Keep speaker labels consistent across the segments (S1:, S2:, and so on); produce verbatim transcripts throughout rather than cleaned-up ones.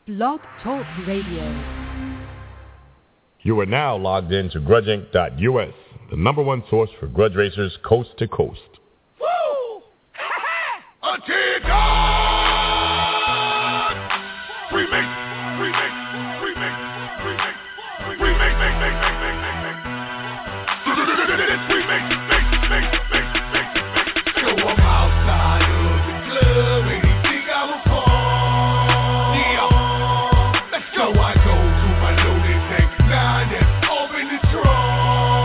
S1: Blog Talk Radio.
S2: You are now logged in to grudge inc dot U S, the number one source for grudge racers coast to coast.
S3: Woo! A T-Dog! Remix, remix, remix, remix, remix, remix, mix, mix, mix, mix, mix, mix. Remix, mix, mix, mix, mix, mix. So I'm outside of the club and he think I'm a phone. Yeah, let's go. I go to my loaded tank nine that's off in the trunk.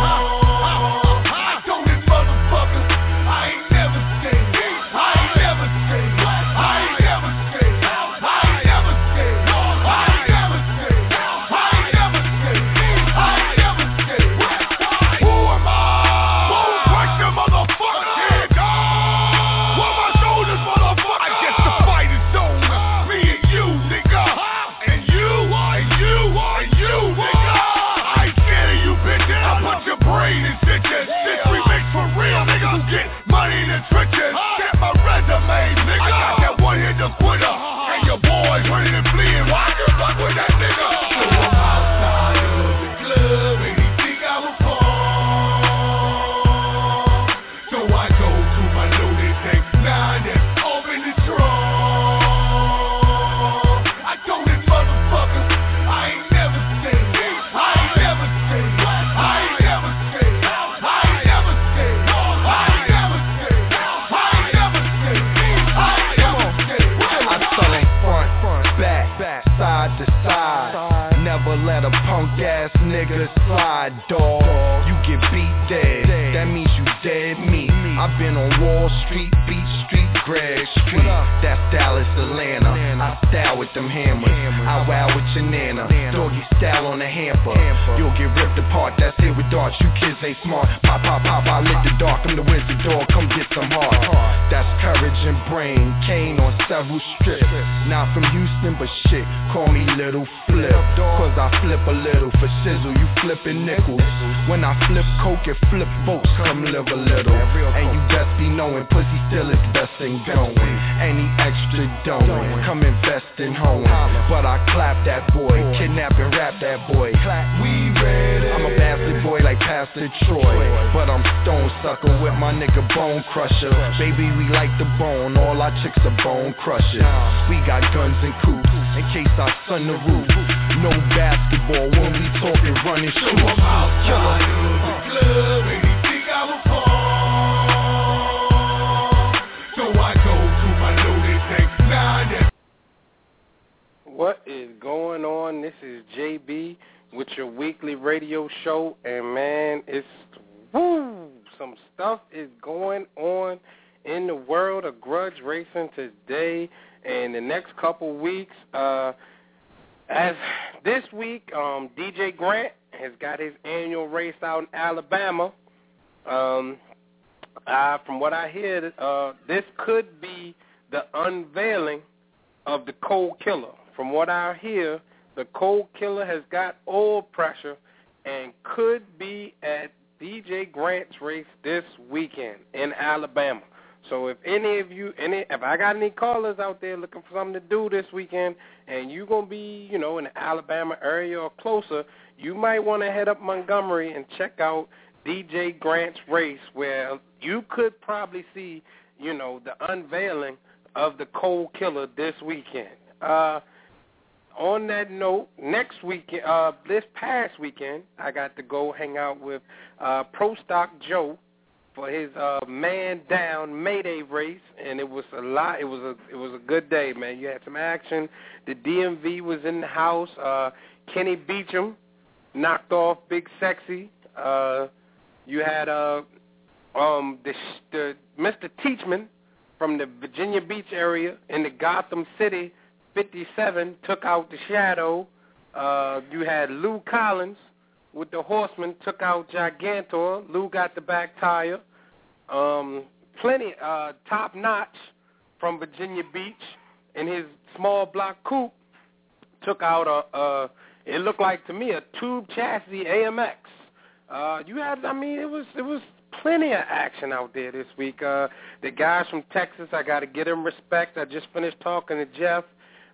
S3: I told this motherfucker I ain't never stayed. I ain't never stayed. I ain't never stayed. I ain't never stayed. I ain't never stayed. I ain't never stayed. I ain't never stayed. Who am I? Who question, motherfucker? Yeah, on my shoulders, motherfucker. I guess the fight is over. Me and you, nigga. And you, and you, and you, nigga. I ain't scared of you, bitches. I put your brain in stitches. This remix for real, nigga. Get money in the trenches. Get my resume, nigga. I got that one hit the quitter. And your boys ready to flee. And why you fuck with that nigga? So I'm outside of the club and he think I'm a phone. So I go to my loaded tank nine that's off in the trunk. I told this motherfucker I ain't never stayed. I ain't never stayed. I ain't never stayed. I ain't never stayed. I ain't never stayed. I ain't never stayed. I ain't never stayed.
S4: I selling front, front, back, back, side to side. Never let a punk ass nigga slide, dawg. You get beat dead, that means you dead meat. I've been on Wall Street, Beach Street, Gregg Street. That's Dallas, Atlanta. I style with them hammers. I wow with your nana. Doggy style on the hamper. You'll get ripped apart, that's it with darts. You kids ain't smart. Pop, pop, pop, I lit the dark. I'm the wizard dog, come get some heart. That's courage and brain. Kane on several strips. Not from Houston, but shit, call me Little Flip. Cause I flip a little for shizzle, you flipping nickels. When I flip coke and flip boats, come live a little. And you best be knowing, pussy still is best thing going. Any extra doing, come invest in home. But I clap that boy, kidnap and rap that boy. We ready. I'm a bastard boy like Pastor Troy, but I'm stone sucker with my nigga Bone Crusher. Baby, we like the bone, all our chicks are bone crushers. We got guns and coops, in case I sun the roof. No basketball when we talking running shoes.
S3: So I'm outside of the club and he think I'm a phone. So I go to my loaded tank nine that's.
S5: What is going on? This is J B with your weekly radio show, and man, it's woo, some stuff is going on in the world of grudge racing today and the next couple weeks. Uh, as this week, um, D J Grant has got his annual race out in Alabama. Um, uh, from what I hear, uh, this could be the unveiling of the Cold Killer. From what I hear, the Cold Killer has got oil pressure and could be at D J Grant's race this weekend in Alabama. So if any of you, any, if I got any callers out there looking for something to do this weekend, and you're gonna be, you know, in the Alabama area or closer, you might want to head up Montgomery and check out D J Grant's race, where you could probably see, you know, the unveiling of the Cold Killer this weekend. Uh, On that note, next weekend, uh, this past weekend, I got to go hang out with uh, Pro Stock Joe for his uh, man down Mayday race, and it was a lot. It was a it was a good day, man. You had some action. The D M V was in the house. Uh, Kenny Beecham knocked off Big Sexy. Uh, you had uh, um, the, the Mister Teachman from the Virginia Beach area in the Gotham City. fifty-seven took out the Shadow. Uh, you had Lou Collins with the Horseman, took out Gigantor. Lou got the back tire. Um, plenty, uh, Top Notch from Virginia Beach in his small block coupe took out a, a it looked like to me a tube chassis A M X. Uh, you had, I mean, it was it was plenty of action out there this week. Uh, the guys from Texas, I got to give them respect. I just finished talking to Jeff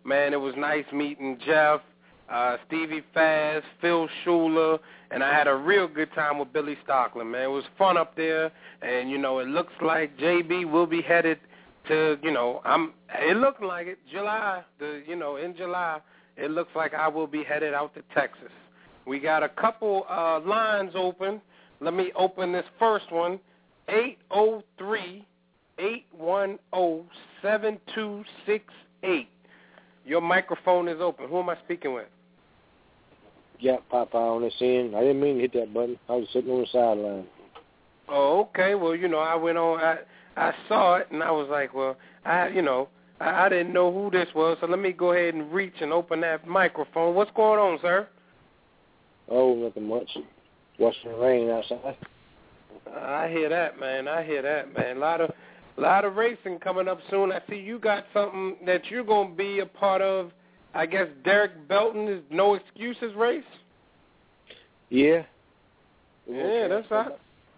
S5: man, it was nice meeting Jeff, uh, Stevie Fast, Phil Schuler, and I had a real good time with Billy Stockland, man. It was fun up there, and, you know, it looks like J B will be headed to, you know, I'm. it looked like it, July, the you know, in July, it looks like I will be headed out to Texas. We got a couple uh, lines open. Let me open this first one, eight oh three, eight one oh, seven two six eight. Your microphone is open. Who am I speaking with?
S6: Yeah, Papa on this end. I didn't mean to hit that button. I was sitting on the sideline.
S5: Oh, okay. Well, you know, I went on, I, I saw it, and I was like, well, I, you know, I, I didn't know who this was, so let me go ahead and reach and open that microphone. What's going on, sir?
S6: Oh, nothing much. Watching the rain outside.
S5: I hear that, man. I hear that, man. A lot of, a lot of racing coming up soon. I see you got something that you're going to be a part of. I guess Derek Belton is No Excuses race?
S6: Yeah.
S5: Yeah, that's right.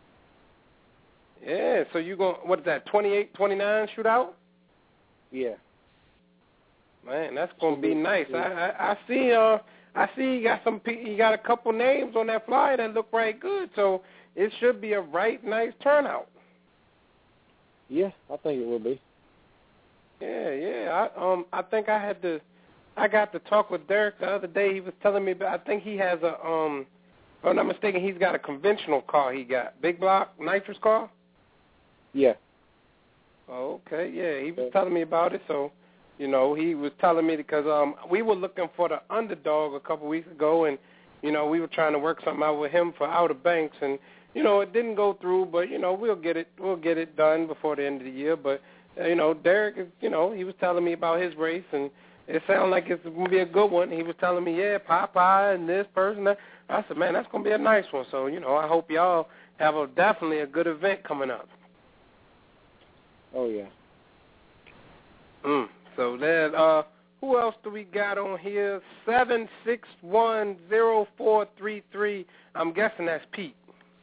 S5: Yeah, so you going, what is that, twenty-eight, twenty-nine shootout?
S6: Yeah.
S5: Man, that's going to be nice. I, I, I see uh, I see you got some, you got a couple names on that flyer that look right good, so it should be a right nice turnout.
S6: Yeah, I think it will be.
S5: Yeah, yeah. I um I think I had to I got to talk with Derek the other day. He was telling me about, I think he has a um if I'm not mistaken, he's got a conventional car he got. Big block nitrous car?
S6: Yeah.
S5: Oh, okay, yeah. He was telling me about it, so you know, he was telling me because um we were looking for the underdog a couple weeks ago, and you know, we were trying to work something out with him for Outer Banks, and you know, it didn't go through, but you know, we'll get it we'll get it done before the end of the year. But uh, you know, Derek is, you know, he was telling me about his race, and it sounded like it's going to be a good one. He was telling me, yeah, Popeye and this person. That. I said, man, that's going to be a nice one. So, you know, I hope y'all have a definitely a good event coming up.
S6: Oh, yeah.
S5: Mm. So then, uh, who else do we got on here? seven six one zero four three three. I'm guessing that's Pete.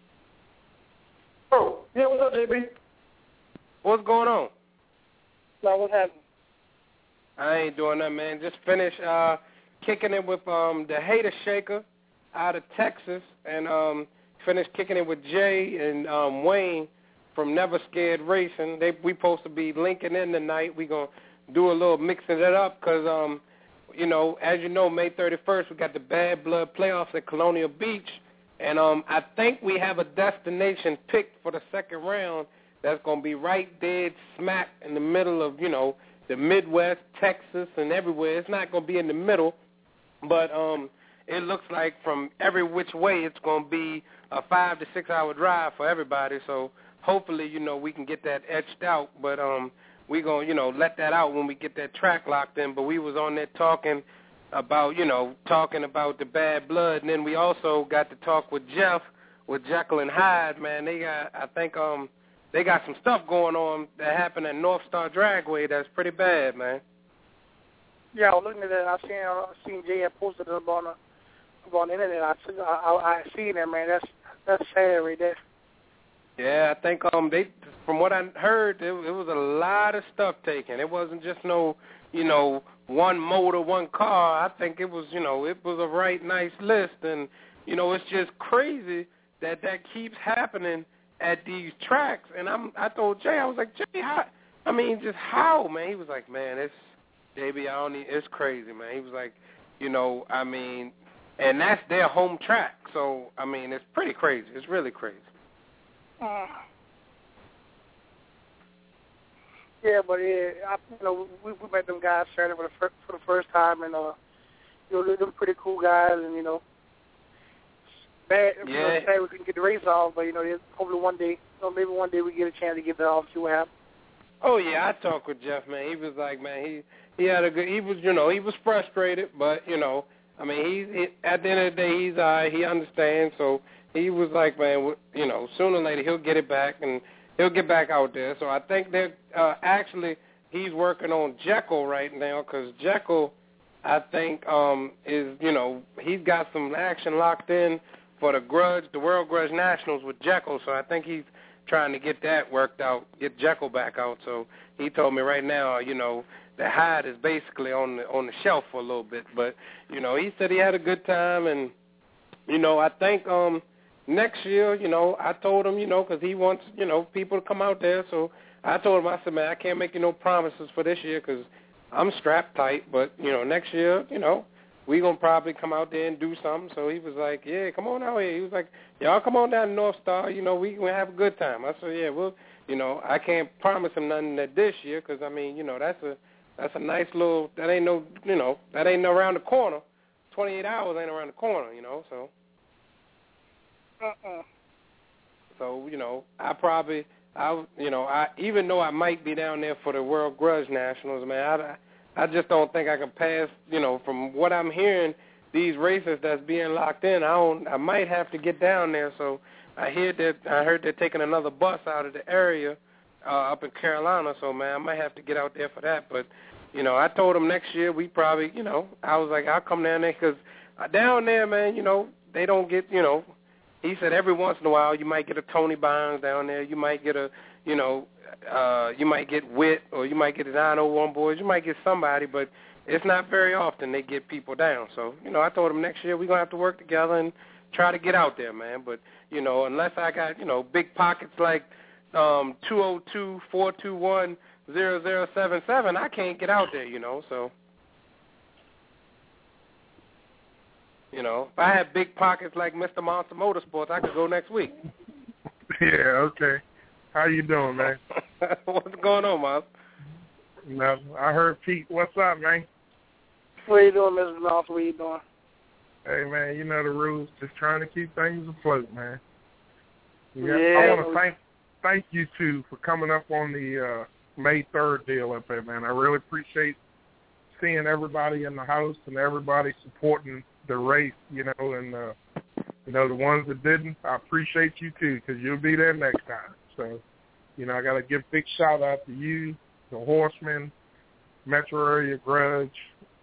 S7: Oh, yeah, what's up, J B?
S5: What's going on?
S7: No, what's happening?
S5: I ain't doing that, man. Just finished uh, kicking it with um, the Hater Shaker out of Texas, and um, finished kicking it with Jay and um, Wayne from Never Scared Racing. They we supposed to be linking in tonight. We gonna do a little mixing it up because, um, you know, as you know, May thirty-first we got the Bad Blood playoffs at Colonial Beach, and um, I think we have a destination picked for the second round that's gonna be right dead smack in the middle of, you know, the Midwest, Texas, and everywhere. It's not going to be in the middle, but um, it looks like from every which way it's going to be a five to six hour drive for everybody. So hopefully, you know, we can get that etched out. But um, we're going to, you know, let that out when we get that track locked in. But we was on there talking about, you know, talking about the Bad Blood, and then we also got to talk with Jeff, with Jekyll and Hyde, man. They got, I think, um, they got some stuff going on that happened at North Star Dragway that's pretty bad, man.
S7: Yeah, I was looking at that. I seen I seen Jay had posted it up on the up on the internet. I I, I, I seen that, man. That's that's sad right there.
S5: Yeah, I think um they from what I heard, it, it was a lot of stuff taken. It wasn't just no, you know, one motor, one car. I think it was, you know, it was a right nice list, and you know, it's just crazy that that keeps happening at these tracks. And I'm, I told Jay, I was like, Jay, how, I mean, just how, man? He was like, man, it's, J B, I don't need, it's crazy, man. He was like, you know, I mean, and that's their home track. So, I mean, it's pretty crazy. It's really crazy.
S7: Uh, yeah, but, yeah, I, you know, we, we met them guys Saturday for the, fir- for the first time, and, uh, you know, they're, they're pretty cool guys, and, you know, bad,
S5: yeah.
S7: You know, sad we couldn't get the race off, but, you know, hopefully one day, you know, maybe one day we get a chance to get that off, see what happens.
S5: Oh, yeah, I talked with Jeff, man. He was like, man, he he had a good, he was, you know, he was frustrated, but, you know, I mean, he, he at the end of the day, he's all right, he understands, so he was like, man, you know, sooner or later he'll get it back, and he'll get back out there. So I think that uh, actually he's working on Jekyll right now, because Jekyll, I think, um, is, you know, he's got some action locked in for the Grudge, the World Grudge Nationals with Jekyll, so I think he's trying to get that worked out, get Jekyll back out. So he told me right now, you know, the hide is basically on the on the shelf for a little bit. But you know, he said he had a good time, and you know, I think um next year, you know, I told him, you know, because he wants, you know, people to come out there. So I told him, I said, man, I can't make you no promises for this year because I'm strapped tight. But you know, next year, you know, we gonna probably come out there and do something. So he was like, yeah, come on out here. He was like, y'all come on down to North Star. You know, we gonna have a good time. I said, yeah, well, you know, I can't promise him nothing that this year because I mean, you know, that's a that's a nice little. That ain't no, you know, that ain't around the corner. twenty-eight hours ain't around the corner, you know. So.
S7: Uh-uh.
S5: So you know, I probably, I you know, I even though I might be down there for the World Grudge Nationals, man, I, I just don't think I can pass. You know, from what I'm hearing, these races that's being locked in, I don't. I might have to get down there. So I hear that I heard they're taking another bus out of the area uh, up in Carolina. So man, I might have to get out there for that. But you know, I told them next year we probably, you know, I was like, I'll come down there because down there, man, you know, they don't get, you know. He said every once in a while you might get a Tony Barnes down there. You might get a, you know, uh, you might get Witt or you might get the nine oh one boys. You might get somebody, but it's not very often they get people down. So, you know, I told him next year we're going to have to work together and try to get out there, man. But, you know, unless I got, you know, big pockets like um, two oh two, four two one, zero zero seven seven, I can't get out there, you know, so. You know, if I had big pockets like Mister Monster Motorsports, I could go next week.
S8: Yeah, okay. How you doing, man?
S5: What's going on, Mom?
S8: No, I heard Pete. What's up, man?
S7: What are you doing, Mister Mouse? What are you doing?
S8: Hey, man, you know the rules. Just trying to keep things afloat, man.
S7: Yeah.
S8: I want to thank thank you, too, for coming up on the uh, May third deal up there, man. I really appreciate seeing everybody in the house and everybody supporting the race, you know, and, uh, you know, the ones that didn't, I appreciate you, too, because you'll be there next time. So, you know, I got to give a big shout-out to you, the Horsemen, Metro Area Grudge.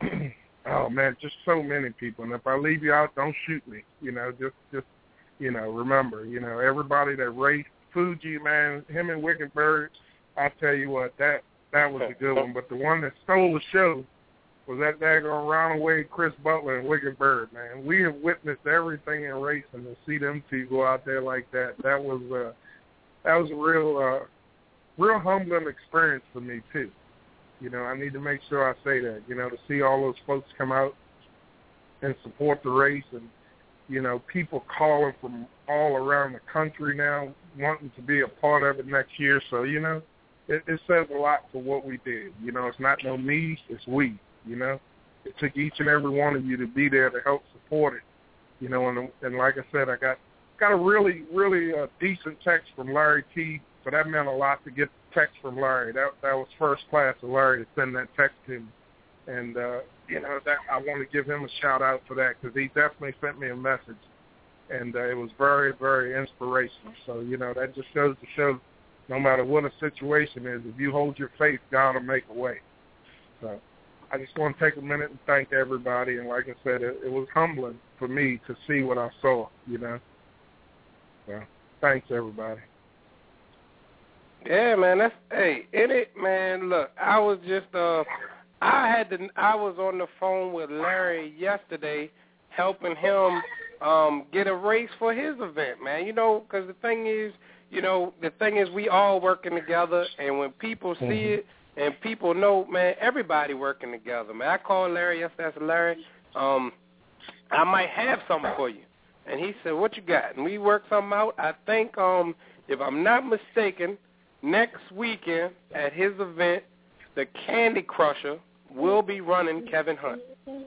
S8: Oh, man, just so many people. And if I leave you out, don't shoot me. You know, just, just you know, remember, you know, everybody that raced Fuji, man, him and Wicked Bird, I tell you what, that, that was a good one. But the one that stole the show was that daggone Ronald Wade, Chris Butler, and Wicked Bird, man. We have witnessed everything in racing, and to see them two go out there like that, that was uh, that was a real, uh, real humbling experience for me too. You know, I need to make sure I say that. You know, to see all those folks come out and support the race, and you know, people calling from all around the country now, wanting to be a part of it next year. So you know, it, it says a lot for what we did. You know, it's not no me, it's we. You know, it took each and every one of you to be there to help support it. You know, and, and like I said, I got got a really, really uh, decent text from Larry T. So that meant a lot to get the text from Larry. That that was first class of Larry to send that text to me. And, uh, you know, that I want to give him a shout-out for that because he definitely sent me a message. And uh, it was very, very inspirational. So, you know, that just shows to show no matter what a situation is, if you hold your faith, God will make a way. So I just want to take a minute and thank everybody. And like I said, it, it was humbling for me to see what I saw, you know. So thanks, everybody.
S5: Yeah, man. That's hey, in it, man. Look, I was just uh, I had to. I was on the phone with Larry yesterday, helping him um get a race for his event, man. You know, because the thing is, you know, the thing is, we all working together, and when people see mm-hmm. it. And people know, man, everybody working together, man. I called Larry yesterday. I said, Larry, um, I might have something for you. And he said, what you got? And we worked something out. I think, um, if I'm not mistaken, next weekend at his event, the Candy Crusher will be running Kevin Hunt.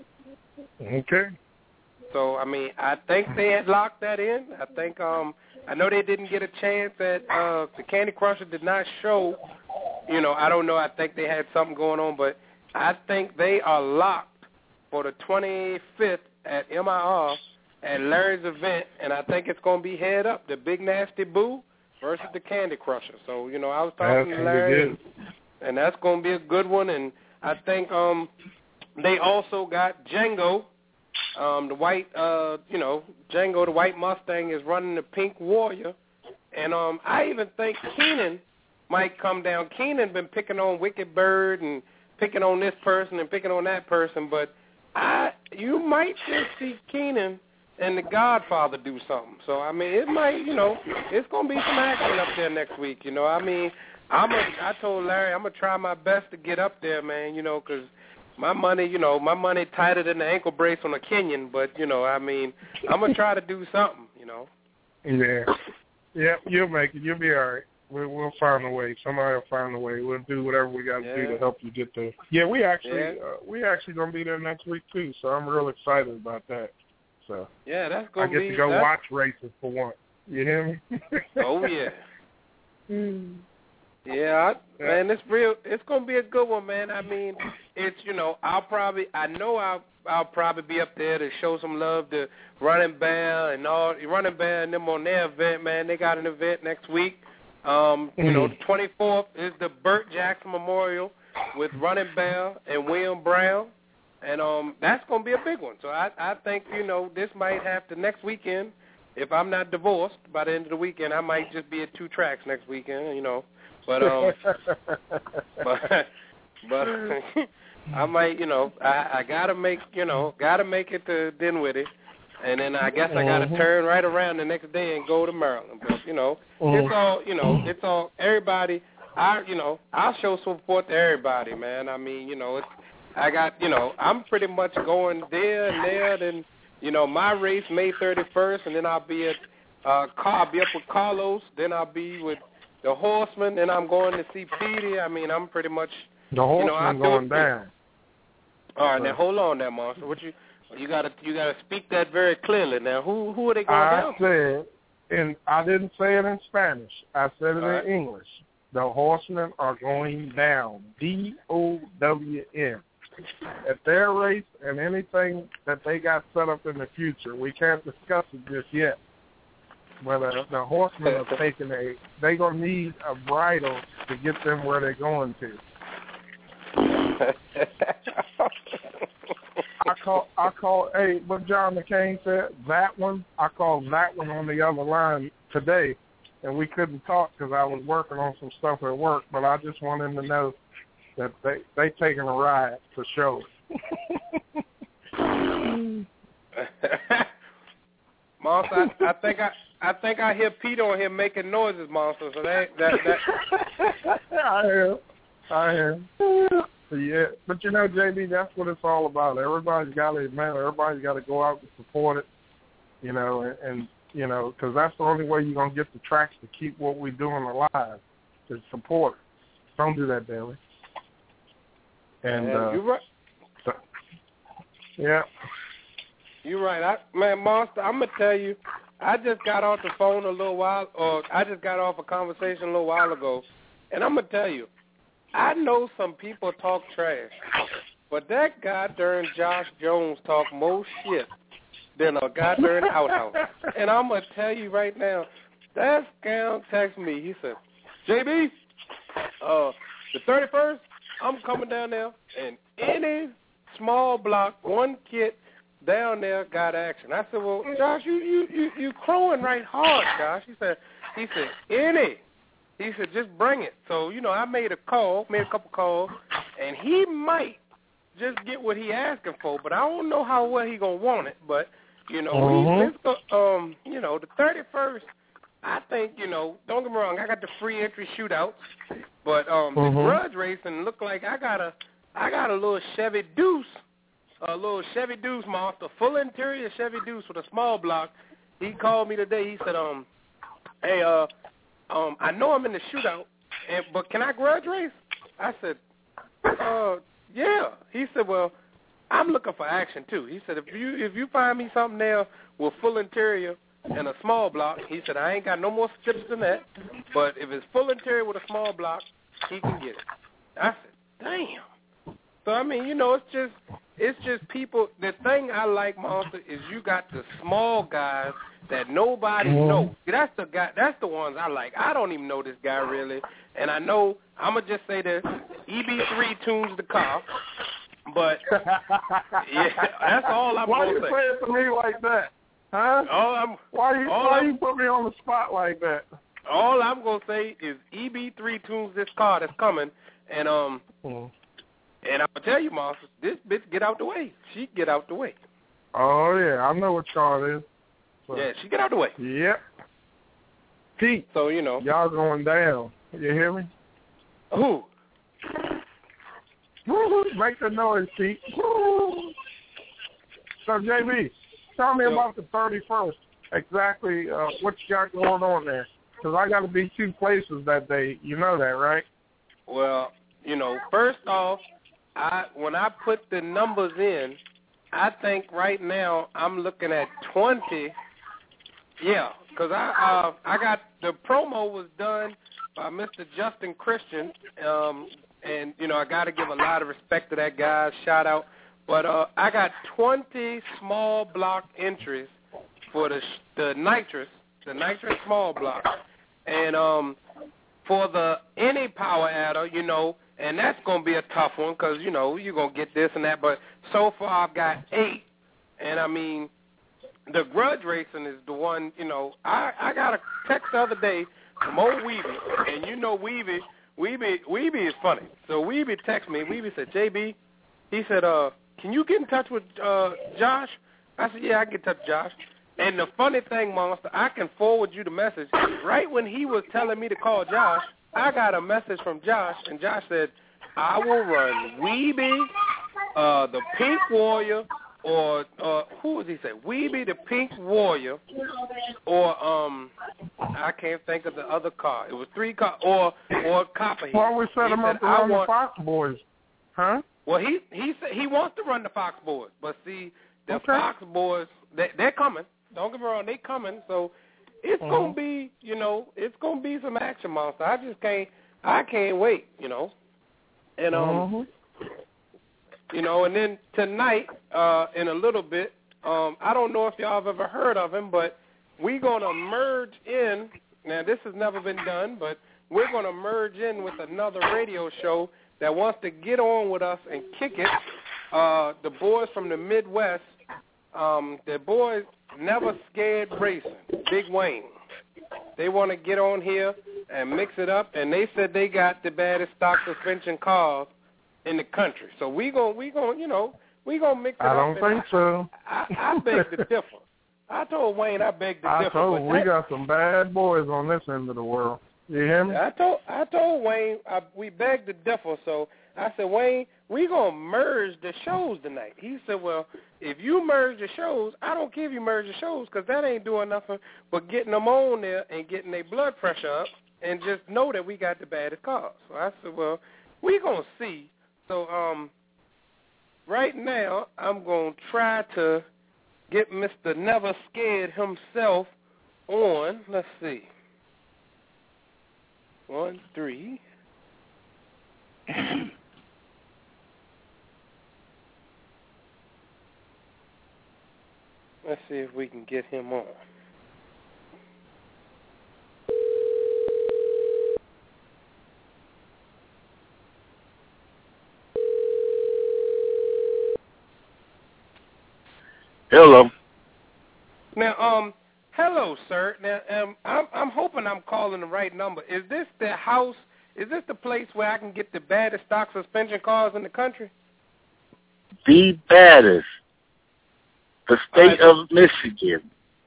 S8: Okay.
S5: So, I mean, I think they had locked that in. I think, um, I know they didn't get a chance at, uh, the Candy Crusher did not show. You know, I don't know. I think they had something going on, but I think they are locked for the twenty-fifth at M I R at Larry's event, and I think it's going to be head up, the Big Nasty Boo versus the Candy Crusher. So, you know, I was talking
S8: that's
S5: to Larry, and, and that's going to be a good one. And I think um, they also got Django, um, the white, uh, you know, Django, the white Mustang, is running the Pink Warrior. And um, I even think Keenan might come down. Keenan been picking on Wicked Bird and picking on this person and picking on that person, but I you might just see Keenan and the Godfather do something. So, I mean, it might, you know, it's going to be some action up there next week, you know. I mean, I'm a, I told Larry I'm going to try my best to get up there, man, you know, because my money, you know, my money tighter than the ankle brace on a Kenyan, but, you know, I mean, I'm going to try to do something, you know.
S8: Yeah. Yeah, you'll make it. You'll be all right. We'll, we'll find a way. Somebody will find a way. We'll do whatever we got to
S5: yeah.
S8: do to help you get there. Yeah, we actually
S5: yeah.
S8: uh, we actually gonna be there next week too. So I'm real excited about that. So
S5: yeah, that's gonna
S8: I get
S5: be,
S8: to go
S5: that's...
S8: watch races for once. You hear me?
S5: Oh yeah. Yeah, I, man, it's real. It's gonna be a good one, man. I mean, it's you know, I'll probably, I know I'll, I'll probably be up there to show some love to Running Bear and all Running Bear and them on their event, man. They got an event next week. Um, you mm-hmm. know, the twenty-fourth is the Burt Jackson Memorial with Running Bear and William Brown, and um, that's gonna be a big one. So I, I think you know, this might have to next weekend. If I'm not divorced by the end of the weekend, I might just be at two tracks next weekend. You know. But um, but but I might, you know, I, I gotta make, you know, gotta make it to Dinwiddie, and then I guess I gotta mm-hmm. turn right around the next day and go to Maryland. But you know, mm-hmm. it's all, you know, it's all everybody. I, you know, I'll show support to everybody, man. I mean, you know, it's I got, you know, I'm pretty much going there and there. Then, you know, my race May thirty-first, and then I'll be at uh, Car, I'll be up with Carlos. Then I'll be with the Horseman, and I'm going to see Petey. I mean, I'm pretty much
S8: the Horseman
S5: you know,
S8: going down.
S5: All right, now hold on, there, Monster. What you you gotta you gotta speak that very clearly. Now, who who are they going
S8: I
S5: down?
S8: I said, and I didn't say it in Spanish. I said it All in right. English. The Horsemen are going down. D O W N. At their race and anything that they got set up in the future, we can't discuss it just yet. But uh, the Horsemen are taking a, they're going to need a bridle to get them where they're going to. I call, I call, hey, what John McCain said, that one, I called that one on the other line today, and we couldn't talk because I was working on some stuff at work, but I just want him to know that they they taking a ride for sure.
S5: Monster, I, I think I I think I hear Pete on here making noises, Monster. So that that that.
S8: I hear, I hear. Yeah, but you know, J B, that's what it's all about. Everybody's got to, man. Everybody's got to go out and support it. You know, and, and you know, because that's the only way you're gonna get the tracks to keep what we're doing alive. Is support it. Don't do that, Bailey. And
S5: man,
S8: uh,
S5: you're right.
S8: So, yeah.
S5: You're right. I, man, Monster, I'm going to tell you, I just got off the phone a little while, or I just got off a conversation a little while ago, and I'm going to tell you, I know some people talk trash, but that goddamn Josh Jones talk more shit than a goddamn outhouse. And I'm going to tell you right now, that scam texted me. He said, J B, uh, the thirty-first, I'm coming down there, and any small block, one kid down there got action. I said, well, Josh, you you you, you crowing right hard, Josh. He said, he said, any. He said, just bring it. So, you know, I made a call, made a couple calls, and he might just get what he asking for, but I don't know how well he gonna want it. But, you know,
S8: uh-huh.
S5: we, let's go, um, you know, the thirty-first, I think, you know, don't get me wrong, I got the free entry shootouts, but um,
S8: uh-huh.
S5: the grudge racing look like I got a, I got a little Chevy Deuce, a little Chevy Deuce Monster, full interior Chevy Deuce with a small block. He called me today. He said, um, hey, uh, um, I know I'm in the shootout, and but can I grudge race? I said, uh, yeah. He said, well, I'm looking for action too. He said, if you if you find me something there with full interior and a small block, he said, I ain't got no more strips than that, but if it's full interior with a small block, he can get it. I said, damn. So, I mean, you know, it's just it's just people. The thing I like, Monster, is you got the small guys that nobody mm-hmm. knows. That's the guy. That's the ones I like. I don't even know this guy really, and I know I'm gonna just say this: E B three tunes the car. But yeah, that's all I'm
S8: why
S5: gonna
S8: you
S5: say.
S8: Why you say it to me like that? Huh?
S5: All I'm,
S8: why you
S5: all
S8: why
S5: I'm,
S8: you put me on the spot like that?
S5: All I'm gonna say is E B three tunes this car that's coming, and um,
S8: mm.
S5: And I'll tell you, Monster, this bitch get out the way. She get out the way.
S8: Oh, yeah, I know what y'all is. So,
S5: yeah, she get out the way.
S8: Yep. Pete,
S5: so, you know.
S8: Y'all going down. You hear me?
S5: Who?
S8: Make the noise, Pete. So, J B, tell me
S5: so,
S8: about the thirty-first. Exactly uh, what you got going on there. Because I got to be two places that day. You know that, right?
S5: Well, you know, first off, I when I put the numbers in, I think right now I'm looking at twenty. Yeah, because I uh, I got the promo was done by Mister Justin Christian, um, and you know I got to give a lot of respect to that guy. Shout out, but uh, I got twenty small block entries for the the nitrous, the nitrous small block, and um, for the any power adder, you know. And that's going to be a tough one because, you know, you're going to get this and that. But so far I've got eight. And, I mean, the grudge racing is the one, you know, I, I got a text the other day from old Weeby. And, you know, Weeby, Weeby, Weeby is funny. So Weeby texted me. Weeby said, J B, he said, uh, can you get in touch with uh, Josh? I said, yeah, I can get in touch with Josh. And the funny thing, Monster, I can forward you the message. Right when he was telling me to call Josh, I got a message from Josh, and Josh said, I will run Weeby, uh, the Pink Warrior, or uh, who was he say? Weeby, the Pink Warrior, or um, I can't think of the other car. It was three cars, or or Copperhead.
S8: Why we set him up to run the Fox Boys? Huh?
S5: Well, he he said he wants to run the Fox Boys, but see, the
S8: okay.
S5: Fox Boys, they, they're coming. Don't get me wrong, they coming, so it's mm-hmm. gonna be, you know, it's gonna be some action, Monster. I just can't, I can't wait, you know, and um, mm-hmm. you know, and then tonight, uh, in a little bit, um, I don't know if y'all have ever heard of him, but we're gonna merge in. Now, this has never been done, but we're gonna merge in with another radio show that wants to get on with us and kick it. Uh, the boys from the Midwest, um, the boys. Never Scared Racing, Big Wayne. They want to get on here and mix it up, and they said they got the baddest stock suspension cars in the country. So we gon' we gon' you know we gonna mix it
S8: I
S5: up.
S8: Don't I don't think so.
S5: I, I beg to differ. I told Wayne I beg to
S8: I
S5: differ.
S8: I told we
S5: that,
S8: got some bad boys on this end of the world. You hear me?
S5: I told I told Wayne I, we beg to differ. So I said, Wayne, we gonna merge the shows tonight. He said, well, if you merge the shows, I don't care if you merge the shows because that ain't doing nothing but getting them on there and getting their blood pressure up and just know that we got the baddest cars. So I said, well, we gonna see. So um, right now I'm gonna try to get Mister Never Scared himself on. Let's see. One, three. Let's see if we can get him on.
S9: Hello.
S5: Now, um, hello, sir. Now, um, I'm I'm hoping I'm calling the right number. Is this the house? Is this the place where I can get the baddest stock suspension cars in the country?
S9: The baddest. The state uh, of Michigan.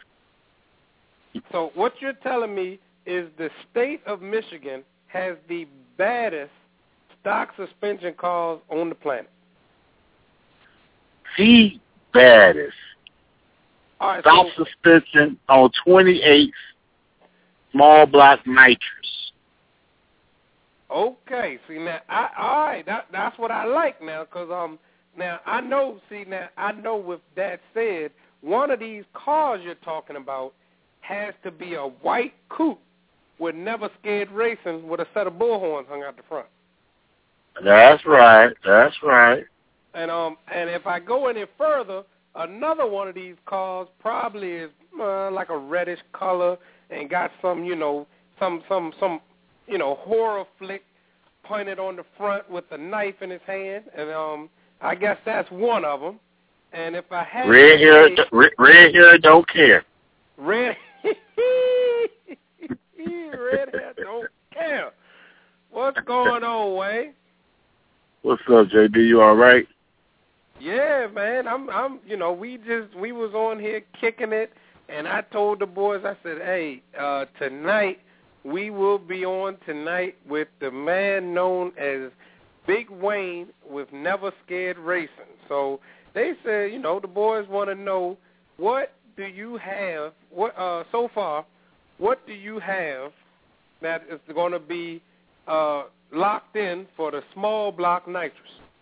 S5: So what you're telling me is the state of Michigan has the baddest stock suspension cars on the planet.
S9: The baddest.
S5: All right,
S9: stock
S5: so,
S9: suspension on twenty-eight small block nitrous.
S5: Okay, see now, I, all right, that, that's what I like now, because um, now I know, see now, I know with that said, one of these cars you're talking about has to be a white coupe with Never Scared Racing with a set of bullhorns hung out the front.
S9: That's right, that's right.
S5: And um, and if I go any further, another one of these cars probably is uh, like a reddish color and got some, you know, some some some. you know, horror flick pointed on the front with a knife in his hand, and um, I guess that's one of them. And if I had
S9: red hair,
S5: say,
S9: red, red hair don't care.
S5: Red, red hair don't care. What's going on, Wayne?
S9: What's up, J B? You all right?
S5: Yeah, man. I'm, I'm, you know, we just, we was on here kicking it, and I told the boys, I said, hey, uh, tonight we will be on tonight with the man known as Big Wayne with Never Scared Racing. So they said, you know, the boys want to know, what do you have, what uh, so far, what do you have that is going to be uh, locked in for the small block nitrous?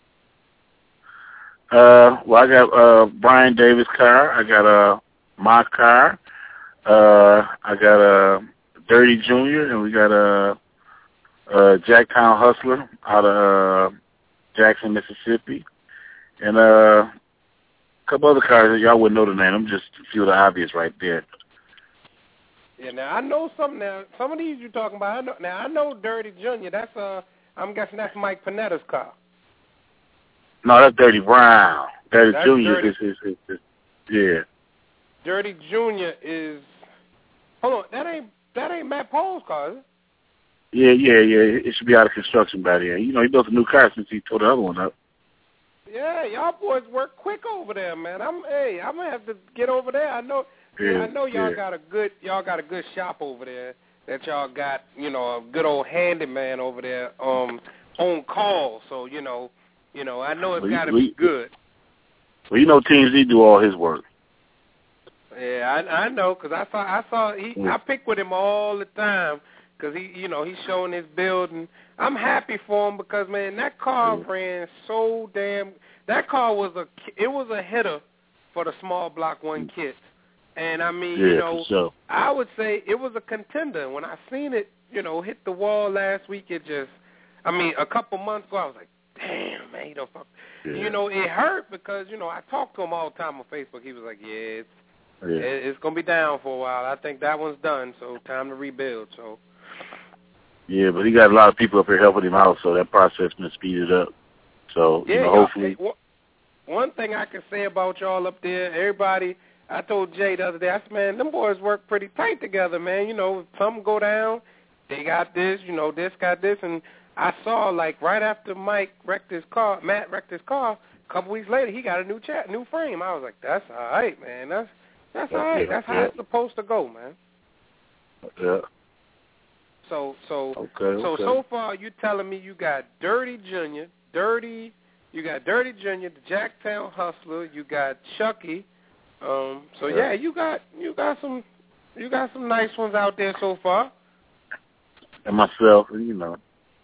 S9: Uh, well, I got uh, Brian Davis' car. I got uh, my car. Uh, I got uh, Dirty Junior, and we got a uh, uh, Jacktown Hustler out of uh, Jackson, Mississippi, and uh, a couple other cars that y'all wouldn't know the name. I'm just a few of the obvious right there.
S5: Yeah, now I know some. Now some of these you're talking about. I know, now I know Dirty Junior. That's uh, I'm guessing that's Mike Panetta's car.
S9: No, that's Dirty Brown. Dirty
S5: That's
S9: Junior
S5: Dirty.
S9: is, is, is, is, yeah.
S5: Dirty Junior is. Hold on, that ain't that ain't Matt Paul's car, is it?
S9: Yeah, yeah, yeah. It should be out of construction by then. You know, he built a new car since he tore the other one up.
S5: Yeah, y'all boys work quick over there, man. I'm hey, I'm gonna have to get over there. I know,
S9: Yeah,
S5: I know y'all
S9: yeah.
S5: got a good y'all got a good shop over there. That y'all got, you know, a good old handyman over there, um, on call. So you know. You know, I know it's
S9: We-
S5: got to
S9: we-
S5: be good.
S9: Well, you know, T M Z do all his work.
S5: Yeah, I I know, cause I saw I saw he I pick with him all the time, cause he you know he's showing his building. I'm happy for him because man, that car ran so damn. That car was a it was a hitter for the small block one kids, and I mean
S9: Yeah,
S5: you know
S9: for sure.
S5: I would say it was a contender. When I seen it, you know, hit the wall last week, it just I mean a couple months ago I was like. Damn, man, he don't fuck.
S9: Yeah.
S5: You know, it hurt because, you know, I talked to him all the time on Facebook. He was like, yeah, it's,
S9: Yeah.
S5: it, it's going to be down for a while. I think that one's done, so time to rebuild. So
S9: Yeah, but he got a lot of people up here helping him out, so that process been speeded up. So,
S5: yeah,
S9: you know,
S5: y'all-
S9: hopefully.
S5: hey, one- one thing I can say about y'all up there, everybody, I told Jay the other day, I said, man, them boys work pretty tight together, man. You know, if something go down, they got this, you know, this got this, and I saw, like, right after Mike wrecked his car, Matt wrecked his car, a couple weeks later, he got a new chat, new frame. I was like, that's all right, man. That's that's all right. That's how it's supposed to go, man.
S9: Yeah.
S5: So, so,
S9: Okay,
S5: so,
S9: okay.
S5: so far, you telling me you got Dirty Junior, Dirty, you got Dirty Junior, the Jacktown Hustler, you got Chucky. Um, so
S9: Yeah.
S5: yeah, you got you got some you got some nice ones out there so far.
S9: And myself, you know.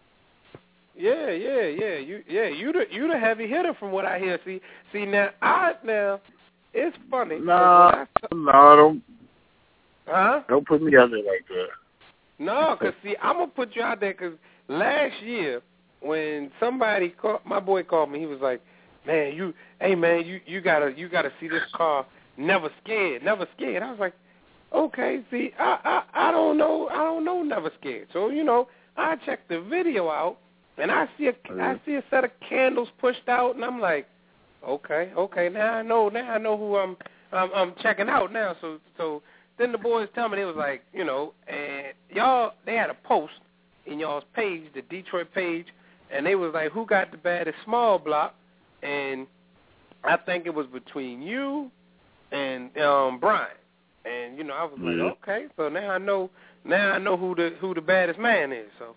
S5: Yeah, yeah, yeah. You, yeah, you the you the heavy hitter from what I hear. See, see now, I now, it's funny. 'cause
S9: No,
S5: when I,
S9: no, don't,
S5: huh?
S9: don't put me out there like that.
S5: No, cause see, I'm gonna put you out there. Cause last year when somebody called, my boy called me, he was like, "Man, you, hey man, you you gotta you gotta see this car. Never Scared, Never Scared." I was like, "Okay, see, I I I don't know, I don't know Never Scared." So you know, I checked the video out. And I see a, I see a set of candles pushed out, and I'm like, okay, okay, now I know, now I know who I'm, I'm, I'm checking out now. So, so then the boys tell me they was like, you know, and y'all, they had a post in y'all's page, the Detroit page, and they was like, who got the baddest small block? And I think it was between you and um, Brian. And you know, I was
S9: Yeah.
S5: like, okay, so now I know, now I know who the who the baddest man is. So.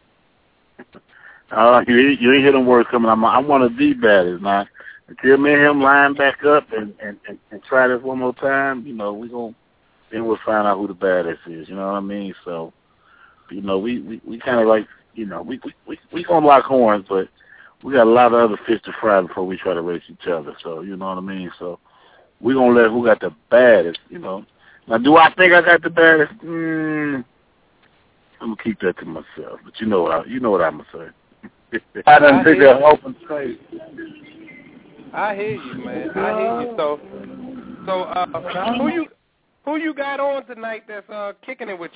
S9: Uh, you, you ain't hear them words coming out. I'm, I'm one of the baddest, man. Until me and him line back up and, and, and, and try this one more time, you know, we gonna then we'll find out who the baddest is. You know what I mean? So, you know, we we, we kind of like, you know, we we we we gonna lock horns, but we got a lot of other fish to fry before we try to race each other. So, you know what I mean? So, we gonna let who got the baddest. You know. Now, do I think I got the baddest? Mm, I'm gonna keep that to myself. But you know what I, you know what I'm gonna say. I done pick an open space.
S5: I hear you, man. I hear you. So, so uh, who you who you got on tonight that's uh, kicking it with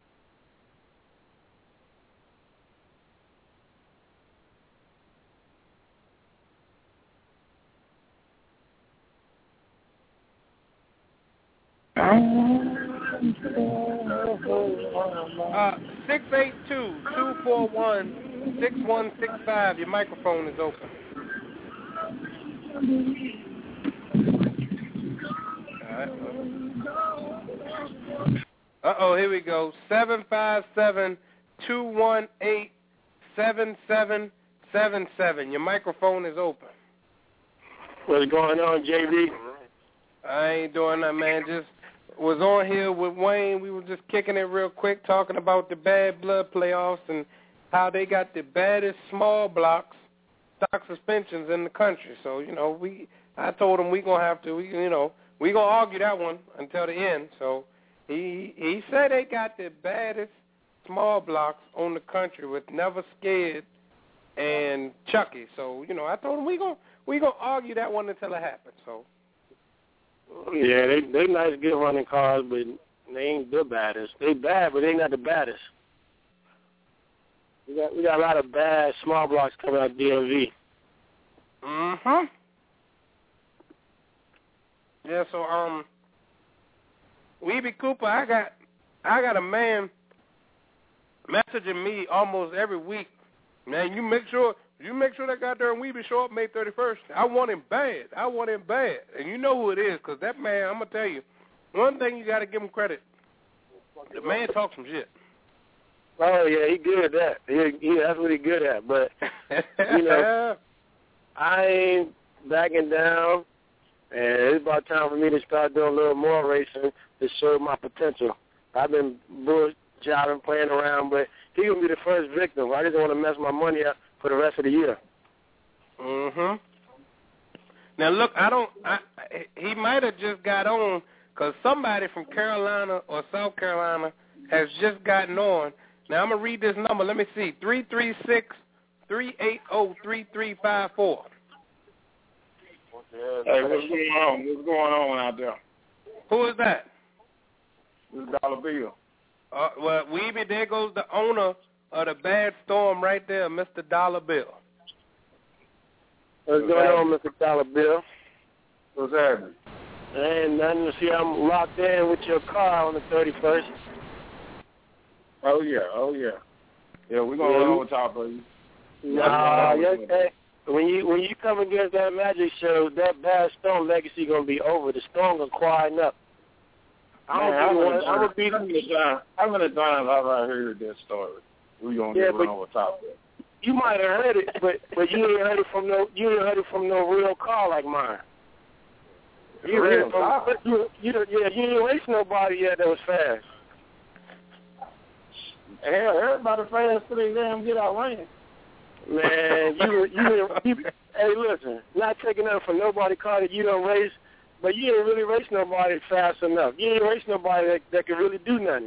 S5: you? Uh, six eight two, two four one, six one six five. Your microphone is open. All right. Uh-oh, here we go. seven five seven, two one eight, seven seven seven seven. Your microphone is open.
S10: What's going on, J B?
S5: I ain't doing that, man. Just was on here with Wayne. We were just kicking it real quick, talking about the Bad Blood playoffs and how they got the baddest small blocks, stock suspensions in the country. So, you know, we I told him we going to have to, we, you know, we going to argue that one until the end. So he he said they got the baddest small blocks on the country with Never Scared and Chucky. So, you know, I told him we going we going to argue that one until it happens. So.
S10: Yeah, they they nice good running cars, but they ain't the baddest. They bad, but they not the baddest. We got we got a lot of bad small blocks coming out of D M V.
S5: Mhm. Yeah. So um, Weeby Cooper, I got I got a man messaging me almost every week. Man, you make sure. You make sure that goddamn Weeby show up May thirty-first. I want him bad. I want him bad. And you know who it is, because that man, I'm going to tell you, one thing you got to give him credit. The man talks some shit.
S10: Oh, yeah, he good at that. He, he, that's what he good at. But, you know, I ain't backing down, and it's about time for me to start doing a little more racing to show my potential. I've been bull jobbing, playing around, but he going to be the first victim. I just don't want to mess my money up for the rest of the year.
S5: Mhm. Now look, I don't. I, he might have just got on because somebody from Carolina or South Carolina has just gotten on. Now I'm gonna read this number. Let me see: three three six, three eight zero, three three five four.
S11: Hey, what's going on? What's going on out there?
S5: Who is that?
S11: This is Dollar Bill.
S5: Uh, well, Weeby, there goes the owner of the Bad Storm right there, Mister Dollar Bill.
S10: What's going on, Mister Dollar Bill?
S11: What's happening?
S10: Ain't nothing to see. I'm locked in with your car on the thirty-first.
S11: Oh, yeah. Oh, yeah. Yeah, we're going to
S10: yeah.
S11: roll on top of you.
S10: Nah, yes, hey, when you when you come against that Magic Show, that Bad Storm legacy going to be over. The Storm going to quieten up. I'm going to be
S11: How many times have I heard that story? We're going to
S10: yeah,
S11: get run over top of it.
S10: You might have heard it, but but you ain't heard it from no you ain't heard it from no real car like mine. You heard it from you, you yeah you didn't race nobody yet that was fast.
S11: Hell, everybody fast till they damn get out running.
S10: Man, you you, you hey listen, not taking up for nobody car that you don't race, but you didn't really race nobody fast enough. You didn't race nobody that that can really do nothing.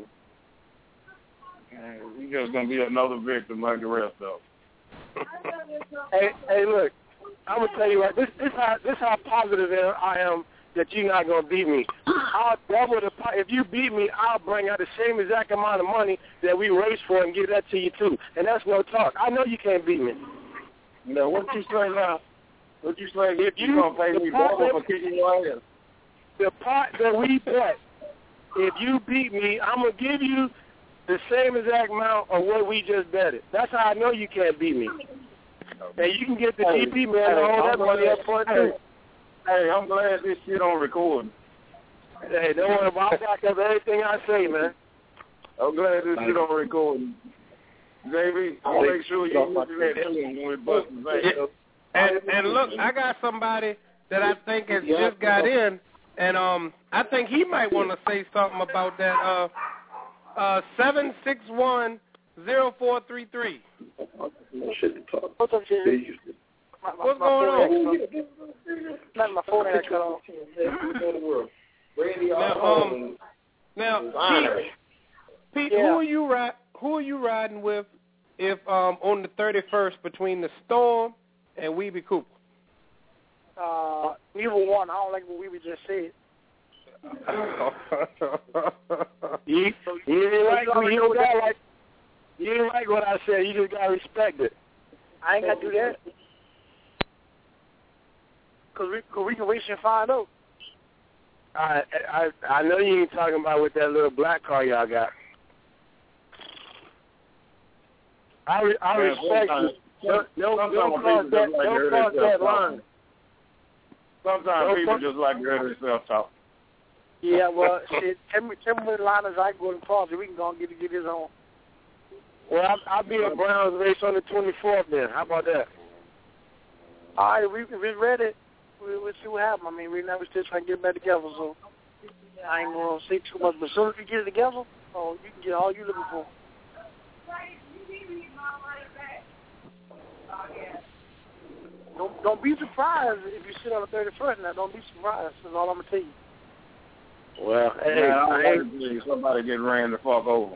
S11: We just gonna be another victim like the rest of them.
S10: hey, hey, look, I'm gonna tell you what. This, this how this how positive I am that you're not gonna beat me. I'll double the. If you beat me, I'll bring out the same exact amount of money that we raced for and give that to you too. And that's no talk. I know you can't beat me.
S11: No, what you say now? What you say? If you gonna pay me double for kicking your ass?
S10: The part that we bet, if you beat me, I'm gonna give you the same exact amount of what we just betted. That's how I know you can't beat me. And you can get the
S11: hey,
S10: G P man
S11: hey,
S10: to hold
S11: I'm
S10: that
S11: glad,
S10: money up for it too.
S11: Hey, I'm glad this shit on recording.
S10: Hey, don't worry about it. I'll back up everything I say, man.
S11: I'm glad this shit on recording. J B, I'll make sure you listen to that too when we bust the thing.
S5: And, and look, I got somebody that I think has just got in, and um, I think he might want to say something about that. Uh, uh, seven six one zero four three three.
S7: What's up, Jay?
S5: What's going on?
S7: Not my phone had cut off.
S5: Now, um, now Pete, Pete
S7: Yeah.
S5: who are you ri- Who are you riding with? If um on the thirty-first between the Storm and Weeby Cooper?
S7: Uh, neither one. I don't like what we just said.
S10: you, you didn't like what you got like. You didn't like what I said. You just gotta respect it.
S7: I ain't got to do that. Cause we, cause we can race and find out.
S10: I I I know you ain't talking about with that little black car y'all got. I re- I
S11: Man,
S10: respect
S11: sometimes-
S10: you. Don't don't,
S11: sometimes
S10: don't cross
S11: people
S10: that
S11: just like to
S10: don't
S11: hear
S10: cross that
S11: themselves
S10: line.
S11: talk. Sometimes
S10: Don't
S11: people
S10: cross-
S11: just like to hear themselves talk.
S7: Yeah, well, shit, tell me, tell me what liners I can go and cross it. We can go and get get his own.
S10: Well, I'll, I'll be at Browns race on the twenty-fourth then. How about that?
S7: All right, if we, if it's ready, we, we'll see what happens. I mean, we never still trying to get back together, so I ain't going to say too much. But as soon as we get it together, oh, you can get all you looking for. Don't, don't be surprised if you sit on the thirty-first now. Don't be surprised. That's all I'm going to tell you.
S10: Well, hey,
S11: Man, I
S10: I
S11: ain't
S10: ain't,
S11: see somebody get ran the fuck over.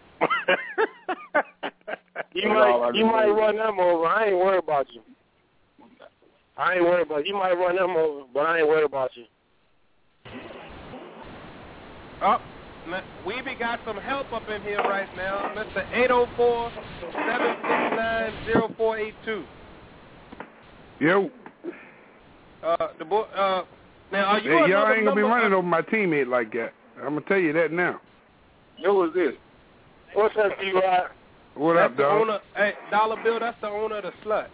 S10: you might you might run them over. I ain't worried about you. I ain't worried about you. You might run them over, but I ain't worried about you.
S5: Oh, Weeby got some help up in here right now. Mister eight oh four, seven six nine, oh four eight two.
S12: Yo.
S5: Uh, the boy, uh, now are you
S12: Hey, y'all ain't going to be
S5: number,
S12: running over my teammate like that. I'm going to tell you that now.
S11: Who is this?
S10: What's up, D-Rod?
S12: What
S5: that's
S12: up,
S5: the
S12: dog?
S5: owner, hey, Dollar Bill, that's the owner of the slut.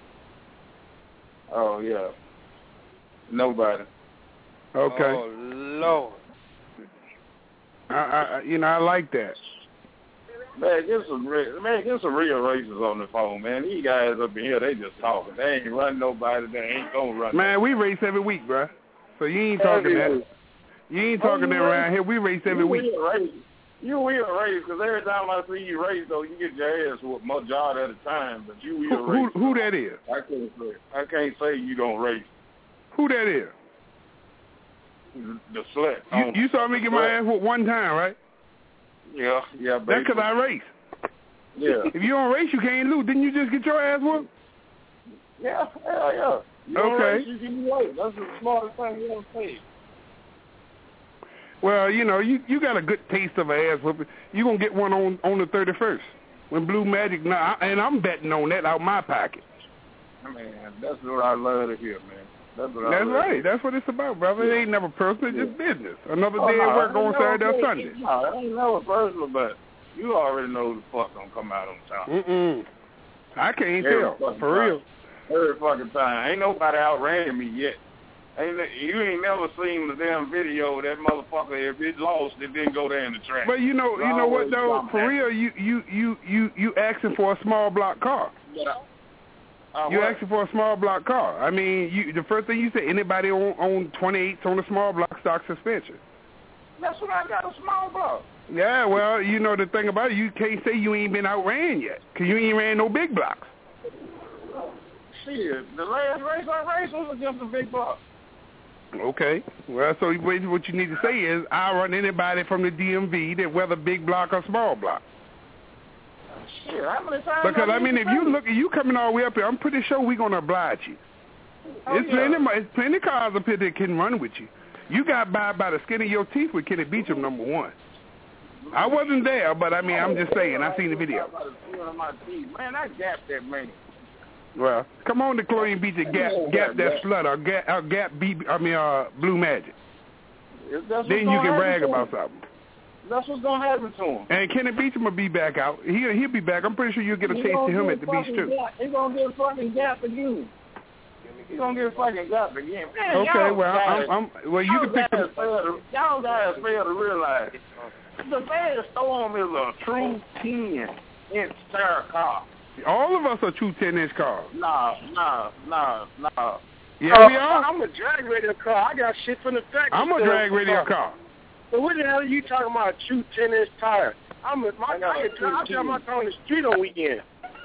S11: Oh, yeah. Nobody.
S12: Okay.
S5: Oh, Lord.
S12: I, I, you know, I like that.
S11: Man, get some real, man, get some real racers on the phone, man. These guys up in here, they just talking. They ain't running nobody. They ain't gonna run.
S12: Man, we race every week, bruh. So you ain't talking
S11: Every
S12: that.
S11: week.
S12: You ain't
S11: Oh,
S12: talking
S11: you
S12: that around
S11: race?
S12: here. We race every
S11: you
S12: week.
S11: Will race. You will race, because every time I see you race, though, you get your ass whooped majority of the time, but you will
S12: Who, who,
S11: race.
S12: who that is?
S11: I can't say. I can't say you don't race.
S12: Who that is?
S11: The slut.
S12: You, you saw me get my ass whooped one time, right?
S11: Yeah, yeah, baby.
S12: That's because I race.
S11: Yeah.
S12: If you don't race, you can't lose. Didn't you just get your ass whooped?
S11: Yeah, hell yeah. You don't
S12: Okay.
S11: race, you can wait. That's the smartest thing you ever say.
S12: Well, you know, you, you got a good taste of an ass whooping. You going to get one on, on the thirty-first when Blue Magic, now, and I'm betting on that out my pocket.
S11: Man, that's what I love to hear, man. That's what I
S12: That's
S11: love
S12: right.
S11: to hear.
S12: That's what it's about, brother. It ain't never personal, it's just business. Another
S11: Oh,
S12: day
S11: no,
S12: at work
S11: it ain't
S12: on
S11: never
S12: Saturday or
S11: personal.
S12: Sunday.
S11: No, it ain't never personal, but you already know who the fuck gonna come out on top.
S12: Mm-mm. I can't
S11: Every
S12: tell,
S11: fucking
S12: for
S11: time.
S12: real.
S11: Every fucking time. Ain't nobody outran me yet. Ain't you ain't never seen the damn video of that motherfucker. If it lost, it didn't go down the track.
S12: But you know, you know what though? For real, you you you you you asking for a small block car.
S11: Yeah. Uh,
S12: You
S11: what?
S12: asking for a small block car. I mean, you the first thing you say, anybody on on twenty-eights on a small block stock suspension.
S11: That's what I got, a small block.
S12: Yeah, well, you know the thing about it, you can't say you ain't been outran yet, because you ain't ran no big blocks.
S11: Shit, the last race I raced was just a big block.
S12: Okay. Well, so what you need to say is, I run anybody from the D M V that whether big block or small block.
S11: Shit, how many times?
S12: Because, I
S11: need
S12: mean,
S11: to
S12: if you
S11: say?
S12: look, you coming all the way up here, I'm pretty sure we're going to oblige you.
S11: Oh,
S12: It's
S11: yeah.
S12: plenty, it's plenty cars up here that can run with you. You got by by the skin of your teeth with Kenny Beecham, number one. I wasn't there, but, I mean, I'm just saying, I seen the video.
S11: Man, I gapped that man.
S12: Well, come on to Chlorine Beach and gap, gap that slut or gap, or gap B, I mean, uh, Blue Magic.
S11: If that's what's
S12: Then you
S11: gonna
S12: can
S11: happen
S12: brag
S11: to
S12: about
S11: him.
S12: something.
S11: That's what's going to happen to him.
S12: And Kenny Beecham will be back out. He'll, he'll be back. I'm pretty sure you'll get a
S11: He
S12: taste of
S11: gonna
S12: him
S11: get
S12: at the beach,
S11: fucking
S12: too.
S11: Gap. He going to get fucking gap again. He going to get fucking gap again. Man,
S12: Okay,
S11: y'all
S12: well,
S11: guys,
S12: I'm, I'm, well, you
S11: y'all
S12: can pick
S11: guys
S12: the...
S11: fail to, y'all guys fail to realize the Bears Storm is a true ten-inch star car.
S12: All of us are true ten-inch cars.
S11: Nah, nah, nah, nah.
S12: Yeah,
S10: Uh,
S12: we are.
S10: I'm a drag radio car. I got shit from the factory.
S12: I'm a
S10: still
S12: drag
S10: on the
S12: radio car.
S10: So what the hell are you talking about? A true ten-inch tire? I'm a, my, I,
S11: got
S10: I
S11: a
S10: get
S11: true
S10: I drive my
S11: ten.
S10: car on the street on weekend.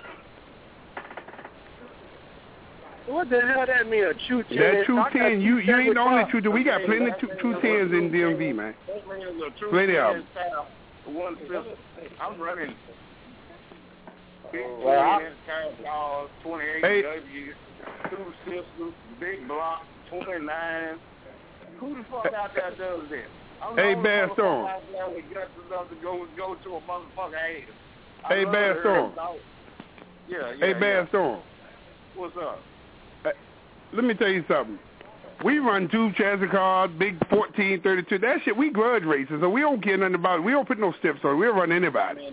S10: What the hell that mean? A true ten?
S12: That true
S10: I got
S12: ten, you you ain't the only
S10: car.
S12: true. We got plenty of true, true tens in D M V, man.
S11: That means a true
S12: Plenty of
S11: ten style, one system. I'm running big
S10: Well, I-
S11: ten, car cars, twenty-eight
S12: Hey.
S11: W, two systems, big block, twenty-nine. Who the fuck out there does that? I'm the
S12: Hey,
S11: only
S12: Bear
S11: motherfucker
S12: Storm.
S11: out there with guts enough to go go to a motherfucker ass. I
S12: Hey,
S11: love
S12: Bear
S11: to hear
S12: Storm.
S11: them talk. Yeah, yeah.
S12: Hey, Bad
S11: yeah.
S12: Storm,
S11: What's up?
S12: let me tell you something. We run two chassis cars, big fourteen thirty-two. That shit, we grudge races, so we don't care nothing about it. We don't put no steps on it. We'll run anybody.
S11: Man, I ain't heard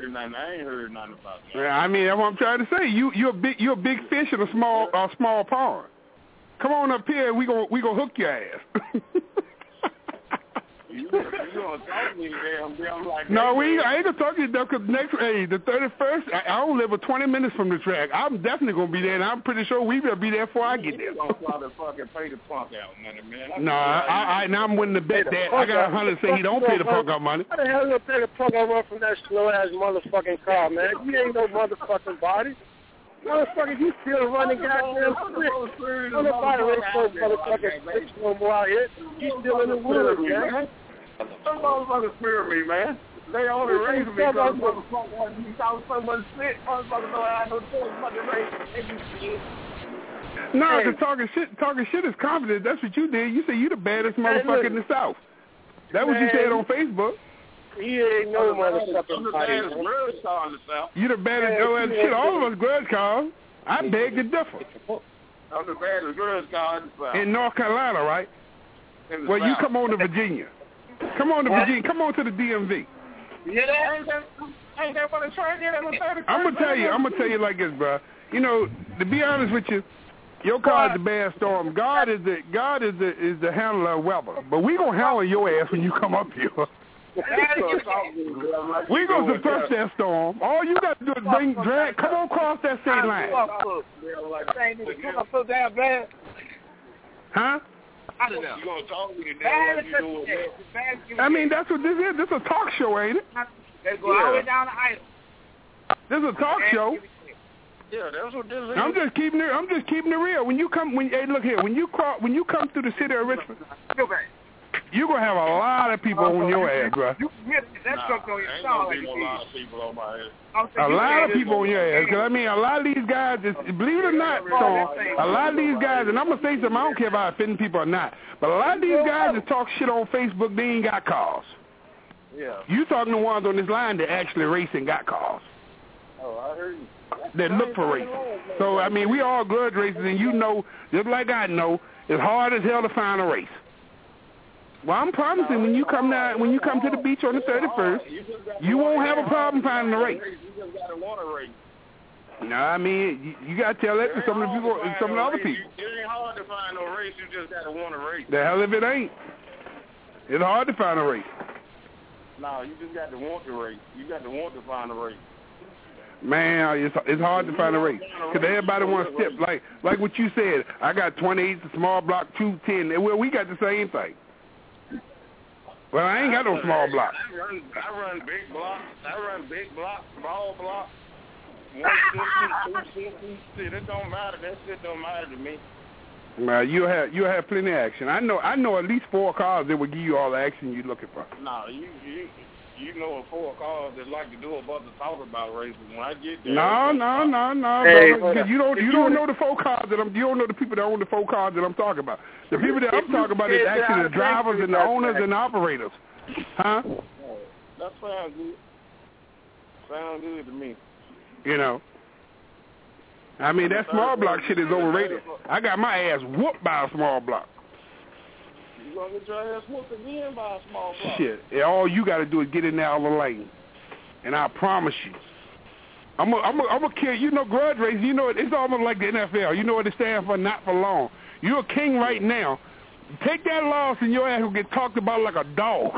S11: heard nothing. I ain't heard nothing about that.
S12: Yeah, I mean, that's what I'm trying to say. You you're a big you're a big fish in a small a small pond. Come on up here, and we gonna we gonna hook your ass.
S11: You, you gonna talk to me, damn, damn like
S12: No,
S11: that,
S12: we
S11: man.
S12: I ain't gonna talk to you though, cause next hey the thirty-first, I, I don't live but twenty minutes from the track. I'm definitely gonna be there, and I'm pretty sure we will be there before I get there.
S11: You gonna try to fucking pay the punk out money, man.
S12: No, I, I, I now I'm willing to bet that I got a hundred say he don't pay the punk out money.
S10: How the hell you gonna pay the punk out run from that slow ass motherfucking car, man? You ain't no motherfucking body. Motherfucker, you still running goddamn shit. Don't nobody race no motherfucking bitch no more out here. You still in the woods, man.
S11: Some motherfuckers fear me, man. They only raise me because motherfuckers want to be talking so much shit. Motherfuckers know I have no choice but to raise they do shit.
S12: No, hey. Cause talking shit, talking shit is confident. That's what you did. You say you the baddest motherfucker in the South. That's what you said on Facebook.
S10: He ain't no motherfucking
S11: I'm the baddest grudge car in the South.
S12: You the baddest grudge yeah, shit. All of us grudge cars. I beg to differ.
S11: I'm the baddest grudge car in the South.
S12: In North Carolina, right? Well, South. You come on to Virginia. Come on to Virginia. Come on to the D M V.
S11: Yeah, that ain't that, ain't that what it's trying to get at the thirty-first?
S12: I'm gonna tell you. I'm gonna tell you like this, bro. You know, to be honest with you, your car is the bad storm. God is the God is the is the handler of weather. But we gonna handle your ass when you come up here. We gonna suppress that storm. All you got to do is bring drag. Come on, cross that state line. Huh?
S11: I don't know. You gonna talk to me now like you doing?
S12: I mean, that's what this is. This is a talk show, ain't it?
S11: Let's go all the way down to Idle.
S12: This is a talk show.
S11: Yeah, that's what this is.
S12: I'm just keeping it. I'm just keeping it real. When you come, when hey, look here. When you cross, when you come through the city of Richmond, you're gonna have a lot of people on your ass, bro.
S11: You can hit that truck on your side. Ain't gonna be a lot of people on my ass.
S12: A lot of people on your ass. Cause I mean, a lot of these guys, just, believe it or not, Storm, a lot of these guys, and I'm gonna say something. I don't care if I offend people or not, but a lot of these guys that talk shit on Facebook, they ain't got cars.
S11: Yeah.
S12: You talking to ones on this line that actually race and got cars.
S11: Oh, I heard you.
S12: That look for racing. So I mean, we all grudge racers, and you know, just like I know, it's hard as hell to find a race. Well, I'm promising when you come down, when you come to the beach on the thirty-first, you won't have a problem finding a race.
S11: You just gotta want a race.
S12: No, I mean, you, you gotta tell that to some of the people, some of the other people.
S11: It ain't hard to find no race. You just gotta want a race.
S12: The hell if it ain't. It's hard to find a race.
S11: No, you just got to want the race. You got to want to find a race.
S12: Man, it's it's hard to find a race because everybody wants to step like like what you said. I got twenty-eight, small block, two ten. Well, we got the same thing. Well, I ain't got no small block.
S11: I run, I run big blocks. I run big blocks, small blocks. one fifty, two fifty. Shit, it don't matter. That shit don't matter to me.
S12: Well, you have you have plenty of action. I know I know at least four cars that will give you all the action you're looking for.
S11: No, you you you know of four cars that like to do a bunch of talk about racing. When I get there,
S12: no, no, no, no,
S10: hey,
S12: because you don't you don't know the four cars that I'm you don't know the people that own the four cars that I'm talking about. The people that I'm talking about is actually the drivers and the owners and the operators. Huh?
S11: That sounds good. Sounds good to me.
S12: You know. I mean, that small block shit is overrated. I got my ass whooped by a small block.
S11: You gonna get your ass whooped again by a small block?
S12: Shit. And all you got to do is get in there out of the lane. And I promise you, I'm going I'm I'm to kill, you know, grudge racing, you know, it's almost like the N F L. You know what it stands for? Not for long. You're a king right now. Take that loss and your ass will get talked about like a dog.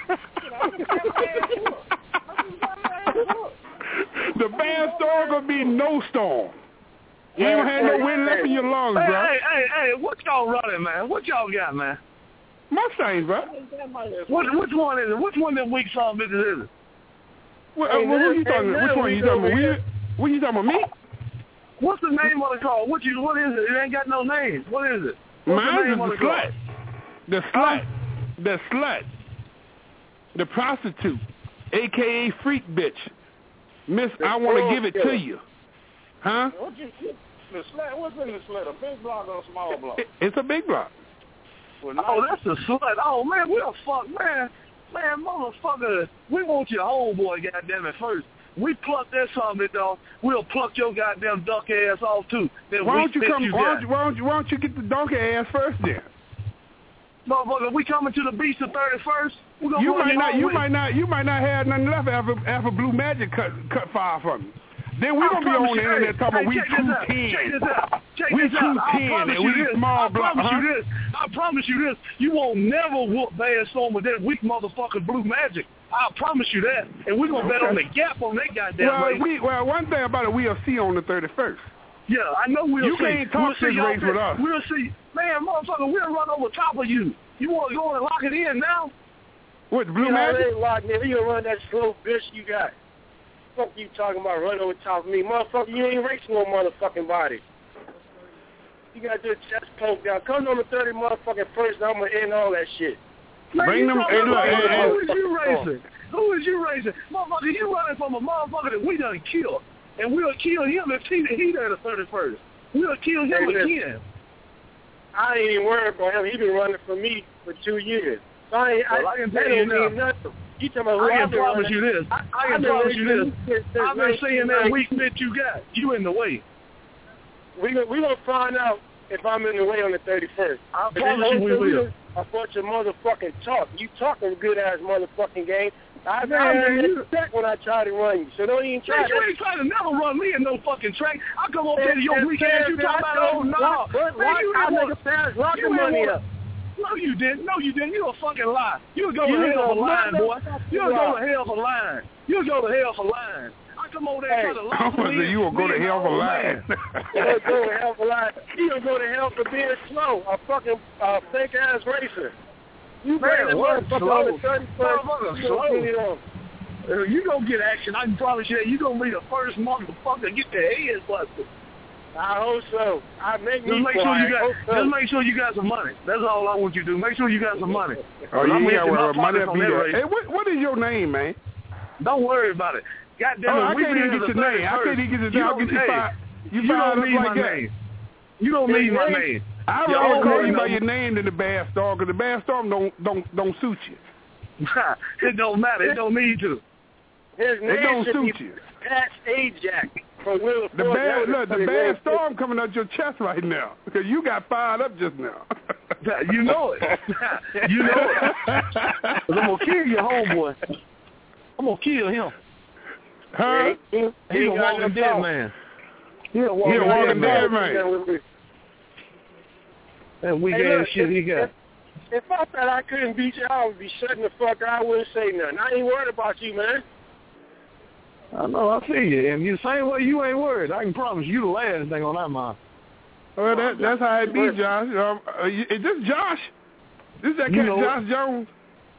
S12: The bad storm going to be no storm. You ain't gonna have no wind left in your lungs,
S13: hey,
S12: bro.
S13: Hey, hey, hey, what y'all running, man? What y'all got, man?
S12: Mustangs, bro.
S13: What, which one is it? Which one of them weak son bitches is it?
S12: What, uh, what, what you talking about? Which one you talking about? We, what you talking about, me?
S13: What's the name of the car? What you? What is it? It ain't got no name. What is it? What's
S12: Mine
S13: the
S12: is the, the slut. The slut. The slut. The prostitute. A K A freak bitch. Miss, the I want to give it to you. Huh?
S11: What you, the slut, what's in the slut? A big block or a small block? It,
S12: it's a big block.
S13: Well, oh, that's a slut. Oh, man, we'll fuck, man. Man, motherfucker, we want your homeboy, goddamn it, first. We pluck that something off, we'll pluck your goddamn duck ass off, too. Then
S12: why don't you come, you why, don't you, why, don't you, why don't you get the donkey ass first, then?
S13: Motherfucker, we coming to the beach the thirty-first. We're gonna
S12: You
S13: run
S12: might not. You
S13: way.
S12: might not. You might not have nothing left after after Blue Magic cut cut fire from you. Then we're going to be on the internet talking about we two ten. We two ten and we small block.
S13: I promise you this. I promise you this. You won't never whoop Bad Storm with that weak motherfucking Blue Magic. I promise you that. And we're going to bet on the gap on that goddamn
S12: well,
S13: race.
S12: We, well, one thing about it, we'll see on the thirty-first.
S13: Yeah, I know we'll
S12: you
S13: see.
S12: You can't talk
S13: we'll
S12: this race with us.
S13: We'll see. Man, motherfucker, we'll run over top of you. You want to go and lock it in now?
S12: What, Blue
S10: you
S12: Magic?
S10: You locked in. You run that slow bitch you got. Fuck you talking about running over top of me. Motherfucker, you ain't racing no motherfucking body. You got your chest poked out. Come number thirty motherfucking first, and I'm going to end all that shit.
S13: Man,
S12: Bring them. Hey, look, hey, hey.
S13: Who is you racing? Who is you racing? Motherfucker, you running from a motherfucker that we done killed. And we'll kill him if he, he there the thirty-first. We'll kill him
S10: hey,
S13: again.
S10: I ain't even worried about him. He been running for me for two years. So I, ain't,
S13: well,
S10: I,
S13: I can
S10: that
S13: tell you
S10: don't mean
S13: now.
S10: nothing. You talking about who
S13: I can
S10: I've been
S13: promise
S10: running.
S13: you this. I, I can promise you this. I've been seeing that weak fit you got. You in the way.
S10: We we gonna find out if I'm in the way on the thirty-first.
S13: I promise you we will.
S10: A bunch of motherfucking talk. You talking good ass motherfucking game. I
S13: Man,
S10: I made
S13: you,
S10: a track when I try to run you, so don't even try.
S13: Man, you ain't trying to never run me in no fucking track. I come over there to your weak ass. You talking about oh no?
S10: What?
S13: Man, you
S10: I
S13: ain't
S10: make a pass. Lock the money up.
S13: No, you didn't. No, you didn't. You a fucking lie. You'll go
S10: You
S13: to hell
S10: a
S13: for lying, boy. You'll
S10: lie.
S13: go to hell for lying. You'll go to hell for lying. I come over there
S10: Hey,
S13: and try to lie to me.
S12: You will go to hell for lying.
S10: You'll go to hell for lying. You'll go to hell for being slow. A fucking uh, fake ass racer. You bring the motherfucker on the thirty-first.
S13: Motherfucker slow. Uh, you gonna get action. I can promise you that. You gonna be the first motherfucker to get their head busted.
S10: I hope so. I make
S13: just
S10: me
S13: make sure you got.
S10: so.
S13: Just make sure you got some money. That's all I want you to do. Make sure you got some money.
S12: Oh, you
S13: I'm
S12: got well, money
S13: on
S12: be
S13: that
S12: there.
S13: race.
S12: Hey, what what is your name, man?
S13: Don't worry about it. Goddamn
S12: oh,
S13: it,
S12: I
S13: we
S12: can't
S13: be
S12: even
S13: in
S12: get
S13: the
S12: your name. I
S13: thirty-first.
S12: can't even get your name.
S13: You
S12: I'll get you
S13: hey,
S12: fired. You,
S13: you
S12: fired
S13: don't
S12: up
S13: need
S12: like
S13: my
S12: that.
S13: name. You don't need my name.
S12: I'd
S13: Your
S12: rather
S13: own
S12: call
S13: name
S12: you by
S13: don't-
S12: your name than the Bad Storm, because the Bad Storm don't don't don't suit you.
S13: It don't matter. It don't need to.
S10: His name
S12: It don't
S10: should
S12: suit
S10: be
S12: you.
S10: Pat Ajax from Wheel
S12: The
S10: Force.
S12: bad look, the Bad Storm coming out your chest right now because you got fired up just now.
S13: You know it. You know it. 'Cause I'm gonna kill your homeboy. I'm gonna kill him.
S12: Huh?
S10: He, he,
S13: He's
S10: he
S13: a walking dead
S10: fault.
S13: man. He a
S12: He
S13: walking,
S12: a walking
S13: dead
S12: dead
S13: man.
S12: man.
S13: That weak
S10: Hey,
S13: ass
S10: look,
S13: shit
S10: if,
S13: he got.
S10: If, if I thought I couldn't beat you, I would be shutting the fuck up. I wouldn't say nothing. I ain't worried about you, man.
S13: I know, I see you. And you the same way you ain't worried. I can promise you the last thing on that mind.
S12: Well, that, that's how it be, Josh. Um, uh, is this Josh? This is that
S13: You
S12: cat,
S13: know
S12: Josh Jones?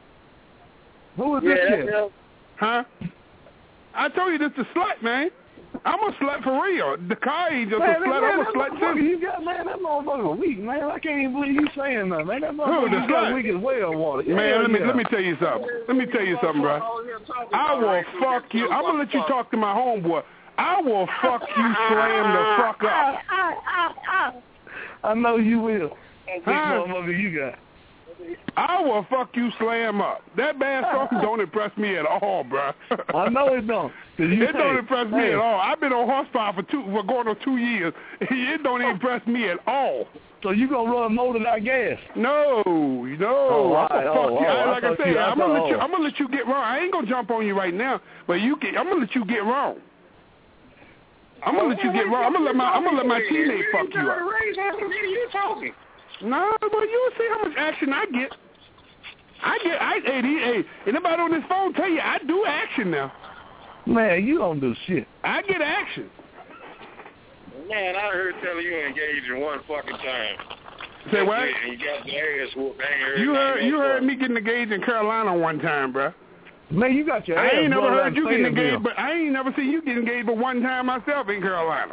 S13: Who is
S10: Yeah,
S13: this
S10: that's
S13: kid?
S10: him.
S12: Huh? I told you this is a slut, man. I'm a slut for real. The car ain't just
S13: Man,
S12: a slut.
S13: man,
S12: I'm a
S13: that
S12: slut
S13: motherfucker
S12: too.
S13: You got, man, that motherfucker weak, man. I can't even believe you saying that, man. That motherfucker
S12: the
S13: you got
S12: slut?
S13: weak as well, water.
S12: Man,
S13: Hell
S12: let me
S13: yeah.
S12: let me tell you something. Let me tell you something, bro. I will fuck you. I'm gonna let you talk to my homeboy. I will fuck you, slam the fuck up.
S13: I know you will. That big
S12: Huh?
S13: motherfucker you got.
S12: I will fuck you, slam up. That Bad Storm don't impress me at all, bro.
S13: I know it don't. 'Cause you,
S12: It don't
S13: hey,
S12: impress me
S13: hey,
S12: at all. I've been on horsepower for two, for going on two years. It don't impress me at all.
S13: So you gonna run more than I gas?
S12: No, no.
S13: Oh,
S12: I'm
S13: right.
S12: gonna
S13: Oh,
S12: fuck you.
S13: oh,
S12: I-
S13: I
S12: like I
S13: thought
S12: said,
S13: you- I
S12: I'm gonna
S13: thought-
S12: let you.
S13: oh.
S12: I'm gonna let you get wrong. I ain't gonna jump on you right now, but you get. I'm gonna let you get wrong. I'm gonna let you get wrong. I'm gonna let my. I'm gonna let my teammate fuck you up.
S13: You talking?
S12: No, but you'll see how much action I get. I get. I hey, these- hey. Anybody on this phone tell you I do action now.
S13: Man, you don't do shit.
S12: I get action.
S11: Man, I heard telling you engaged in one fucking time.
S12: Say what?
S11: And you got the ass whooped. I ain't heard
S12: You heard.
S11: nothing
S12: You
S11: else
S12: heard
S11: from
S12: me getting engaged in Carolina one time, bruh.
S13: Man, you got your
S12: I
S13: ass
S12: ain't never
S13: blown
S12: heard
S13: out
S12: you getting
S13: Fayetteville.
S12: engaged, but I ain't never seen you get engaged but one time myself in Carolina.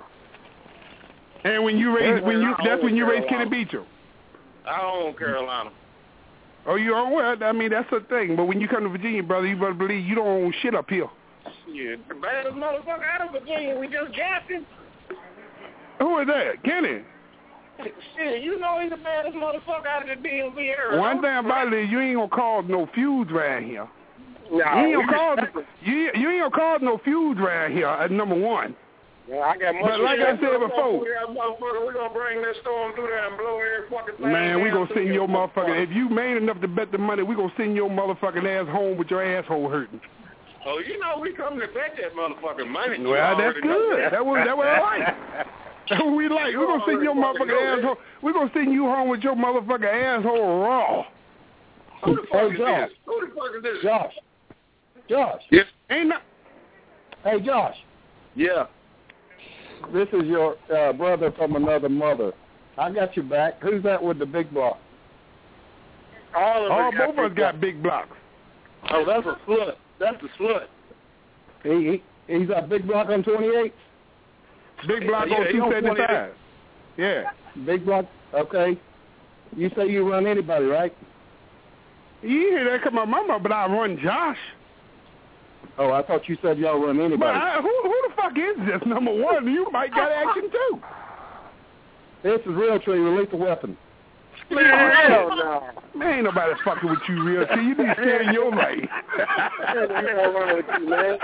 S12: And when you raised, when you that's when you raised Kenny Beecham.
S11: I own Carolina.
S12: Oh, you own well? I mean, that's the thing. But when you come to Virginia, brother, you better believe you don't own shit up here.
S11: Shit, the baddest motherfucker out of Virginia. We just gassed him.
S12: Who is that? Kenny.
S11: Shit, you know he's the baddest motherfucker out of the D M V area.
S12: One thing about it is you ain't gonna cause no feuds around here.
S10: No,
S12: you ain't
S10: we
S12: gonna cause
S10: respect
S12: you, you ain't gonna cause no feuds around here. At number one.
S10: Yeah, I got
S12: but like I said before,
S11: we're gonna bring this storm through there and blow every fucking thing.
S12: Man, we gonna send your motherfucker. If you man enough to bet the money, we gonna send your motherfucking ass home with your asshole hurting.
S11: Oh, you know we come to bet that motherfucking money.
S12: Well, that's good. That. that was that what I like. That's what we like. We're gonna send your motherfucking asshole. We're gonna send you home with your motherfucking asshole raw.
S11: Who the fuck
S6: hey,
S11: is
S6: Josh.
S11: this? Who the fuck is this?
S6: Josh. Josh.
S11: Yes.
S12: Ain't not.
S6: Hey, Josh.
S11: Yeah.
S6: This is your uh, brother from another mother. I got you back. Who's that with the big block?
S11: All of
S12: Oh,
S11: us
S12: both of us got big blocks.
S11: Oh, that's a slut. That's a slut.
S6: He, he he's a big block on twenty-eight.
S12: Big block
S11: Yeah,
S12: on
S11: he
S12: two
S11: on
S12: seventy-five. Yeah.
S6: Big block. Okay. You say you run anybody, right?
S12: You hear that come out my mouth, but I run Josh.
S6: Oh, I thought you said y'all run anybody.
S12: But I, who who the fuck is this? Number one, you might got action too.
S6: This is Real Tree. Release the weapon.
S10: Man, hell no.
S12: Man, ain't nobody fucking with you, Real Tree. You need to stay in your lane.
S10: What the hell wrong with you, man?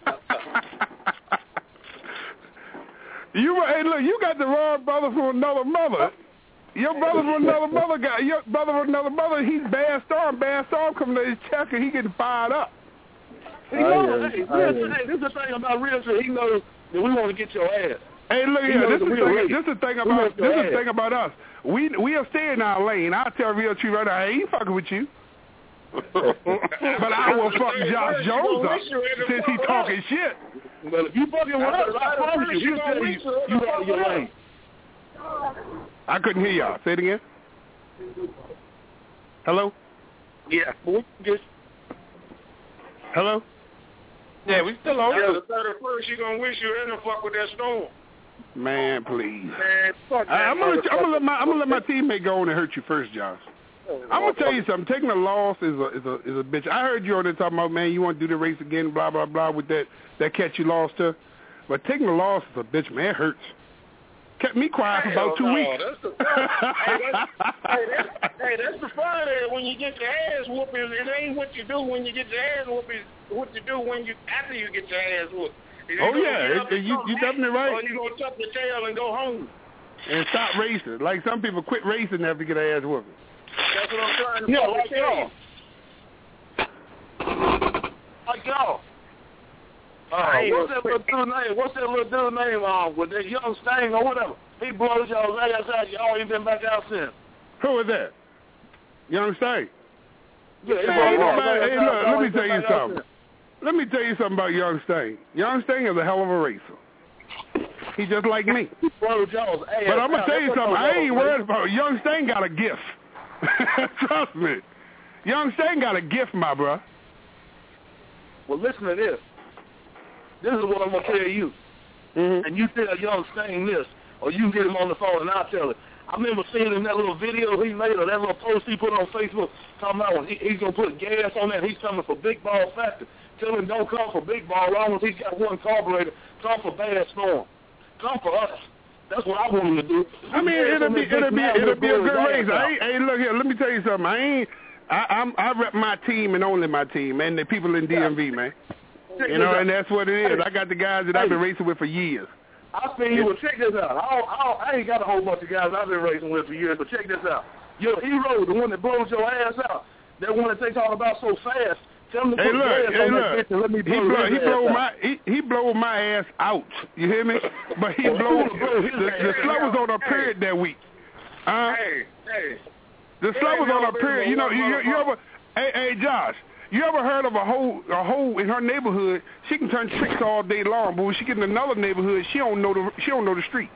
S12: You hey, look, you got the wrong brother from another mother. Your brother from another mother got your brother from another mother. He's Bad Storm. Bad Storm coming to his check and he getting fired up.
S13: He knows, hey, Real, hey, this is the thing about Real Tree. He knows that we want to get your ass.
S12: Hey, look
S13: He
S12: here.
S13: knows
S12: This is
S13: that
S12: the
S13: we
S12: thing.
S13: are
S12: This is the thing
S13: We
S12: about
S13: want
S12: this
S13: your
S12: is the
S13: ass.
S12: thing about us. We we'll stay in our lane. I'll tell Real Tree right now. I ain't fucking with you. But I will fuck Josh Jones up since he talking shit.
S13: But if you fucking with us, I promise you, he'll tell you you out of your lane.
S12: I couldn't hear y'all. Say it again. Hello?
S11: Yeah.
S13: Just
S12: Hello?
S5: Yeah, we still on.
S11: Yeah, the thirty-first, you gonna wish you didn't fuck with that storm.
S12: Man, please.
S11: Man, fuck that.
S12: I, I'm gonna I'm gonna let my I'm gonna let my teammate go on and hurt you first, Josh. I'm gonna tell you something. Taking a loss is a is a is a bitch. I heard you on there talking about, man, you want to do the race again, blah blah blah, with that that catch you lost to. But taking a loss is a bitch, man. It hurts. Kept me quiet for about two
S11: no,
S12: weeks.
S11: That's the fun. hey, that's, hey, that's, hey, that's the fun of it. When you get your ass whooped, it ain't what you do when you get your ass whooped. It's what you do when you after you get your ass whooped.
S12: Oh yeah, it, it, you you definitely right.
S11: Or you gonna tuck your tail and go home.
S12: And stop racing. Like some people quit racing after get their ass whooping.
S11: That's what I'm trying to
S13: Yeah,
S11: fucking
S13: like
S11: tell you.
S13: y'all. Like y'all. Uh,
S11: I
S13: what's that little dude name? What's that little dude name? Um, with that young Sting or whatever. He blows y'all's ass out. Y'all ain't been back out since.
S12: Who is that? Young Sting.
S13: Yeah, he
S12: Man,
S13: blows y'all's
S12: nobody,
S13: ass
S12: hey,
S13: out.
S12: look,
S13: Y'all
S12: let me
S13: ain't
S12: tell
S13: been
S12: you
S13: back out
S12: something.
S13: since.
S12: Let me tell you something about Young Sting. Young Sting is a hell of a racer. He just like me.
S13: He blows y'all's ass
S12: But I'm gonna
S13: out.
S12: tell you
S13: That's what
S12: something. I
S13: y'all
S12: ain't
S13: do.
S12: worried about it. Young Sting got a gift. Trust me. Young Sting got a gift, my bro.
S13: Well, listen to this. This is what I'm going to tell you.
S12: Mm-hmm.
S13: And you tell Young Sting this, or you can get him on the phone and I'll tell it. I remember seeing him that little video he made or that little post he put on Facebook talking about when he, he's going to put gas on that. He's coming for Big Ball Factor. Tell him don't come for Big Ball. As long as he's got one carburetor, come for Bad Storm. Come for us. That's what I want him to do.
S12: I mean, it'll be it'll be it'll be a good race. I ain't, hey, look here. Let me tell you something. I ain't. I, I'm I rep my team and only my team and the people in D M V, man. You know, and that's what it is. I got the guys that I've been racing with for years.
S13: I seen you. Well, check this out. I, don't, I, don't, I ain't got a whole bunch of guys I've been racing with for years, but check this out. Your hero, the one that blows your ass out, that one that they talk about so fast. Tell him to
S12: Hey
S13: put
S12: look,
S13: gas
S12: hey
S13: on that
S12: look.
S13: bitch and let me
S12: He
S13: blow
S12: blow,
S13: his
S12: he
S13: ass
S12: blow
S13: out.
S12: my he, he blow my ass out. You hear me? But he
S13: Well,
S12: blow
S13: who blow his
S12: the,
S13: ass
S12: the
S13: out?
S12: slow was on a period that week. Uh,
S11: Hey, hey.
S12: the slow was on a period. You know, you, you, you ever? Hey, hey, Josh. You ever heard of a hoe, a hoe in her neighborhood? She can turn tricks all day long, but when she get in another neighborhood, she don't know the she don't know the streets.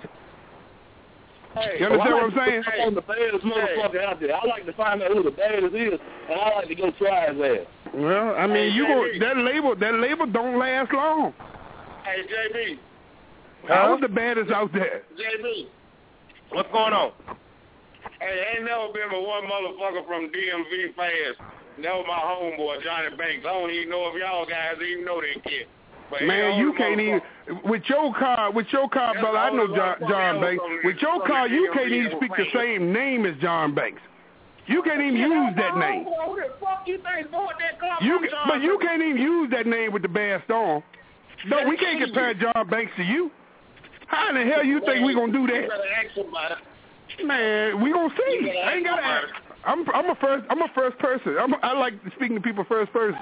S11: Hey,
S12: You understand
S13: Well, I
S12: what I'm saying?
S13: like to find the baddest motherfucker out there. I like to find out who the baddest is, and I like to go try his ass.
S12: Well, I mean, you go that label. That label don't last long.
S11: Hey, J B.
S12: I was the baddest out there.
S11: J B.
S5: What's going on?
S11: Hey, ain't never been but one motherfucker from D M V fast. That was my homeboy, Johnny Banks. I don't even know if y'all guys even know that kid. But
S12: Man, you can't even with your car, with your car, brother. I know John, John Banks. With your car, you can't even speak the same name as John Banks. You can't even use that name.
S11: Who the fuck you think bought that car
S12: You,
S11: from John
S12: but you
S11: Banks?
S12: can't even use that name with the Bad Storm. No, we can't compare John Banks to you. How in the hell you think we gonna do
S11: You
S12: that?
S11: better ask somebody.
S12: Man, we gonna see.
S11: You better
S12: I ain't
S11: ask
S12: gotta ask.
S11: somebody.
S12: I'm I'm a first I'm a first person. I'm I like speaking to people first person.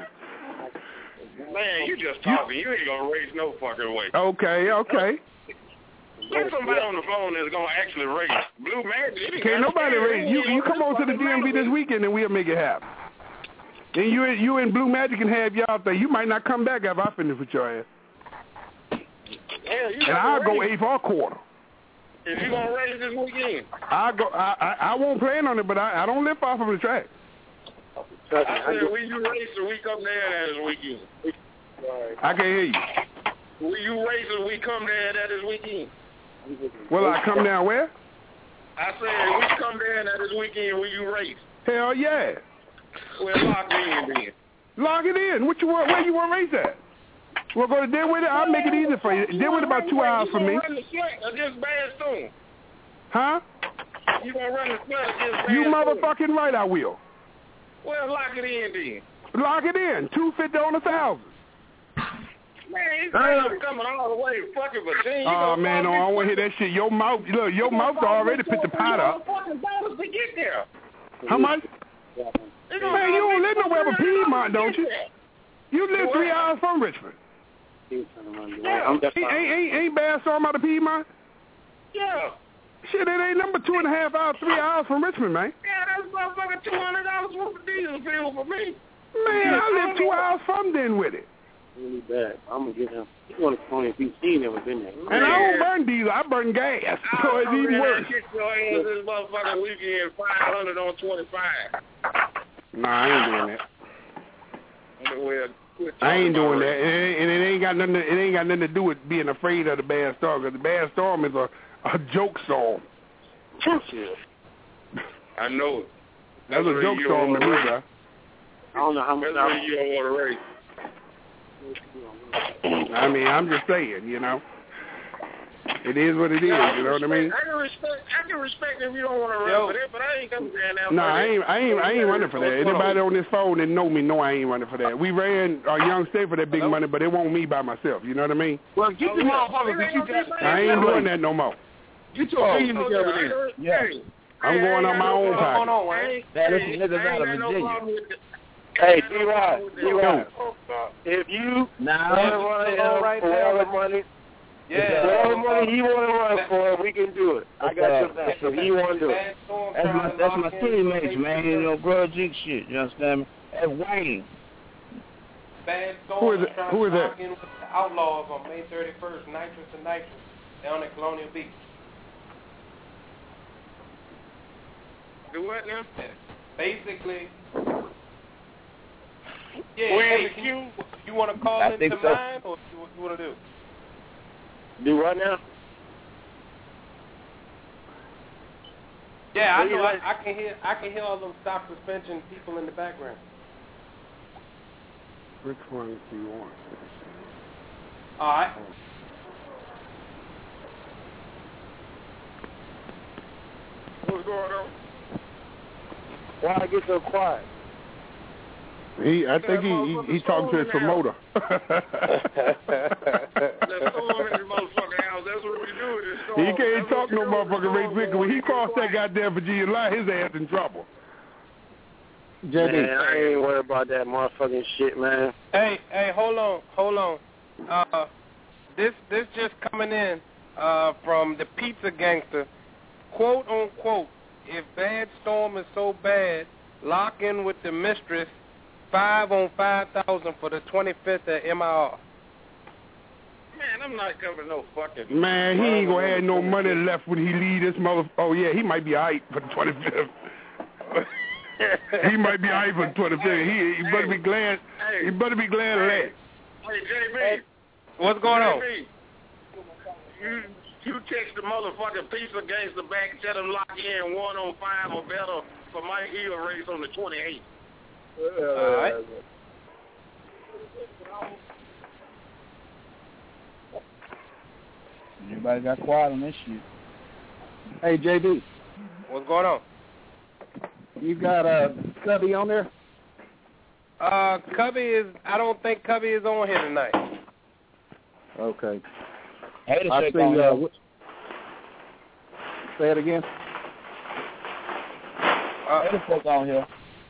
S11: Man, you just talking. You ain't gonna race no fucking way.
S12: Okay, okay.
S11: Get somebody on the phone that's gonna actually race. Blue Magic.
S12: Can't nobody race. You you come on to the D M V this weekend and we'll make it happen. And you and you and Blue Magic can have y'all thing. You might not come back after I finish with your ass.
S11: Yeah, you
S12: And I'll go eighth or quarter.
S11: If you gonna race this weekend,
S12: I go. I, I I won't plan on it, but I I don't live far from the track.
S11: I said, will you race or we come there this weekend?
S12: I can't hear you.
S11: Will you race or we come there that this weekend?
S12: Will I come down where?
S11: I said, if we come there that this weekend, will you race?
S12: Hell yeah.
S11: Well, lock it in then.
S12: Lock it in. What you want? Where you want to race at? We'll go to Deadwood. I'll make it easy for you. Deadwood about two hours from me.
S11: You gonna run the sweat against Bad Storm?
S12: Huh?
S11: You gonna run the sweat against Bad
S12: You
S11: Storm?
S12: motherfucking right, I will.
S11: Well, lock it in then.
S12: Lock it in. Two fifty on a thousand.
S11: Man, he's uh, coming all the way fucking Virginia.
S12: Oh, man, no, I don't want to hear that shit. Your mouth, look, your mouth already put the pot up.
S11: Fucking dollars to get there.
S12: How much? Man, you don't live nowhere but Piedmont, don't you? You live three hours from Richmond.
S11: Yeah.
S12: Ain't, ain't, ain't Bad Storm out of Piedmont?
S11: Yeah.
S12: Shit, it ain't number two and a half hours, three hours from Richmond, man.
S11: Yeah, that's motherfucking two hundred dollars worth of diesel fuel for me.
S12: Man, I live two hours from then with it.
S10: Really bad. I'm gonna get him. He want to phone if he's seen him within there.
S12: And I don't burn diesel, I burn gas, so it's even worse.
S11: Get your ass this motherfucking weekend five hundred on twenty-five.
S12: Nah, I ain't doing that.
S11: Well,
S12: I ain't doing that, and it, and it ain't got nothing. To, it ain't got nothing to do with being afraid of the bad storm. Because the bad storm is a, a joke storm.
S11: I know it.
S12: That's, That's a joke storm to me, bro.
S10: I don't know how much.
S11: That's why you don't want to race.
S12: I mean, I'm just saying, you know. It is what it is,
S11: no,
S12: you know what I mean?
S11: I can respect. I can respect if you don't want to run for that, but I ain't coming down there.
S12: No, I ain't. I ain't. I ain't running for that. Anybody on this phone that know me know I ain't running for that. We ran our young state for that big money, but it won't me by myself. You know what I mean?
S10: Well, get the motherfuckers that you got.
S12: I ain't doing that no more.
S10: Get your team together then.
S12: Yeah. I'm going on my own pocket.
S10: That is niggas out of Virginia. Hey, D-Rod, D-Rod, if you
S5: nah,
S10: want to run him right for whatever money,
S5: yeah,
S10: whatever money he want to run for, we can do it. I got your back if he want to do it.
S14: That's my, that's my teammates, man. You know, grudge shit. You understand me? That's Wayne.
S5: Bad
S12: Who is it? Who is that?
S5: With the Outlaws on May thirty-first, nitrous and nitrous, down at Colonial Beach.
S11: Do what now?
S5: Basically. Yeah,
S11: Where
S5: hey,
S11: is
S5: can you, you want to call
S14: I
S5: into
S14: so.
S5: mine, or you, what you want to do?
S10: Do what now?
S5: Yeah, I know. I, I can hear. I can hear all them stop suspension people in the background.
S12: Which one do you want?
S5: All right.
S11: What's going on?
S10: Why I get so quiet?
S12: He, I think he, he, he talking to his promoter. He can't talk no motherfucking race with. When he crossed that goddamn Virginia line, his ass in trouble.
S10: Man, I ain't worried about that motherfucking shit, man.
S5: Hey, hey, hold on, hold on. Uh, this this just coming in uh, from the Pizza Gangster, quote unquote. If Bad Storm is so bad, lock in with the mistress. Five on five thousand for the twenty-fifth at M I R.
S11: Man, I'm not covering no fucking.
S12: Man, he ain't gonna have no money left when he leave this mother. Oh yeah, he might be alright for the twenty-fifth. He might be alright for the twenty-fifth. He, he better be glad.
S11: Hey,
S12: he better be glad of that.
S11: Hey, J B.
S5: What's going on?
S11: J B, you you text the motherfucking Pizza Gangster back and tell him lock in one on five or better for Mike Hill race on the twenty-eighth.
S5: All right.
S14: Everybody got quiet on this shit.
S6: Hey, J B.
S5: What's going on?
S6: You got uh, Cubby on there?
S5: Uh, Cubby is. I don't think Cubby is on here tonight.
S6: Okay.
S14: Hey,
S6: I see. Uh, Say it again.
S10: Uh, the fuck on here.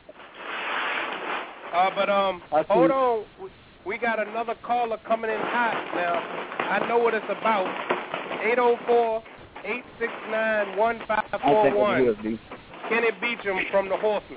S5: Uh, but um,
S6: I
S5: hold
S6: see.
S5: on. We, we got another caller coming in hot now. I know what it's about. eight oh four, eight six nine, one five four one. Kenny Beecham from the Horsemen.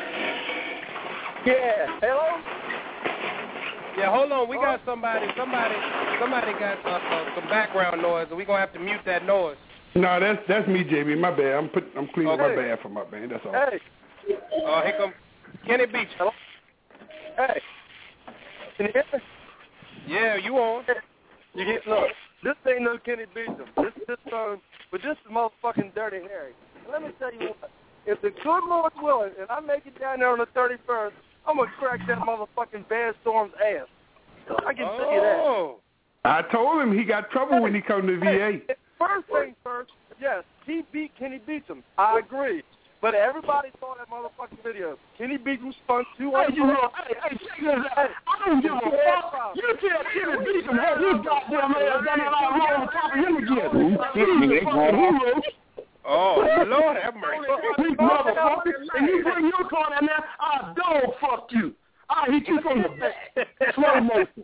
S10: Yeah. Hello?
S5: Yeah, hold on. We got somebody. Somebody. Somebody got uh, uh, some background noise, and we're gonna have to mute that noise.
S12: No, that's that's me, J B. My bad. I'm put, I'm cleaning
S5: Okay.
S12: my bad for my band. That's all.
S10: Hey.
S5: Uh, here come Kenny Beecham.
S10: Hello? Hey. Can you hear me?
S5: Yeah, you on?
S10: You get look. This ain't no Kenny Beecham. This this phone, but this is motherfucking Dirty Harry. And let me tell you what. If the good Lord's willing, and I make it down there on the thirty-first, I'm gonna crack that motherfucking Bear Storm's ass. I can tell you that.
S5: Oh.
S12: I told him he got trouble when he come to V A.
S10: Hey, first thing first, yes, he beat Kenny Beecham. I agree. But everybody saw that motherfucking video. Kenny Beecham spun two
S13: Hey,
S10: hundred.
S13: you know, hey, hey, check this out. I don't give a fuck. You tell Kenny Beecham how his goddamn ass done it all wrong on top of him again. He's a fucking hero.
S5: Oh, Lord have mercy.
S13: We motherfucker. And you bring your car down there, I'll dog fuck you. I'll hit you from the back. Slow motion.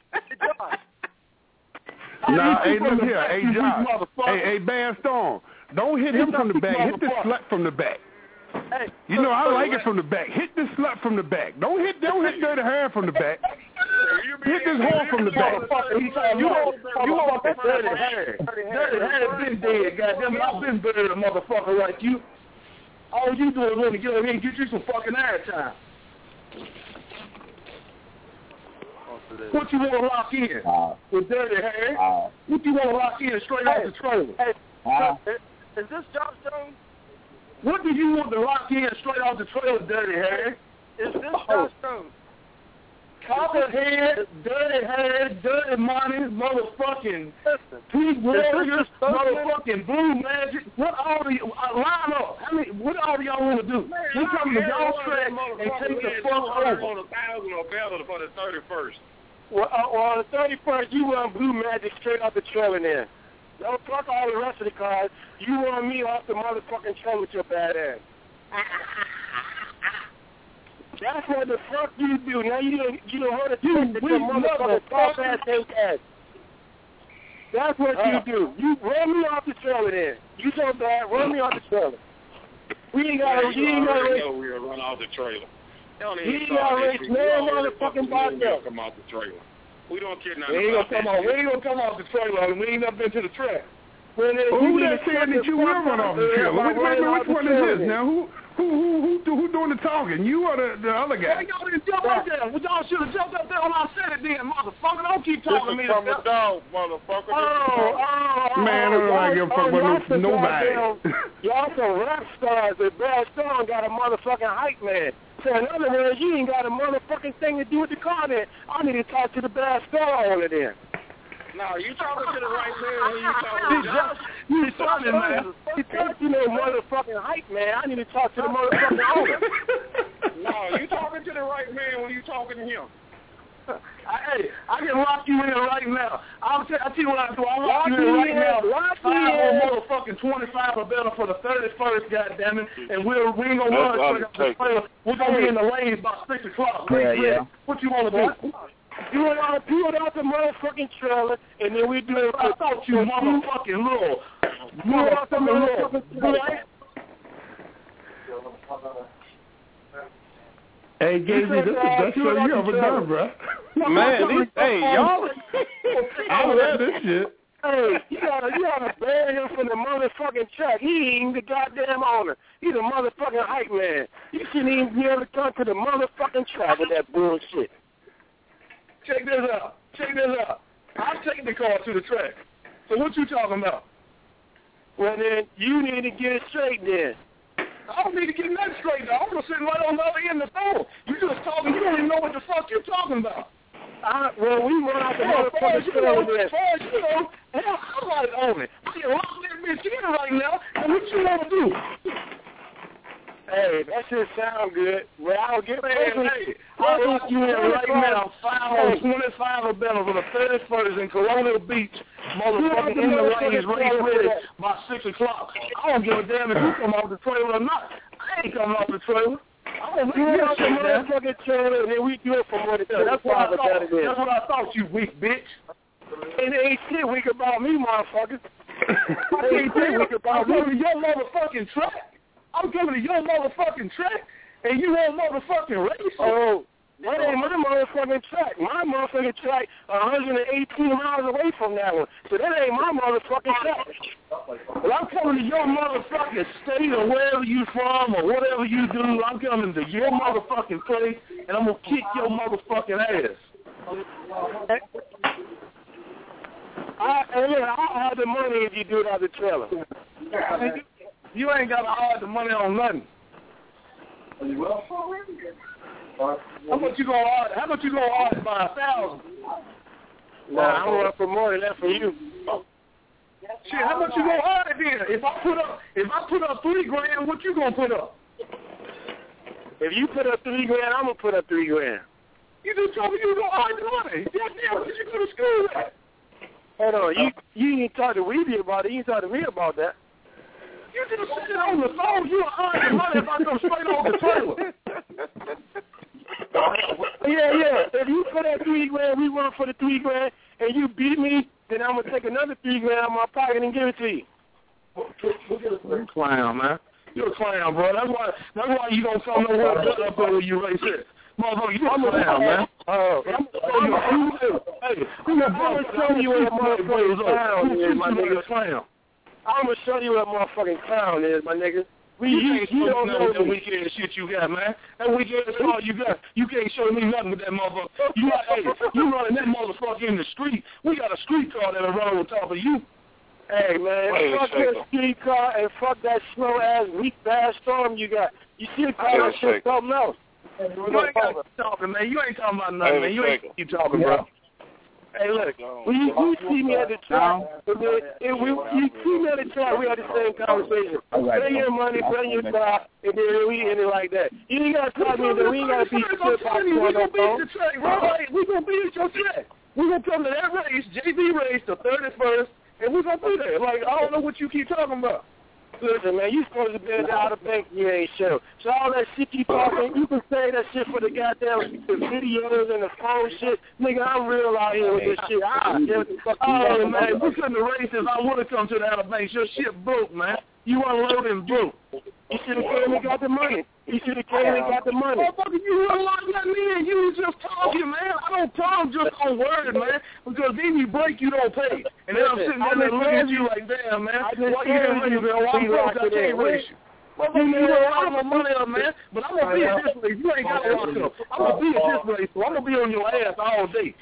S12: Nah, hey, look here. Hey, John. Hey, hey, Bad Storm. Don't hit him from the back. Hit the slut from the back.
S10: Hey,
S12: You know, I like it from the back. Hit the slut from the back. Don't hit don't hit Dirty Harry from the back. Hit this whore from the back.
S13: You want you want that Dirty Harry. Dirty Harry been dead, goddamn it. I've been buried a motherfucker like you. All you do is want to get over here and get you some fucking airtime. What you want to lock in uh, with Dirty Harry? Uh, what you want to lock in straight
S10: hey,
S13: off the trailer?
S10: Hey,
S13: uh,
S10: is, is this Josh Jones?
S13: What do you want to lock in straight off the trailer, Dirty Harry?
S10: Is this
S13: oh.
S10: Josh Jones?
S13: Copperhead, Dirty Harry, Dirty Money, motherfucking Pete Warriors, motherfucking Blue Magic. What all do you uh, line up? How many? What all do y'all want to do? We come to y'all track and take the fuck over.
S11: On a thousand or better for the thirty-first.
S10: Well, uh, well, on the thirty-first, you run Blue Magic straight off the trailer there. Don't fuck all the rest of the cars. You run me off the motherfucking trailer with your bad ass. That's what the fuck you do. Now you don't, you don't heard a trick that your motherfucking soft ass ain't had. That's what uh, you do. You run me off the trailer then. You so bad, run me off the trailer. We ain't got to,
S11: yeah,
S10: you ain't got to race.
S11: We'll run off the trailer.
S10: We ain't got to race no motherfucking about that.
S11: Come off the trailer. We don't care nothing
S13: we ain't
S11: about
S13: gonna come
S11: that.
S13: off, we ain't gonna come off the trailer. We ain't never been to the track.
S12: Well, who that said that you will run off the trailer? Which, wait, wait, which one is this? Now, who who who who, who doing the talking? You or the, the other guy?
S13: Hey, y'all didn't jump up there. Well, y'all should have jumped up there when I said it then, motherfucker. Don't keep talking to me.
S11: This is from the dog, motherfucker.
S13: Oh, oh,
S12: Man, I don't like give a fuck about no, nobody.
S10: Y'all some rap stars. The Bad Storm got a motherfucking hype man. So in other words, you ain't got a motherfucking thing to do with the car then. I need to talk to the Bad Star on it then.
S11: No, you talking to the right man when you talking to Josh.
S10: You talking, man. You talking to no motherfucking hype man. I need to talk to the motherfucking owner.
S11: No, you talking to the right man when you talking to him.
S13: Hey, I can lock you in right now. I'll tell, I'll tell you what I do. I'll lock,
S10: lock
S13: you in right
S10: in,
S13: now.
S10: Lock
S13: Five more motherfucking twenty-five or better for the thirty-first, goddammit. And we're, we ain't going to run straight up the trailer. We're going to be in the lane about six o'clock.
S14: Yeah, yeah.
S13: What you want to do?
S10: You want to peel it out the motherfucking trailer, and then we do it.
S13: I thought you motherfucking little.
S10: You out the motherfucking trailer.
S12: Hey, Gazy, this is that's show you overdone, bro.
S5: Man, these, hey, y'all.
S12: I love this shit.
S10: Hey, you gotta, you gotta ban him from the motherfucking track. He ain't the goddamn owner. He's a motherfucking hype man. You shouldn't even be able to come to the motherfucking track with that bullshit.
S13: Check this out. Check this out. I'm taking the car to the track. So what you talking about?
S10: Well, then, you need to get it straight then.
S13: I don't need to get nothing straight now. I'm sitting right on the other end of the phone. You just talking. You don't even know what the fuck you're talking about.
S10: Uh, well, we run out the
S13: yeah,
S10: motherfucking
S13: trailer
S10: there.
S13: As far as you know, hell, I'm right on it. I can lock that bitch in right now. And what you want to do?
S10: Hey, that shit sound good. Well, I'll get
S13: Man,
S10: paid.
S13: hey, I'll look you in right now, five on twenty-five of Bella for the thirty-first in Colonial Beach, motherfucking in the lanes, race ready by six o'clock. I don't give a damn if you come off the trailer or not. I ain't coming off the trailer. I don't
S10: You
S13: make
S10: know
S13: that shit,
S10: the
S13: man.
S10: motherfucking trailer, and then we do it for more than
S13: Yeah, that's what I
S10: five
S13: thought.
S10: Saturdays.
S13: That's what I thought, you weak bitch.
S10: And it ain't shit weak about me, motherfuckers.
S13: I ain't shit weak about me. I'm coming to your motherfucking track. I'm coming to your motherfucking track, and you on motherfucking race.
S10: Oh, that ain't my motherfucking track. My motherfucking track one hundred eighteen miles away from that one. So that ain't my motherfucking track.
S13: Well, I'm coming to your motherfucking state or wherever you from or whatever you do. I'm coming to your motherfucking place, and I'm going to kick your motherfucking ass.
S10: I, and look, I'll have the money if you do it out the trailer.
S13: You ain't got to hide the money on nothing. How much you gonna hard? How much you gonna hard by a thousand?
S10: Nah, I want for more than that for you.
S13: Shit, how much you gonna hard then? If I put up, if I put up three grand, what you gonna put up?
S10: If you put up three grand, I'm gonna put up three grand.
S13: You just told me you gonna hide the money. Goddamn, what did you go to school at?
S10: Hold on, you you didn't talk to Weeby about it. You didn't talk to me about that.
S13: You just sit on the phone. You hide the money if I come straight off the trailer.
S10: Yeah, yeah. If you put that three grand, we run for the three grand, and you beat me, then I'm gonna take another three grand out of my pocket and give it to you.
S13: You're a clown, man. You're a clown, bro. That's why. That's why you don't come nowhere but up there when you race it. Motherfucker, you're a clown, man.
S10: Oh,
S13: I'm gonna show you. Hey, who the fuck
S10: show you what a motherfucking clown is, my nigga.
S13: Clown.
S10: I'm gonna show you what a motherfucking clown is, my nigga. We,
S13: You,
S10: you,
S13: can't
S10: you
S13: show
S10: don't
S13: me
S10: know
S13: none of that
S10: me.
S13: weekend shit you got, man. That weekend is all you got. You can't show me nothing with that motherfucker. You got, hey, you running that motherfucker in the street. We got a street car that'll run on top of you.
S10: Hey, man,
S13: Wait,
S10: fuck
S13: wait,
S10: that street car and fuck that slow-ass, weak-ass storm you got. You see the car, that shit something else.
S13: You ain't got to keep talking, man. You ain't talking about nothing, man. You ain't got to keep talking, bro.
S10: Hey, look, when you, you see me at the track, and then, and we, you see me at the track, we had the same conversation.
S13: Right.
S10: Bring your money, bring your car, and then we end it like that. You ain't got to talk to me, we ain't got to be
S13: I'm telling you, we gonna be at the track, bro. Like, we gonna be at your track. We gonna come to that race, J B race, the thirty-first, and we gonna be there. Like, I don't know what you keep talking about.
S10: Listen, man, you supposed to be out of bank, you ain't sure. So all that shit you talking, you can say that shit for the goddamn the videos and the phone shit. Nigga, I'm real out here with this shit. I don't care what the fuck you
S13: Oh,
S10: talking
S13: man,
S10: about.
S13: we couldn't have raced if I would have come to the Outer Banks. Your shit broke, man. You unloaded and broke.
S10: You should have came and got the money. You should have came and got the money.
S13: Motherfucker, you unlocked that in. You was just talking, man. I don't talk just on word, man. Because then you break, you don't pay. And then I'm sitting there looking at you like, damn, man. Why you didn't race, man? Well, I'm broke. I can't race you. Motherfucker, you don't lock my money up, man. But I'm going to be at this race. You ain't got to lock up. I'm going to be at this race, so I'm going to be on your ass all day.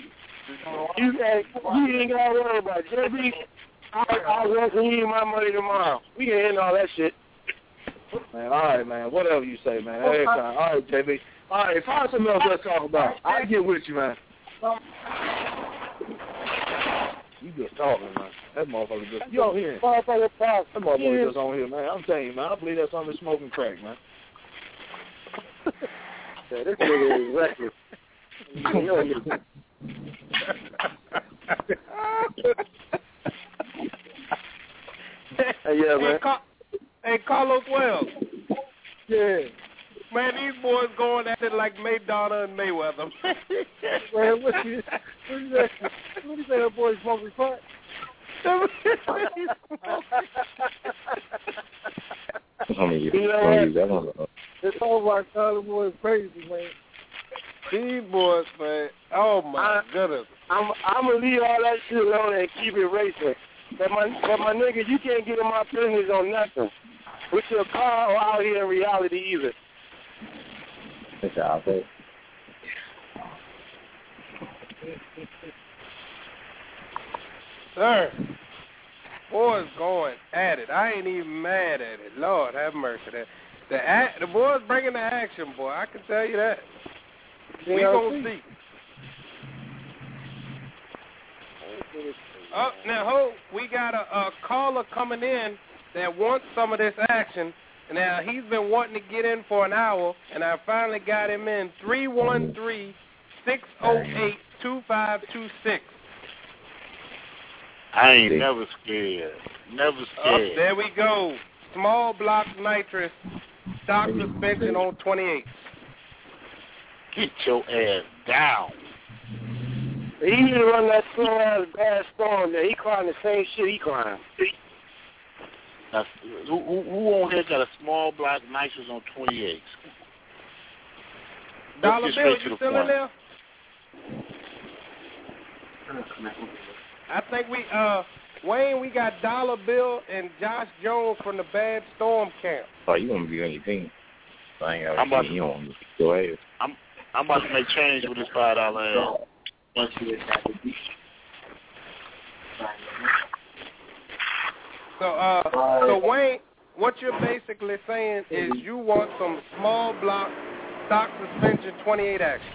S10: You, ain't, you ain't got to worry about it. J B, I, I want to need my money tomorrow. We can end all that shit.
S13: Man, all right, man. Whatever you say, man. Every time. All right, J B. All right, find something else let's talk about. I'll get with you, man. You just talking, man. That motherfucker just... You on here. That motherfucker just on here, man. I'm telling you, man. I believe that's on the smoking crack, man.
S10: Yeah, this nigga is reckless.
S5: Hey,
S10: yeah, man.
S5: Hey, Car- hey, Carlos Wells.
S10: Yeah.
S5: Man, these boys going at it like Madonna and Mayweather.
S10: Man, what you, what you say? What you say that boy smoking pot? You know what? This whole white collar boy is crazy, man.
S5: These boys, man. Oh my
S10: I,
S5: goodness.
S10: I'm I'm gonna leave all that shit alone and keep it racing. But my but my nigga, you can't get in my business on nothing. With your car or out here in reality either.
S15: That's all right.
S5: Sir, boys going at it. I ain't even mad at it. Lord have mercy. The the, act, the boys bringing the action, boy. I can tell you that. We gonna see. Up now, ho, we got a, a caller coming in that wants some of this action. Now, he's been wanting to get in for an hour, and I finally got him in. three one three, six oh eight, two five two six.
S9: I ain't never scared. Never scared.
S5: Oh, there we go. Small block nitrous, stock suspension on twenty-eight.
S9: Get your ass down.
S10: He need to run that slow ass bad storm there. He crying the same shit he crying.
S9: Now, who, who, who on here got a small block nitrous on twenty-eight?
S5: Dollar Bill, you still in there? I think we, uh, Wayne, we got Dollar Bill and Josh Jones from the Bad Storm Camp.
S15: Oh, you want to be on your team? So I ain't got
S9: I'm about to,
S15: you on. Go ahead.
S9: I'm, I'm about to make change with this five dollar ass.
S15: Once you get back to the
S5: So, uh, so Wayne, what you're basically saying is you want some small block stock suspension twenty-eight action.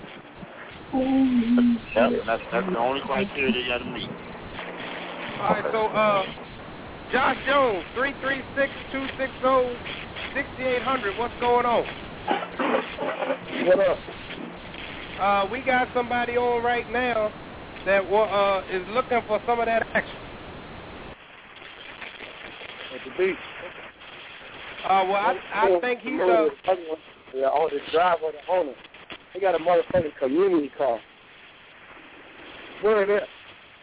S9: Yep, that's, that's the only criteria they got to meet.
S5: All right, so uh, Josh Jones, three three six, two six zero, six eight zero zero. What's going on?
S10: What up?
S5: Uh, we got somebody on right now that uh, is looking for some of that action.
S10: At the beach.
S5: Uh, well, I, I think he's uh,
S10: yeah, on the driver, the owner. He got a motherfucking community car. Where is it?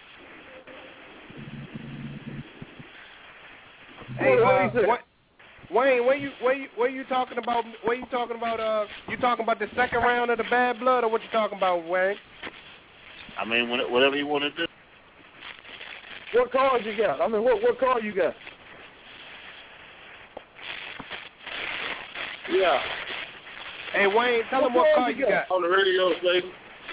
S5: Hey, uh, what, Wayne, where you where you where you talking about? Where you talking about? Uh, you talking about the second round of the Bad Blood, or what you talking about, Wayne?
S9: I mean, whatever you want to do.
S10: What cars you got? I mean, what what car you got?
S5: Yeah. Hey, Wayne, tell
S10: what
S5: him what car
S10: you
S5: you got.
S10: got on the radio, baby.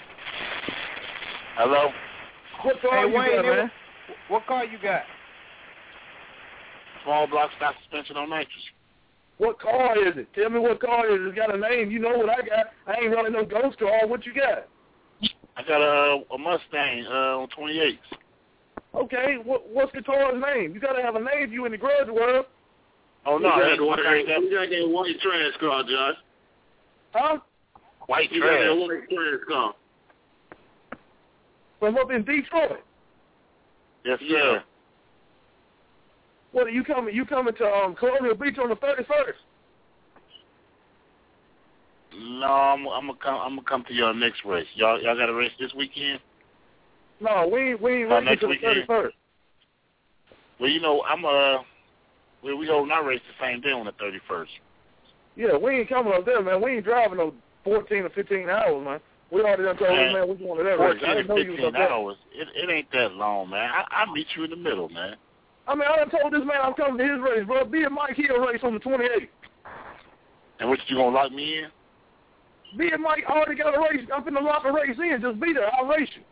S9: Hello.
S10: What car
S5: hey,
S10: you
S5: Wayne,
S10: got, man?
S5: What car you got?
S9: Small block stock suspension on nitrous.
S10: What car is it? Tell me what car it is. It's got a name. You know what I got. I ain't running no ghost car. What you got?
S9: I got a, a Mustang uh, on twenty-eights.
S10: Okay, what, what's the car's name? You got to have a name if you in the grudge world.
S9: Oh, no.
S11: You got, that, you got that white trash car, Josh.
S10: Huh?
S9: White
S11: you
S9: trash.
S11: You got that white trash car.
S10: From up in Detroit?
S9: Yes, sir.
S11: Yeah.
S10: What, are you coming, you coming to um, Colonial Beach on the thirty-first?
S9: No, I'm, I'm gonna come. I'm gonna come to your next race. Y'all, y'all got a race this weekend?
S10: No, we ain't, we ain't
S9: uh,
S10: racing to the thirty-first.
S9: Well, you know, I'm uh, we we holding our race the same day on the thirty-first.
S10: Yeah, we ain't coming up there, man. We ain't driving no fourteen or fifteen hours, man. We already done told man, man we going to that race. I didn't know you was up there.
S9: hours. It, it ain't that long, man. I I meet you in the middle, man.
S10: I mean, I done told this man I'm coming to his race, bro. Be at Mike Hill race on the twenty-eighth.
S9: And what, you gonna lock me in?
S10: Be at Mike, I already got a race. I'm finna lock a race in. Just be there. I'll race you.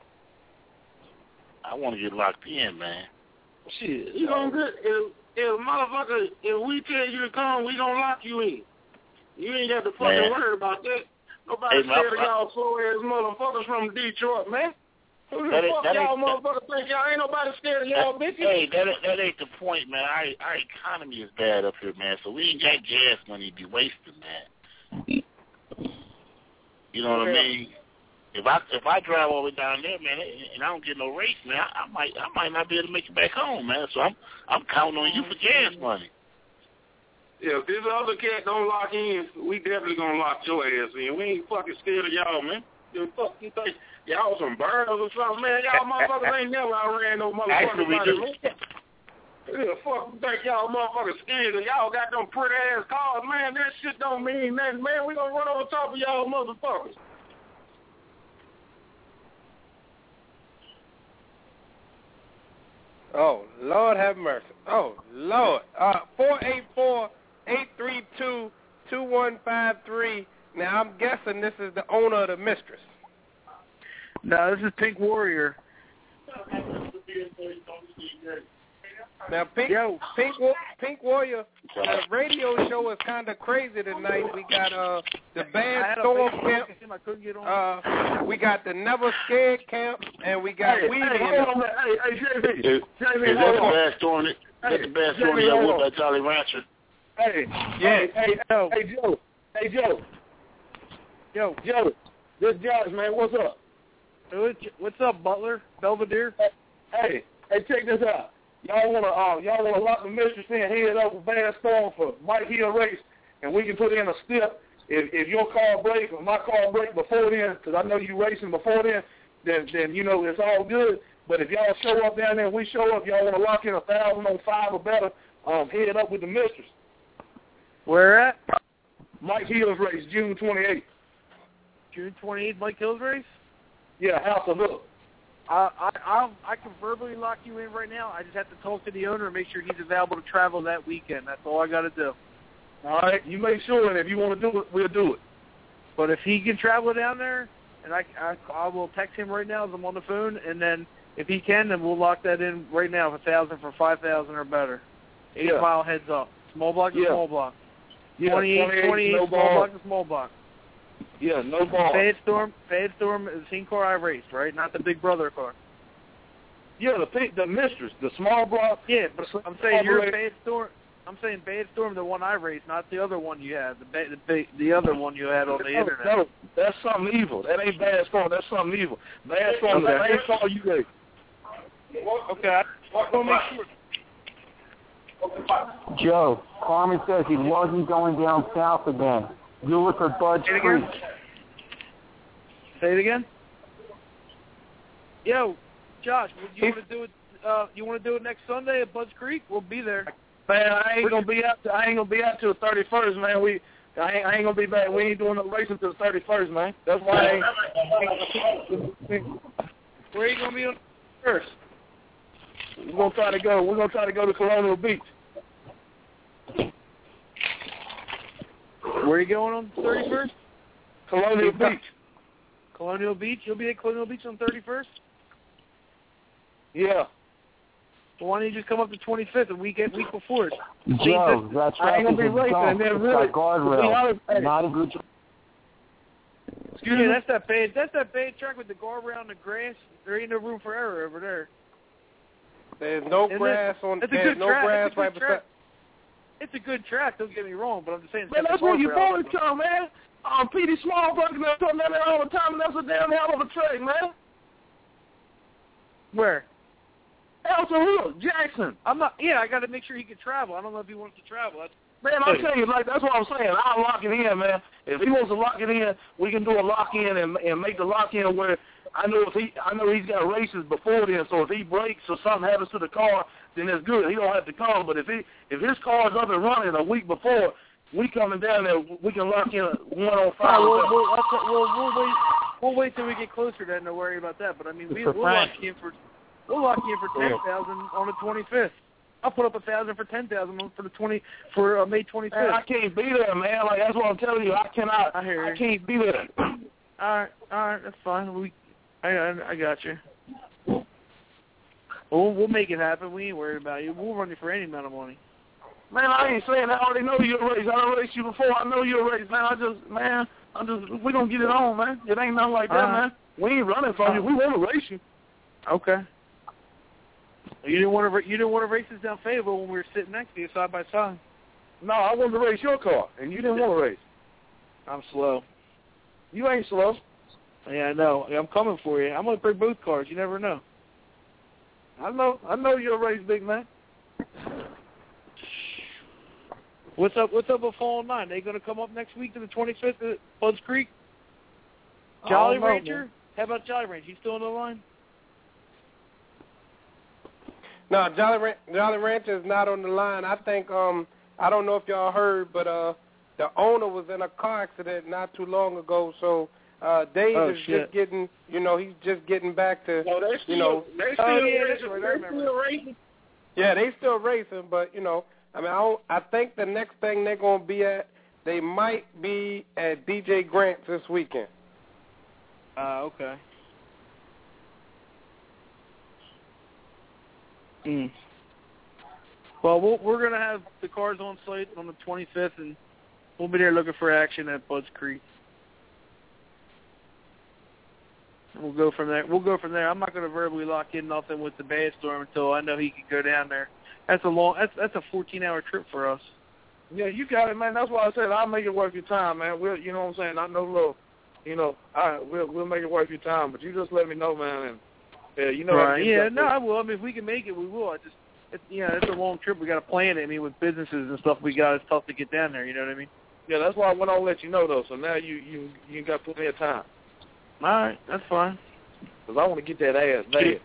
S9: I want to get locked in, man.
S11: Shit, you gonna get if if motherfucker if we tell you to come, we gonna lock you in. You ain't got to fucking
S9: man.
S11: worry about that. Nobody
S9: hey,
S11: scared of y'all slow ass motherfuckers from Detroit, man. Who the
S9: that
S11: fuck
S9: that
S11: y'all motherfuckers think y'all ain't nobody scared of y'all
S9: that,
S11: bitches?
S9: Hey, that that ain't the point, man. Our our economy is bad up here, man. So we ain't got gas money to be wasting, man. You know what yeah. I mean? If I if I drive all the way down there, man, and I don't get no race, man, I, I might I might not be able to make it back home, man. So I'm I'm counting on you for gas money.
S11: Yeah, if this other cat don't lock in, we definitely gonna lock your ass in. We ain't fucking scared of y'all, man. The fuck you think y'all some birds or something, man? Y'all motherfuckers ain't never outran no motherfuckers.
S9: We do.
S11: Yeah, fuck you think y'all motherfuckers scared of y'all got them pretty ass cars, man. That shit don't mean nothing, man. We gonna run over top of y'all motherfuckers.
S5: Oh, Lord have mercy. Oh, Lord. Uh, four eight four, eight three two, two one five three. Now, I'm guessing this is the owner of the mistress.
S8: No, this is Pink Warrior.
S5: Now, Pink, Yo. Pink, Pink Warrior, the radio show is kind of crazy tonight. We got uh the Bad Storm Camp. Uh, we got the Never Scared Camp, and we got
S10: hey,
S5: Weedy.
S10: Hey, hold on, hey, hey, J B.
S9: Is,
S10: J B,
S9: is that the Bad Storm? Is that the Bad Storm that got whooped by Charlie Rancher?
S13: Hey,
S5: Yes.
S13: hey, hey,
S10: Yo.
S13: hey, Joe. Hey, Joe.
S10: Yo.
S13: Joe. This Josh, man. What's up?
S10: What's up, Butler? Belvedere?
S13: Hey, hey, check this out. Y'all wanna, uh, y'all wanna lock the mistress in, head up with Bad Storm for Mike Hill race, and we can put in a step. If if your car break or my car break before then, because I know you racing before then, then then you know it's all good. But if y'all show up down there and we show up, y'all wanna lock in a thousand on five or better, um, head up with the mistress.
S10: Where at?
S13: Mike Hill's race, June twenty-eighth.
S10: June twenty-eighth, Mike Hill's race?
S13: Yeah, House of Hook.
S10: I I I'll, I can verbally lock you in right now. I just have to talk to the owner and make sure he's available to travel that weekend. That's all I got to do.
S13: All right, you make sure, and if you want to do it, we'll do it.
S10: But if he can travel down there, and I, I, I will text him right now as I'm on the phone, and then if he can, then we'll lock that in right now for thousand for five thousand or better. Eight
S13: Yeah.
S10: mile heads up. Small block to
S13: Yeah.
S10: small block.
S13: Yeah,
S10: twenty-eight,
S13: twenty-eight,
S10: twenty-eight,
S13: no
S10: small
S13: ball.
S10: block to small block.
S13: Yeah, no ball.
S10: Fade Storm, Fade Storm is the same car I raced, right? Not the Big Brother car.
S13: Yeah, the pe- the mistress, the small block.
S10: Yeah, but I'm saying
S13: Small
S10: you're
S13: block.
S10: Fade Storm. I'm saying Bad Storm, the one I raced, not the other one you had, the ba- the, ba- the other one you had on the
S13: no,
S10: internet.
S13: No, that's something evil. That ain't Bad Storm. That's something evil. Bad Storm,
S10: Okay.
S13: that ain't all you race.
S10: Okay, I want to make sure.
S16: Joe, Carmen says he wasn't going down south again. Do it for Bud's
S10: Say it
S16: Creek.
S10: again? Say it again? Yo, Josh, would you want to do it? Uh, you want to do it next Sunday at Bud's Creek? We'll be there.
S13: Man, I ain't gonna be out. To, I ain't gonna be out till the thirty-first, man. We, I ain't, I ain't gonna be back. We ain't doing no racing till the thirty-first, man. That's why I ain't.
S10: Where are you gonna be on first?
S13: We're gonna try to go. We're gonna try to go to Colonial Beach.
S10: Where are you going on the thirty-first?
S13: Colonial Beach.
S10: Colonial Beach? You'll be at Colonial Beach on the thirty-first?
S13: Yeah.
S10: Well, why don't you just come up the twenty-fifth, a week, week before it?
S16: Joe, that
S13: I ain't
S16: traffic
S13: gonna be
S16: is
S13: racing,
S16: dumb.
S13: and then
S16: It's
S13: really-
S16: got guardrails. Not a good.
S10: Excuse me, that's that bad. That's that bad track with the guardrail and the grass. There ain't no room for error over there.
S5: There's no
S10: Isn't
S5: grass
S10: it?
S5: on.
S10: It's a
S5: There's
S10: good
S5: no
S10: track.
S5: grass
S10: It's a
S5: right
S10: good
S5: beside.
S10: track. It's a good track. Don't get me wrong, but I'm just saying. it's
S13: Man,
S10: got
S13: that's
S10: the
S13: where your
S10: guardrail.
S13: boys come, man. Um, P D Smallbrook and them come down there all the time, and that's a damn hell of a track, man.
S10: Where?
S13: Elton Hill, Jackson.
S10: I'm not. Yeah, I got to make sure he can travel. I don't know if he wants to travel. That's,
S13: Man, I'm telling you, like, that's what I'm saying. I'll lock it in, man. If he wants to lock it in, we can do a lock-in and, and make the lock-in where I know if he, I know he's got races before then, so if he breaks or something happens to the car, then it's good. He don't have to come. But if he, if his car's up and running a week before, we coming down there, we can lock in a one on five.
S10: All right, we'll, we'll, I'll, t- we'll, we'll wait. We'll wait till we get closer. Then don't worry about that. But I mean, we, we'll lock you in for we'll lock you in for ten thousand on the twenty-fifth. I'll put up a thousand for ten thousand for the twenty for uh, May twenty-fifth.
S13: Man, I can't be there, man. Like that's what I'm telling you. I cannot.
S10: I hear you.
S13: I can't be there.
S10: All right, all right, that's fine. We, I, I, I got you. We'll, we'll make it happen. We ain't worried about you. We'll run you for any amount of money.
S13: Man, I ain't saying that. I already know you're a race. I done raced you before. I know you're a race, man. I just, man, I just, we gonna get it on, man. It ain't nothing like that,
S10: Uh-huh.
S13: man. We ain't running from you. We want to race you.
S10: Okay. You didn't want to. You didn't want to race us down Fayetteville when we were sitting next to you side by side.
S13: No, I wanted to race your car, and you didn't want to race.
S10: I'm slow.
S13: You ain't slow.
S10: Yeah, I know. I'm coming for you. I'm gonna bring both cars. You never know.
S13: I know. I know you're a race, big man.
S10: What's up? What's up with Fall Nine? They gonna come up next week to the twenty-fifth at Bud's Creek? Jolly
S13: I don't know,
S10: Ranger?
S13: man.
S10: How about Jolly Ranger? You still on the line?
S5: No, Jolly Ran- Jolly Rancher is not on the line. I think um I don't know if y'all heard, but uh the owner was in a car accident not too long ago. So uh Dave
S10: Oh,
S5: is
S10: shit.
S5: just getting, you know, he's just getting back to,
S11: No, they
S5: you know.
S11: still, they still
S10: Oh, yeah,
S11: racing.
S10: that's right, I
S11: They
S10: remember.
S11: still racing.
S5: Yeah, they still racing, but you know, I mean, I don't, I think the next thing they're gonna be at, they might be at D J Grant's this weekend.
S10: Ah, uh, okay. Mm. Well, we'll, we're going to have the cars on site on the twenty-fifth, and we'll be there looking for action at Bud's Creek. And we'll go from there. We'll go from there. I'm not going to verbally lock in nothing with the Bad Storm until I know he can go down there. That's a long. That's that's a fourteen-hour trip for us.
S13: Yeah, you got it, man. That's why I said I'll make it worth your time, man. We'll, you know what I'm saying? I know, little, you know, all right, we'll we'll make it worth your time, but you just let me know, man. And yeah, you know.
S17: Right. Yeah. No, I will. I mean, if we can make it, we will. I just, it's, you know, it's a long trip. We got to plan it. I mean, with businesses and stuff, we got it's tough to get down there. You know what I mean?
S13: Yeah, that's why I went on to let you know, though. So now you you you got plenty of time.
S17: All right, that's fine.
S13: Because I want to get that ass bad.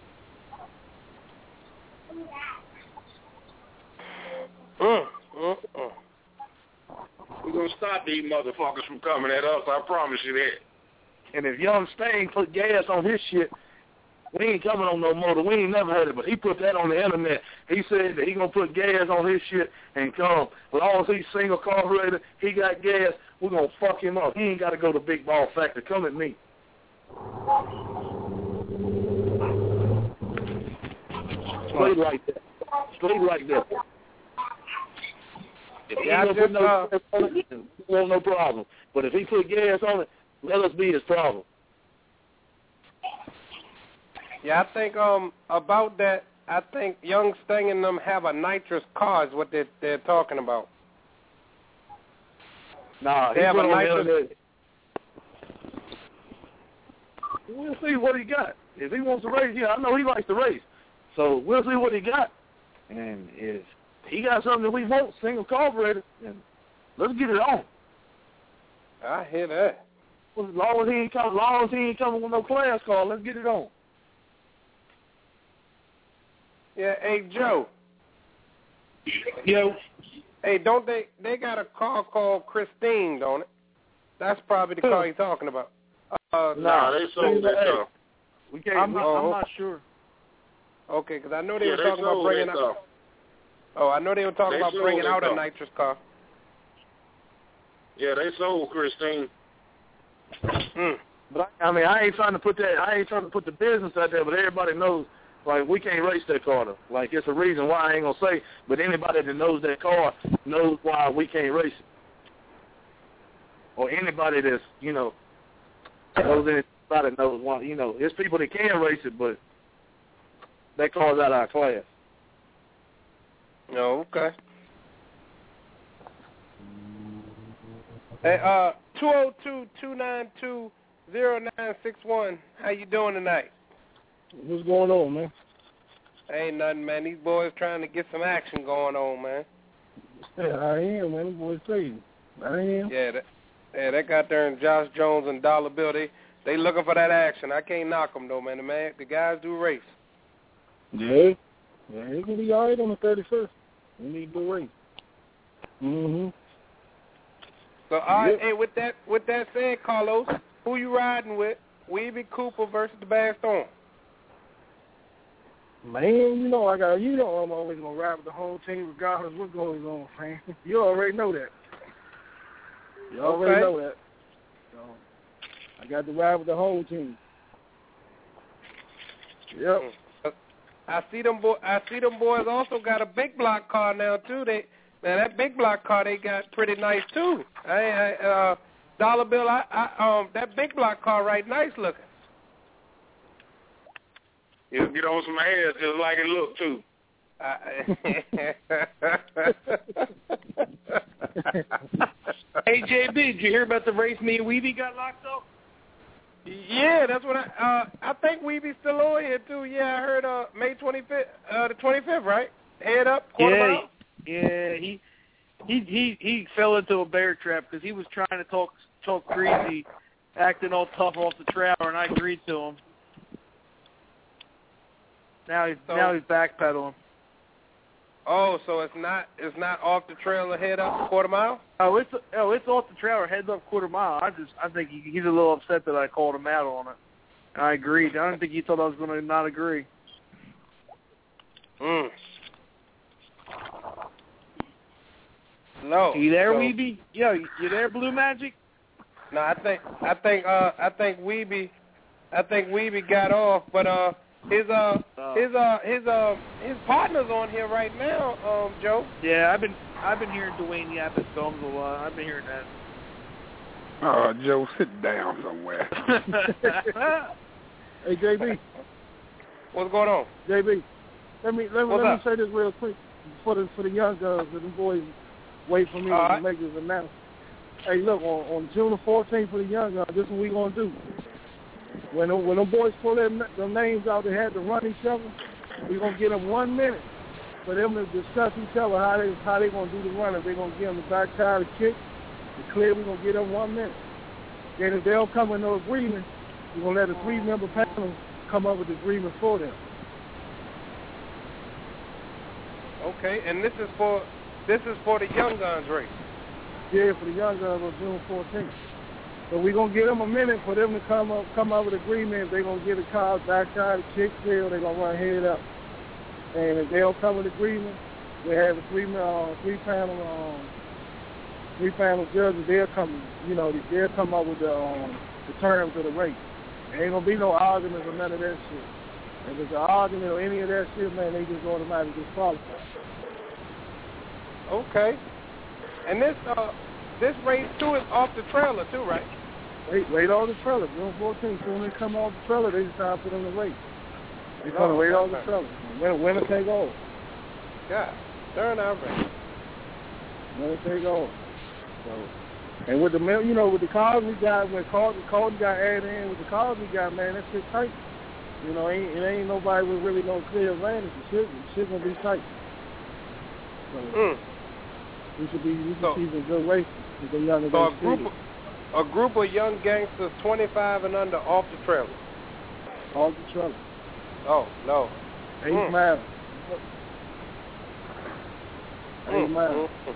S11: Mm, mm, mm. We're going to stop these motherfuckers from coming at us. I promise you that.
S13: And if Young Stain put gas on his shit, we ain't coming on no motor. We ain't never heard it, but he put that on the internet. He said that he going to put gas on his shit and come. But all he's single carburetor, he got gas, we're going to fuck him up. He ain't got to go to Big Ball Factory. Come at me. Straight like that. Straight like that. If he
S5: Yeah,
S13: don't
S5: just,
S13: put no
S5: uh,
S13: gas on it, we want no problem. But if he put gas on it, let us be his problem.
S5: Yeah, I think um about that. I think Young Sting and them have a nitrous car is what they're they're talking about.
S13: Nah,
S5: They
S13: he
S5: have
S13: put
S5: a
S13: on the
S5: nitrous.
S13: internet. We'll see what he got. If he wants to race, yeah, I know he likes to race. So we'll see what he got. And if he got something that we want, single carburetor, then let's get it on.
S5: I hear that.
S13: Well, as long as he ain't coming, as long as he ain't coming with no class car, let's get it on.
S5: Yeah, hey Joe.
S13: Yo.
S5: Hey, don't they they got a car called Christine, don't it? That's probably the car you're talking about. Uh,
S11: Nah, they sold that car.
S13: We can't.
S17: I'm not,
S5: Oh,
S17: I'm not sure.
S5: Okay, because I know they
S11: Yeah,
S5: were
S11: they
S5: talking about
S11: sold
S5: bringing
S11: that
S5: out.
S11: car.
S5: Oh, I know they were talking
S11: They
S5: about
S11: sold
S5: bringing
S11: that
S5: out a
S11: car.
S5: nitrous car.
S11: Yeah, they sold Christine.
S5: Mm.
S13: But I, I mean, I ain't trying to put that. I ain't trying to put the business out there. But everybody knows, like, we can't race that car. Though. Like, it's a reason why I ain't gonna say. But anybody that knows that car knows why we can't race it. Or anybody that's, you know, knows anybody knows why. You know, there's people that can race it, but that car's out of our class.
S5: Oh, okay. Hey, uh, two oh two, two nine two, oh nine six one. How you doing tonight?
S18: What's going on, man?
S5: Ain't nothing, man. These boys trying to get some action going on, man.
S18: Yeah, I am, man. Them boys crazy. I am.
S5: Yeah, that, yeah, that got there and Josh Jones and Dollar Bill. They they looking for that action. I can't knock them though, man. The man, the guys do race.
S18: Yeah. Yeah, it can be all right on the thirty-first. We need to race. Mm-hmm.
S5: So, all right,
S18: Yep.
S5: hey, with that with that said, Carlos, who you riding with? Weeby Cooper versus the Bad Storm.
S18: Man, you know I got you know I'm always gonna ride with the whole team regardless of what goes on, man. You already know that. You already
S5: Okay.
S18: know that. So I got to ride with the whole team. Yep.
S5: I see them boy. I see them boys also got a big block car now too. They man, that big block car they got pretty nice too. I, I uh, Dollar Bill. I, I um that big block car right nice looking.
S11: It'll get on some ass just like it look too.
S17: Hey, J B, did you hear about the race me and Weeby got locked up?
S5: Yeah, that's what I. Uh, I think Weeby's still on here too. Yeah, I heard. Uh, May twenty-fifth, uh, the twenty-fifth, right? Head up, quarter
S17: Yeah,
S5: mile.
S17: yeah. He he he he fell into a bear trap because he was trying to talk talk crazy, acting all tough off the trailer, and I agreed to him. Now he's
S5: So-
S17: now he's backpedaling.
S5: Oh, so it's not it's not off the trail head up quarter mile.
S17: Oh, it's oh, it's off the trailer, heads up quarter mile. I just I think he, he's a little upset that I called him out on it. I agreed. I don't think he thought I was going to not agree.
S5: Mm. No.
S17: You there,
S5: so,
S17: Weeby? Yo, you, you there, Blue Magic?
S5: No, I think I think uh I think Weeby I think Weeby got off, but uh his uh his uh his uh his partner's on here right now, um Joe.
S17: Yeah, I've been I've been hearing Dwayne Yap at films a lot. I've been hearing that.
S12: Oh, Joe, sit down somewhere.
S18: Hey J B.
S5: What's going on?
S18: J B. Let me let me
S5: What's
S18: let
S5: up?
S18: me say this real quick for the for the young girls and the boys wait for me
S5: All
S18: to
S5: right.
S18: make this announcement. Hey, look, on, on June the fourteenth for the Young Guns, this is what we gonna do. When them, when them boys pull their, their names out, they had to run each other. We gonna give them one minute for them to discuss each other how they how they gonna do the run. If they gonna give them the back tie, the kick, the clear, we gonna give them one minute. Then if they don't come with no agreement, we gonna let a three member panel come up with the agreement for them.
S5: Okay, and this is for this is for the Young Guns race.
S18: Yeah, for the Young Guns on June fourteenth. So we're going to give them a minute for them to come up come up with agreement. If they're going to get a call, back side, kick clear, they're going to run head up. And if they don't come with agreement, they have a three uh, three panel um, three panel judges. They'll come, you know, they'll come up with the um, the terms of the race. There ain't going to be no arguments or none of that shit. If it's an argument or any of that shit, man, they just automatically disqualify.
S5: Okay. And this uh this race too is off the trailer too, right?
S18: Wait, wait on the trailer. June fourteenth, so when they come off the trailer, they just time for them to wait. They're going to wait on the trailer. Winner, winner take all.
S5: Yeah, turn out race.
S18: Winner take all. So, and with the, you know, with the cars we got, when Carlton, Carlton got added in, with the cars we got, man, that shit tight. You know, ain't, it ain't nobody with really no clear advantage. The shit, the shit going to be tight. So,
S5: mm.
S18: we should be, we should
S5: so,
S18: see some good races with the young
S5: So a group, of, a group of young gangsters, twenty-five and under, off the trailer.
S18: Off the trailer.
S5: Oh no.
S18: Eight
S5: mm.
S18: miles. Eight
S5: mm.
S18: miles.
S5: Mm.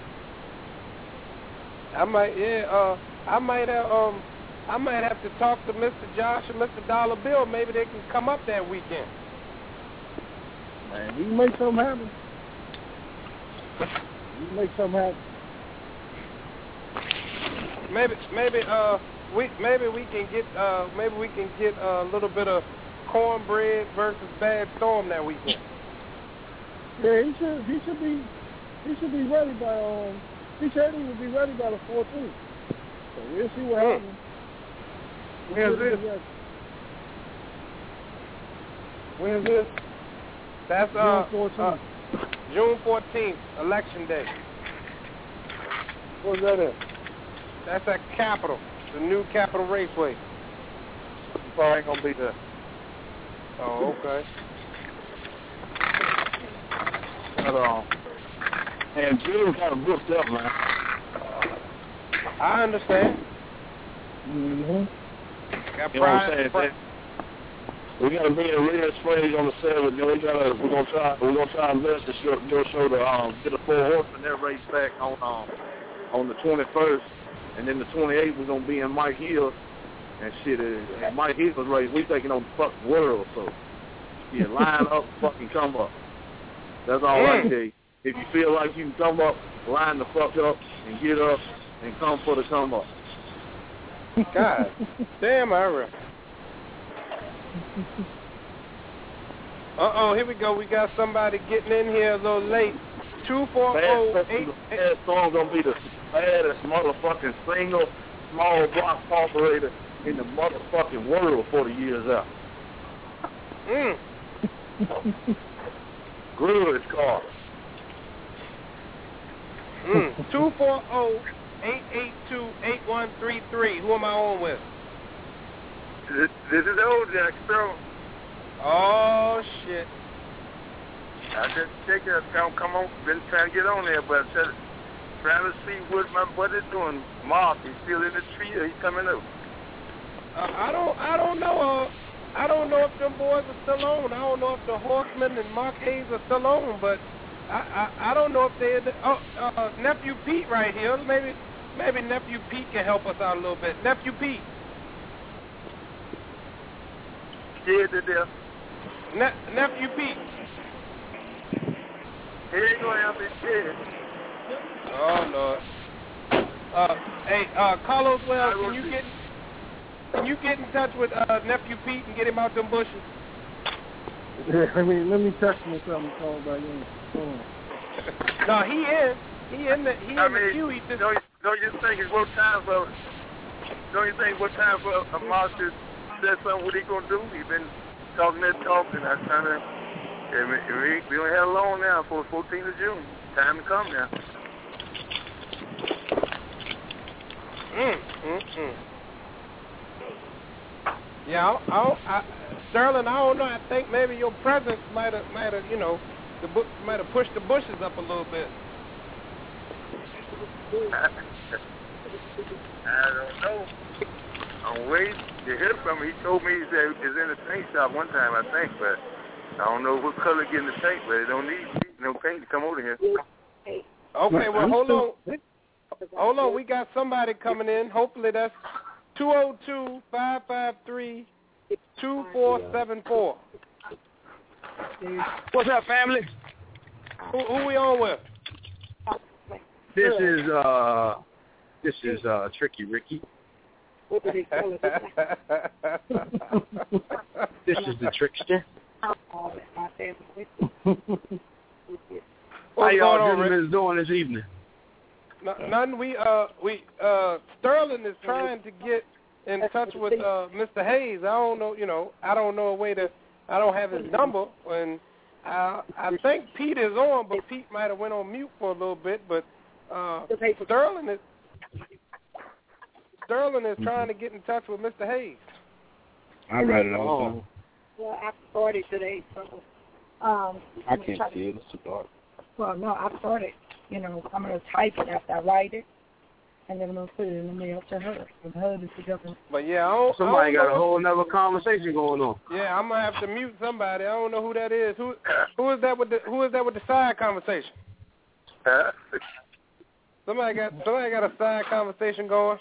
S5: I might, yeah, uh, I might have, um, I might have to talk to Mister Josh and Mister Dollar Bill. Maybe they can come up that weekend.
S18: Man, we can make something happen. We can make something happen.
S5: Maybe, maybe, uh, we maybe we can get, uh, maybe we can get a little bit of cornbread versus Bad Storm that weekend.
S18: Yeah, he should, he should be, he should be ready by, um, he said he would be ready by the fourteenth. So we'll see what happens.
S5: When's this? When's this? That's uh,
S18: June fourteenth.
S5: uh, June fourteenth, Election Day.
S18: What's that at?
S5: That's at Capitol, the new Capitol Raceway.
S18: You probably ain't gonna be there.
S5: Oh, okay.
S14: But, um, and June kind of booked up, man.
S5: I understand.
S18: Mm-hmm.
S5: Got
S14: You know what I'm
S5: pride,
S14: saying?
S5: pride.
S14: We gotta be in Red Springs on the seventh. You know, we gotta we're gonna try we're gonna try and invest to show your show to um get a full horse in that race back on um on the twenty first, and then the twenty eighth we're gonna be in Mike Hill and shit. Uh, and Mike Hill's race we taking on the fucking world. So yeah, line up, fucking come up. That's all I tell you. If you feel like you can come up, line the fuck up and get up and come for the come up.
S5: God damn, Ira. Uh-oh, here we go. We got somebody getting in here a little late. two four zero eight eight.
S14: Bad Storm going to be the baddest motherfucking single small block operator in the motherfucking world forty years out.
S5: Mm.
S14: Good car.
S5: Mm. two four zero eight eight two eight one three three. Who am I on with?
S19: This, this is old Jack Sparrow.
S5: Oh, shit.
S19: I just checked it. Come, come on. Been trying to get on there, but I said, trying to see what my buddy's doing. Mark, he's still in the tree or he's coming up?
S5: Uh, I don't I don't know. Uh, I don't know if them boys are still on. I don't know if the Horsemen and Mark Hayes are still on, but I I, I don't know if they're... The, oh, uh, Nephew Pete right here. Maybe, maybe Nephew Pete can help us out a little bit. Nephew Pete.
S19: Yeah, they're there.
S5: Ne- Nephew Pete.
S19: He ain't going to have his head.
S5: Oh, Lord. Uh, hey, uh, Carlos Wells, can you get can you get in touch with uh, Nephew Pete and get him out them bushes?
S18: Yeah, I mean, let me text him or something. Call back in. Hold on.
S5: No, he in. He in the he in
S19: I
S5: the
S19: mean,
S5: queue. He just...
S19: don't, don't you think it's what time for? Don't you think what time for a master said something? What he gonna do? He been talking that talk, and I trying to. We, we only have long now for the fourteenth of June. Time to come now.
S5: Mm, mm, mm. Yeah, I, I, I, Sterling, I don't know. I think maybe your presence might have, might have, you know, the bu- might have pushed the bushes up a little bit.
S19: I don't know. I'm waiting to hear from him. He told me he said he's in the paint shop one time, I think, but I don't know what color get in the paint, but it don't need no paint to come over here.
S5: Okay, well, hold on. Hold on. We got somebody coming in. Hopefully that's two oh two, five five three, two four seven four.
S20: What's up, family?
S5: Who, who we on with?
S20: This is, uh, this is, uh, Tricky Ricky. This is the trickster. How y'all gentlemen doing this evening?
S5: N- none. We uh we uh Sterling is trying to get in touch with uh Mister Hayes. I don't know. You know, I don't know a way to. I don't have his number, and uh, I think Pete is on, but Pete might have went on mute for a little bit. But uh, Sterling is. Sterling is trying to get in touch with Mister Hayes.
S20: I read it all.
S21: Well, I started today, so um.
S20: I can't see it. It's too dark.
S21: Well, no, I started. You know, I'm gonna type it after I write it, and then I'm gonna put it in the mail to her. And her to together.
S5: But yeah, I don't,
S20: somebody
S5: I don't
S20: got a whole nother conversation going on.
S5: Yeah, I'm gonna have to mute somebody. I don't know who that is. Who who is that with the who is that with the side conversation?
S19: Huh?
S5: Somebody got somebody got a side conversation going.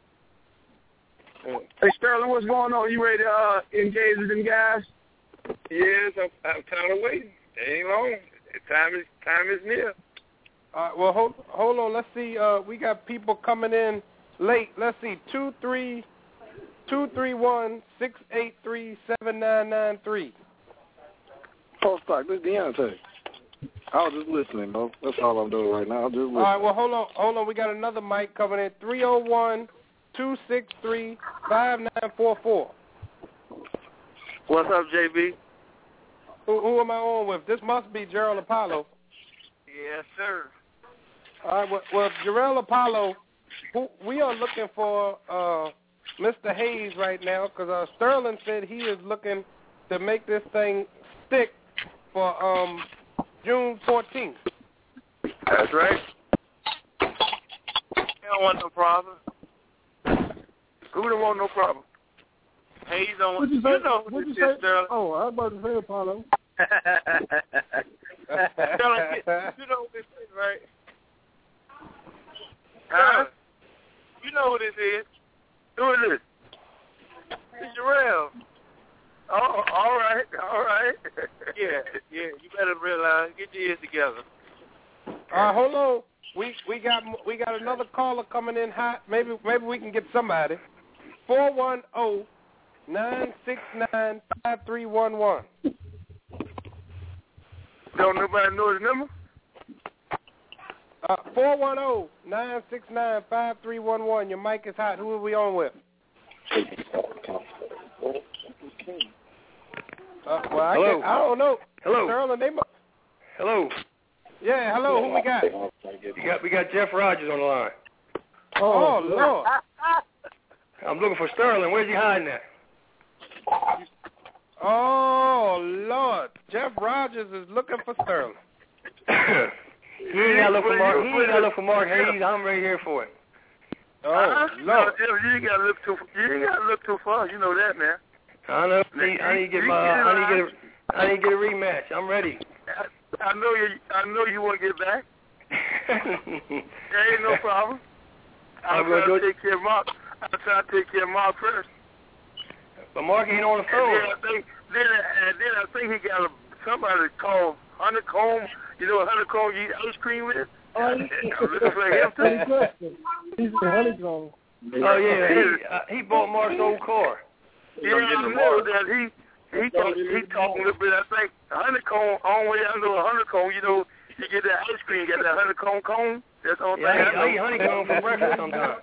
S20: Hey Sterling, what's going on? You ready to uh, engage with them guys?
S19: Yes, I'm, I'm kind of waiting. It ain't long. Time is time is near.
S5: All right, well, hold hold on. Let's see. Uh, we got people coming in late. Let's see. Two three two three one six eight three seven nine nine three.
S22: Post stock. This is Deontay. I was just listening, bro. That's all I'm doing right now. I'm just listening.
S5: All right. Well, hold on. Hold on. We got another mic coming in. Three zero one two six three five nine four four.
S19: What's up, J B?
S5: Who, who am I on with? This must be Gerald Apollo.
S19: Yes, sir.
S5: All right. Well, well Gerald Apollo, who, we are looking for uh, Mister Hayes right now because uh, Sterling said he is looking to make this thing stick for um, June fourteenth.
S19: That's right. You don't want no problem. Who don't want no problem? Hayes don't want.
S18: You,
S19: you know
S18: what'd
S19: who
S18: you
S19: this
S18: say?
S19: is, Sterling.
S18: Oh, I was about to say Apollo.
S19: Sterling, you know who this is, right? Huh? You know who this is. Who is this? It's Jarrell. Oh, all right, all right. yeah, yeah. You better realize. Get your ears together.
S5: All right, hold on. We we got we got another caller coming in hot. Maybe maybe we can get somebody. Four one zero nine six nine five three one one.
S19: Don't nobody know his number?
S5: Uh, four one zero nine six nine five three one one. Your mic is hot. Who are we on with? Uh, well, I,
S23: hello.
S5: I don't know.
S23: Hello.
S5: Sterling, they must...
S23: Hello.
S5: Yeah, hello. Who we got?
S23: You got we got Jeff Rogers on the line.
S5: Oh, oh Lord.
S23: I'm looking for Sterling. Where's he hiding at?
S5: Oh, Lord. Jeff Rogers is looking for Sterling.
S23: He ain't got to look for Mark. He ain't got to look for Mark Hayes. I'm right here for it.
S5: Oh,
S19: uh-huh.
S5: Lord.
S19: No, you ain't got to look too. You ain't got to look too far. You know that, man.
S23: I know. I need, I need to get my. I need to get. A, I need to get a rematch. I'm ready.
S19: I, I know you. I know you want to get back. There ain't no problem. I'm
S23: I'm
S19: going to take care of Mark. I'm trying to take care of Mark first.
S23: But Mark ain't on the phone.
S19: And then I think, then, and then I think he got a, somebody called Honeycomb. You know what Honeycomb you eat ice cream with?
S18: Oh,
S19: I'm looking for him too.
S18: He's the honeycomb.
S23: Oh yeah, he uh, he bought Mark's old car.
S19: Yeah, I know that he he talk, he talking a little bit. I think honeycomb. Only I know a honeycomb. You know, you get that ice cream, you got that honeycomb cone. That's all.
S23: Yeah, I, I eat honeycomb for breakfast sometimes.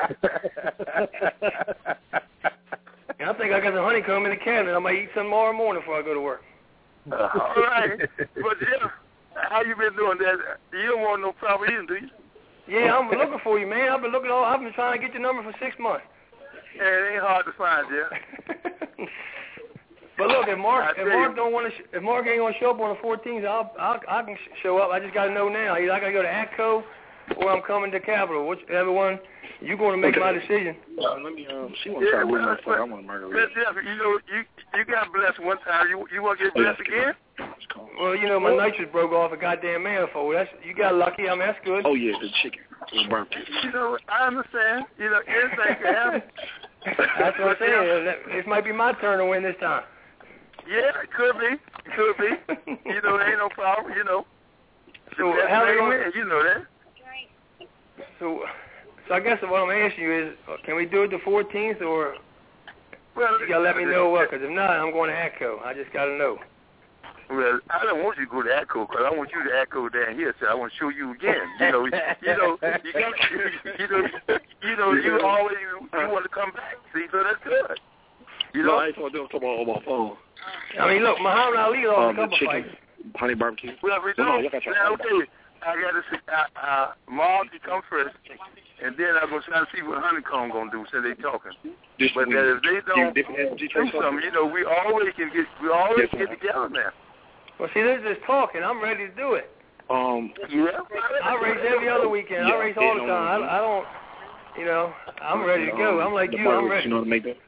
S23: And I think I got the honeycomb in the cabinet. I might eat some tomorrow morning before I go to work.
S19: Uh, all right, but yeah, how you been doing that? You don't want no problem either, do you?
S23: Yeah, I'm looking for you, man. I've been looking all. I've been trying to get your number for six months.
S19: Yeah, it ain't hard to find, yeah.
S23: But look, if Mark, if Mark don't want to, sh- if Mark ain't gonna show up on the fourteenth, I'll, I'll, I can sh- show up. I just gotta know now. Either I gotta go to ATCO, or I'm coming to Capitol. Whichever one, you gonna make my decision.
S22: Uh, let me. Um, she want to try to win my phone. I want to margarita.
S19: Jeff, you know, you you got blessed one time. You you want to get blessed again?
S23: Well, you know, my nitrous broke off a goddamn manifold. That's you got lucky. I mean, that's good.
S22: Oh yeah, the chicken, the barbecue.
S19: You know, I understand. You know, anything can happen.
S23: That's what I'm saying. This might be my turn to win this time.
S19: Yeah, it could be. It could be. You know, there ain't no problem. You know.
S23: So
S19: the
S23: how
S19: they
S23: gonna,
S19: win, you know that.
S23: So, so I guess what I'm asking you is, can we do it the fourteenth, or
S19: well,
S23: you gotta let me know what? Because if not, I'm going to ATCO. I just gotta know.
S19: Well, I don't want you to go to ATCO because I want you to ATCO down here, so I want to show you again. You know, you know, you got, you know, you know, you always you want to come back. See, so that's good. You know,
S22: no, I ain't talking about on my phone.
S23: I mean, look, Muhammad Ali lost
S22: um,
S23: a couple
S22: chicken,
S23: fights.
S22: Honey barbecue.
S19: Well, we do.
S22: No, no,
S19: now, okay, I got to see. Uh, uh, Mark, you come first, and then I'm gonna try to see what Honeycomb gonna do. So they talking.
S22: This
S19: but that if they don't do something, you know, we always can get. We always
S22: yes,
S19: get together now.
S23: Well, see, this is talking. I'm ready to do it.
S22: Um.
S19: Yeah.
S23: I race every other weekend.
S22: Yeah,
S23: I race all the time. I, I don't. You know, I'm ready to go. I'm like
S22: the
S23: you. I'm
S22: margaritas,
S23: ready.
S22: You know how to make that?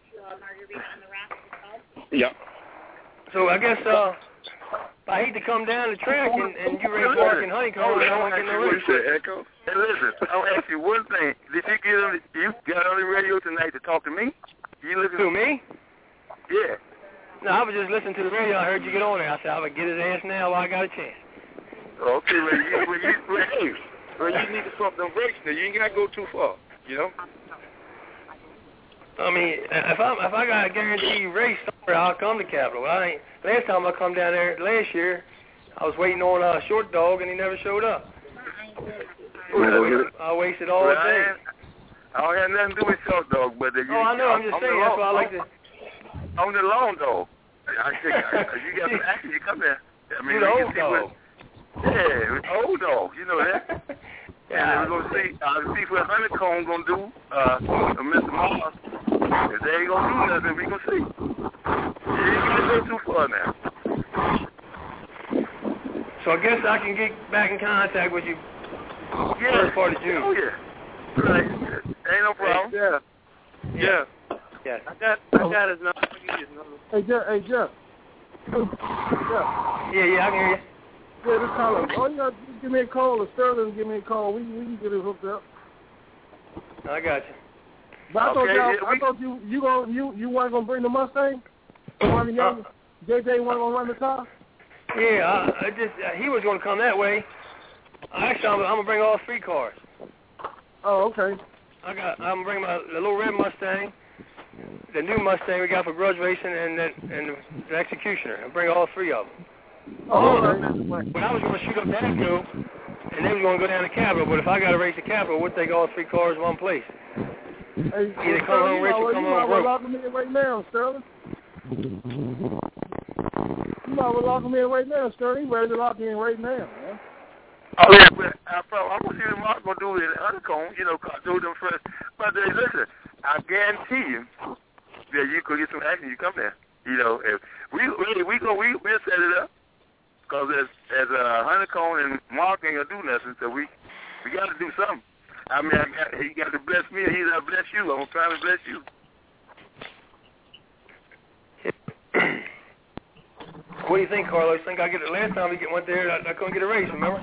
S22: Yeah.
S23: So I guess uh, I hate to come down the track and, and you race Mark and Honeycomb and I don't get no race.
S19: Echo. Hey, listen, I'll ask you one thing. Did you get on the, you got on the radio tonight to talk to me? You listen
S23: to me?
S19: Yeah.
S23: No, I was just listening to the radio. I heard you get on there. I said I would get his ass now while I got a chance.
S19: Okay, well you, well, you, well, hey, well, you need to stop them brakes now. You ain't got to go too far, you know?
S23: I mean, if I if I got a guaranteed race somewhere, I'll come to Capitol. I ain't, last time I come down there last year, I was waiting on a short dog and he never showed up.
S19: Well,
S23: I wasted all
S19: well,
S23: day.
S19: I don't have nothing to do with short dog, but you,
S23: oh, I know. I'm just saying. That's why I like to.
S19: I'm the long dog. I think I, you got some action. You come there. I mean,
S23: you the old dog.
S19: What, yeah, old dog. You know that. Yeah, and we're gonna see. Uh, see what Honeycomb gonna do. Uh, Mister Mars. If they ain't gonna do nothing, we gonna see. You ain't gonna go too far now.
S23: So I guess I can get back in contact with you.
S19: Yeah.
S23: First part of June.
S19: Oh yeah. Right. Ain't no problem.
S17: Yeah. Yeah.
S23: Yes.
S17: I got I got his number. His number.
S18: Hey Jeff. Hey Jeff. Jeff.
S23: Yeah, yeah, I can hear you.
S18: Yeah, this caller. Oh, you got give me a call, or Sterling, give me a call. We we can get it hooked up.
S23: I got you.
S18: But I
S19: okay,
S18: thought y'all,
S19: yeah, we,
S18: I thought you you gonna you you weren't gonna bring the Mustang. One of the young, J J wasn't gonna run the car.
S23: Yeah, I, I just uh, he was gonna come that way. Actually, I'm, I'm gonna bring all three cars.
S18: Oh, okay.
S23: I got I'm gonna bring my the little red Mustang, the new Mustang we got for grudge racing, and the, and the, the Executioner. I'll bring all three of them.
S18: Oh, okay.
S23: When I was going to shoot up to ATCO, and they was going to go down to Capitol, but if I got to race to Capitol, we'll take all three cars in one place.
S18: Hey,
S23: Either come home rich or come home broke.
S18: You might lock me in right now, Sterling. You might well lock me in right now, Sterling. You ready to lock me in right now, man.
S19: Oh yeah, but I probably, I'm gonna see what Mark's gonna do with Honeycomb, you know, do them first. But uh, listen, I guarantee you that you could get some action. You come there, you know. If we really we go we we'll set it up because as as uh, Honeycomb and Mark ain't gonna do nothing, so we we got to do something. I mean, I got, he got to bless me, and he's gonna bless you. I'm trying to bless you.
S23: What do you think, Carlos? Think I get it? Last time we get went there, I, I couldn't get a race. Remember?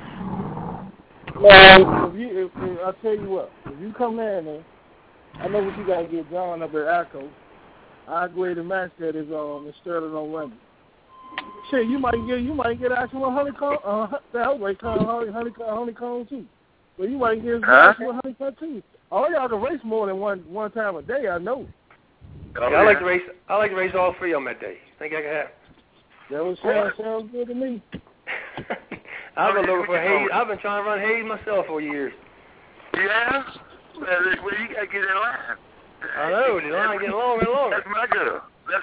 S18: Well, if you, if, if, I'll tell you what. If you come there, man, I know what you got to get John up at ATCO. I agree to match that is um Sterling on Wendy. Shit, you might get you might get action with Honeycomb. Uh, that way, honey, honeycomb, honeycomb too. But you might get
S19: huh?
S18: action with Honeycomb too. All y'all can race more than one one time a day. I know.
S23: Oh, yeah, I like to race. I like to race all three of them that day. Think I can have?
S18: That was sounds sounds good to me.
S23: I've been looking for Hayes. I've been trying to run Hayes myself for years.
S19: Yeah? Well, well you got to get in line.
S23: I know. The line getting longer and longer.
S19: That's my girl.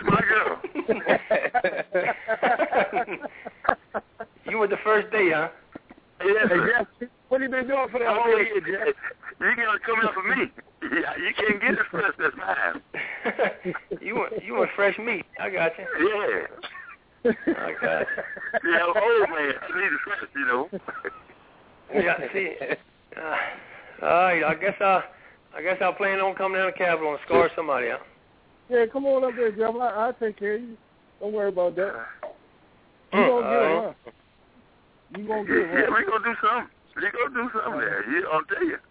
S19: That's my girl.
S23: You were the first day, huh?
S19: Yes, sir.
S22: What have you been doing for that
S11: I'm
S22: whole
S11: telling
S22: year,
S11: you,
S22: Jeff?
S11: you gotta come out for me. Yeah, you can't get it fresh. That's mine.
S23: you want you want fresh meat? I got you.
S11: Yeah.
S23: I got you.
S11: Yeah, I'm old man. I need it fresh, you know.
S23: Yeah. See. Uh, all right. I guess I. I guess I'll plan on coming down to Capitol and scar somebody out.
S18: Yeah, come on up there, Jeff. I, I'll take care of you. Don't worry about that. You
S11: Mm,
S18: gonna get
S11: uh,
S18: one. You gonna get
S11: Yeah,
S18: one.
S11: we gonna do something. We gonna do something there. Yeah, I'll tell you.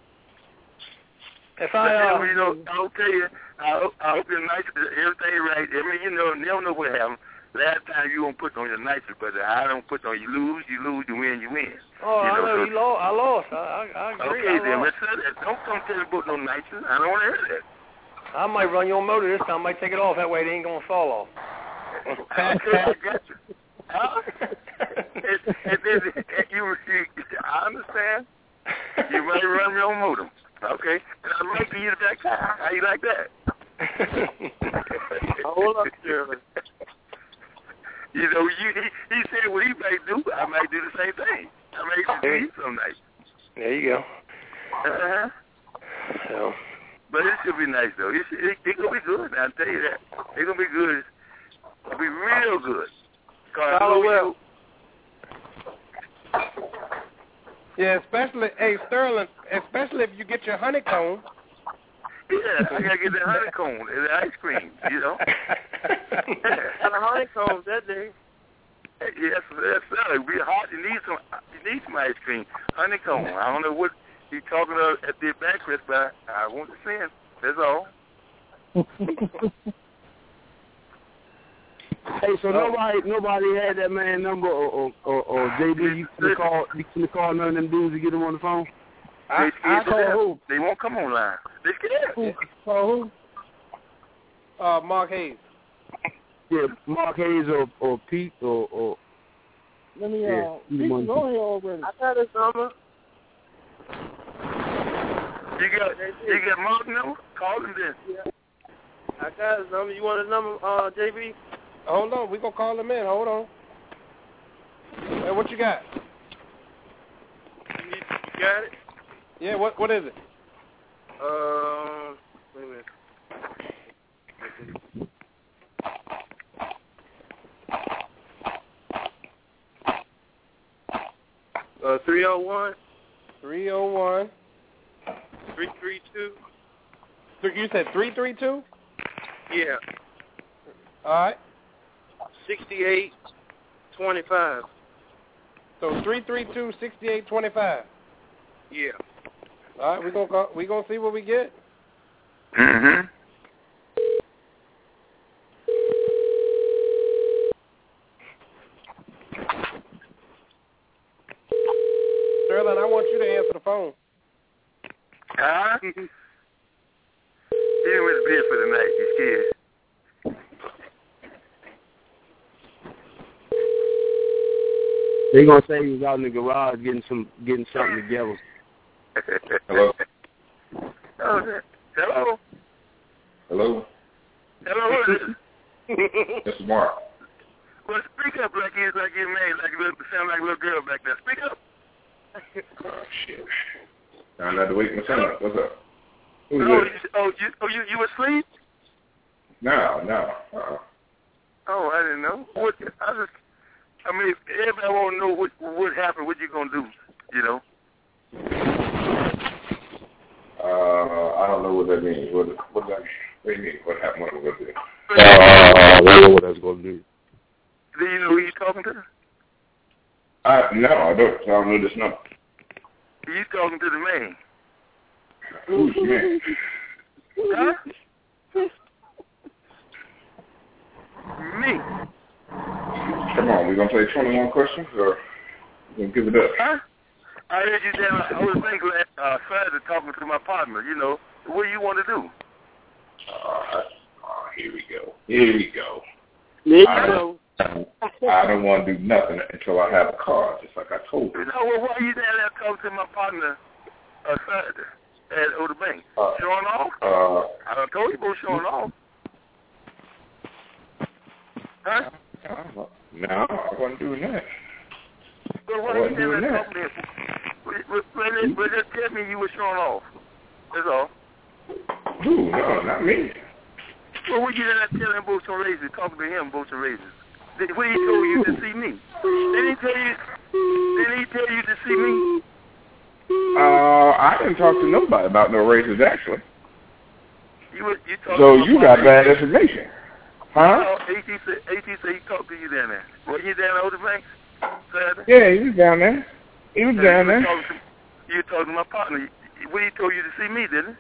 S23: If
S11: But,
S23: I, uh,
S11: yeah, you know, I'll tell you, I hope, I hope your night, everything right. I mean, you know, never know what happened. Last time you won't put on your nicer, but I don't put on. You lose, you lose, you win, you win.
S23: oh,
S11: you
S23: I
S11: know,
S23: know
S11: so,
S23: you lost. I lost. I, I, I agree.
S11: Okay,
S23: I
S11: then,
S23: lost.
S11: let's say that. Don't come tell me about no nicer. I don't want to hear that.
S23: I might run your motor this time. I might take it off. That way it ain't gonna fall off.
S11: Okay, I got you. Huh? and, and then you, you, I understand. You might run your motor. Okay, and I might give you the back tire. How you like that?
S19: Hold up, Shirley.
S11: You know, you, he, he said what he might do. I might do the same thing. I may do you some night.
S23: There you go.
S11: Uh-huh.
S23: So.
S11: But it should be nice, though. It should, it, it gonna be good. I'll tell you that. It's gonna be good. It'll be real good.
S23: Follow well.
S5: Yeah, especially, hey, Sterling, especially if you get your honeycomb.
S11: Yeah, I gotta get the honeycomb and the ice cream, you know.
S19: Got a honeycomb that day.
S11: Yes, yes, sir. It'll be hot. You need some. You need some ice cream. Honeycomb. I don't know what he's talking about at the banquet, but I want to see him. That's all.
S22: Hey, so nobody nobody had that man number or or, or, or J B, you can call you can call none of them dudes to get him on the phone?
S11: I,
S22: They
S11: I
S22: scared.
S11: call who? They won't come online. They scared.
S18: Call
S5: who? Uh, Mark Hayes.
S22: Yeah, Mark Hayes or or Pete or or
S18: Let me,
S22: yeah,
S18: uh,
S22: either
S18: Pete
S22: one.
S18: is on here already.
S19: I got his number.
S11: You got you got Mark number? Call him then.
S19: Yeah. I got his number. You want his number, uh, J B?
S5: Hold on, we gonna call him in. Hold on. Hey, what you got?
S19: You, you got it?
S5: Yeah, what what is it?
S19: Um, wait a minute. Uh, three oh one.
S5: Three oh one.
S19: Three three two.
S5: You said three three two?
S19: Yeah.
S5: All right.
S19: Sixty-eight twenty-five.
S5: So three three two sixty eight twenty five.
S19: Yeah.
S5: All right, we gonna call, we gonna see what we get.
S11: Mm-hmm.
S5: Sterling, I want you to answer the phone.
S11: Huh? He went to bed for the night. He's scared.
S22: They gonna say he was out in the garage getting some getting something together.
S1: Hello.
S11: Oh, hello.
S1: Hello.
S11: Hello. Who is it?
S1: This is Mark.
S11: Well, speak up like it's like you're made, like a little, sound like a little girl back there. Speak up.
S1: Oh shit. I'm not to wake my son up. What's up? Who's
S11: oh,
S1: this?
S11: you, oh, you, oh, you, you asleep?
S1: No, no. Uh-uh.
S11: Oh, I didn't know. What? I just. I mean, if everybody want to know what what happened, what you gonna do? You know.
S1: Uh, I don't know what that means. What what does that mean? What do you mean? What happened? What was it?
S22: Uh, I don't know what that's gonna do.
S11: Do you know who you talking to?
S1: I no, I don't. I don't know this number.
S11: You talking to the man?
S1: Who's man?
S11: Huh? Me.
S1: Come on, we gonna play twenty-one questions or we gonna give it up?
S11: Huh? I heard you there. I was thinking uh, Saturday talking to my partner. You know, what do you want to do?
S1: Uh, oh, here we go. Here we go.
S19: There you
S1: I,
S19: go.
S1: I don't want to do nothing until I have a car, just like I told you.
S11: You know, well, why you there talking to my partner uh, Saturday at Oda Bank?
S1: Uh,
S11: showing off?
S1: Uh,
S11: I told you about showing off. Huh?
S1: No, I wasn't doing that.
S11: Well,
S1: I
S11: why you
S1: wasn't doing
S11: there
S1: that.
S11: talking to
S19: But, but, but just tell me you were showing off. That's all.
S1: Ooh, no, not me.
S19: Well, we get in there telling Boots and Razors, talking to him, Boots and Razors. When he told you to see me, didn't he tell you? Didn't he tell you to see me?
S1: Uh, I didn't talk to nobody about no races actually.
S19: You were, you talked
S1: So
S19: to
S1: you got bad information, huh?
S19: No, AT said, AT said he talked to you down there. Were you down at Older Banks Saturday?
S1: Yeah, he was down there. He was
S19: So
S1: down
S19: you
S1: there.
S19: were talking to, you were talking to my partner. When he told you to see me, didn't he?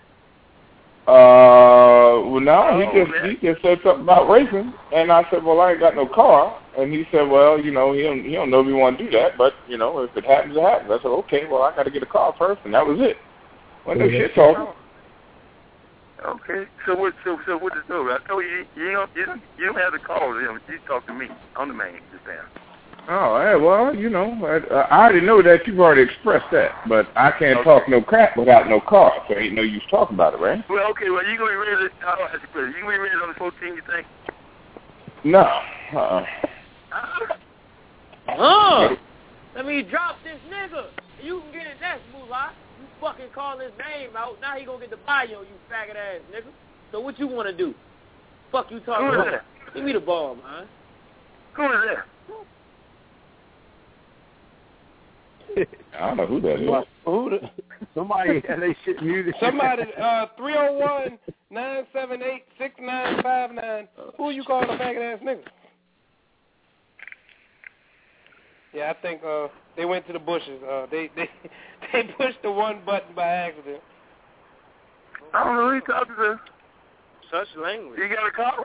S1: Uh, well, no,
S19: Oh,
S1: he just
S19: man.
S1: he just said something about racing, and I said, well, I ain't got no car, and he said, well, you know, he don't he don't know if he want to do that, but you know, if it happens, it happens. I said, okay, well, I got to get a car first, and that was it. Well, no shit talking.
S19: Okay. So what? So so what's the story? I told you you don't you don't, you don't have to call him. You talk to me on the main just down.
S1: Oh, yeah, well, you know, I, I already know that you've already expressed that, but I can't
S19: Okay.
S1: talk no crap without no car, so ain't no use talking about it, right?
S19: Well, okay. Well, you gonna be ready? To, I'll ask you a question. You gonna be ready on the fourteenth? You think?
S1: No. Uh-uh.
S2: Huh? Let me drop this nigga. You can get it next, Moolah. You fucking call his name out. Now he gonna get the bio, you faggot ass nigga. So what you wanna do? Fuck you talking
S19: Who is
S2: about? Give me the ball, man.
S19: Who is that?
S1: I don't know who that is.
S6: Who the, somebody had they shit muted.
S5: Somebody, uh, three oh one, nine seven eight, six nine five nine. Who you calling a faggot ass nigga? Yeah, I think uh, they went to the bushes. Uh, they they they pushed the one button by accident.
S19: I don't know who you talking to.
S23: Such language.
S19: You got a call?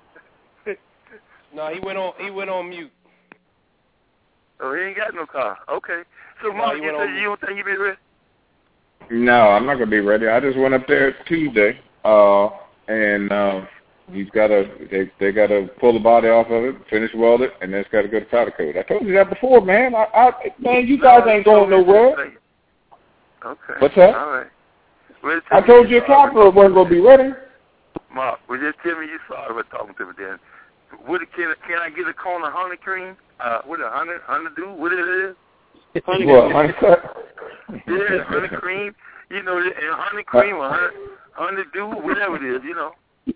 S5: No, he went on he went on mute.
S19: Oh, he ain't got no car. Okay. So,
S5: No,
S19: Mark,
S5: he
S19: you
S5: went
S19: said
S5: on-
S19: you don't think you be ready?
S1: No, I'm not gonna be ready. I just went up there Tuesday, uh, and uh, he's got to they they got to pull the body off of it, finish weld it, and then it's got to go to powder coat. I told you that before, man. I, I man, you guys ain't going nowhere.
S19: Okay.
S1: What's that?
S19: All right. Well,
S1: I
S19: tell me
S1: told you a
S19: sorry.
S1: capital wasn't gonna be ready.
S19: Mark, well, just tell me you're sorry for talking to me then. What, can, can I get a cone of honey cream? Uh, what a honey, honeydew? What it is?
S1: Honey what, honey cut?
S19: Yeah, honey cream. You know, and honey cream or honey, honeydew, whatever it is, you know.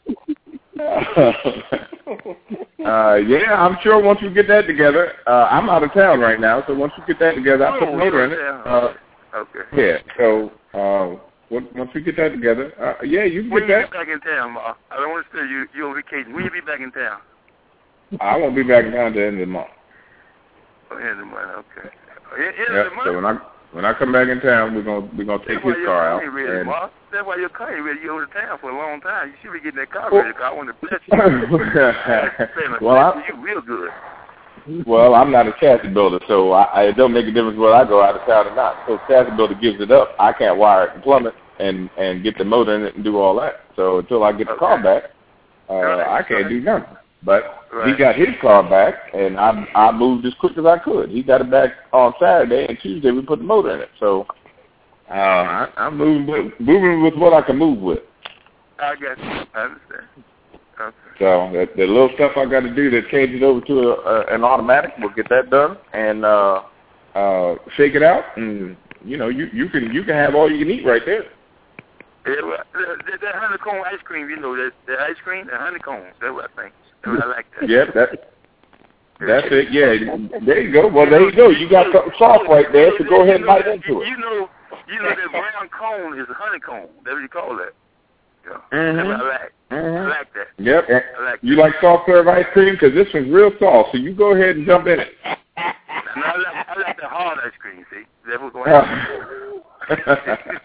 S1: uh, yeah, I'm sure once we get that together, uh, I'm out of town right now, so once we get that together, I'll put the motor in it. Uh,
S19: Okay.
S1: yeah, so uh, once we get that together, uh, yeah, you can
S19: When
S1: get
S19: you
S1: that.
S19: be back in town, Mark? I don't want to say you, you're on vacation. When you be back in town?
S1: I won't be back in town at the end of the month.
S19: Oh, end of the month, okay. End, end
S1: Yeah,
S19: of the month?
S1: so when I when I come back in town, we're gonna we're gonna take
S19: That's why
S1: his
S19: your
S1: car
S19: car
S1: out.
S19: ain't ready,
S1: And,
S19: Mark. That's why your car ain't ready. You hold the town for a long time. You should be getting that car
S1: Well-
S19: ready, because I want to bless you.
S1: well, I,
S19: you real good.
S1: well, I'm not a chassis builder, so I, I, it don't make a difference whether I go out of town or not. So if chassis builder gives it up, I can't wire it and plumb it and and get the motor in it and do all that. So until I get the car back, uh, I can't do nothing. But
S19: Right.
S1: he got his car back, and I I moved as quick as I could. He got it back on Saturday, and Tuesday we put the motor in it. So uh, I, I'm moving with, moving with what I can move with.
S19: I got you. I understand. Okay.
S1: So the, the little stuff I got to do to change it over to a, a, an automatic, we'll get that done and uh, uh, shake it out, and you know you you can you can have all you can eat right there.
S19: Yeah, well, that, that, that honeycomb ice cream, you know, that, that ice cream, the honeycomb, that's what I think. That's what I like that.
S1: Yep, that that's it. Yeah, there you go. Well, there you go. You got something soft right there, so go ahead and bite into it.
S19: You know, you know that brown cone is a honeycomb. That's what you call that. Yeah.
S1: Mhm.
S19: That's what I like.
S1: Mhm.
S19: I like that.
S1: Yep.
S19: I like
S1: You like soft serve ice cream? Because this one's real soft, so you go ahead and jump in it.
S19: And I like, I like the hard ice cream, see? That's what's going on.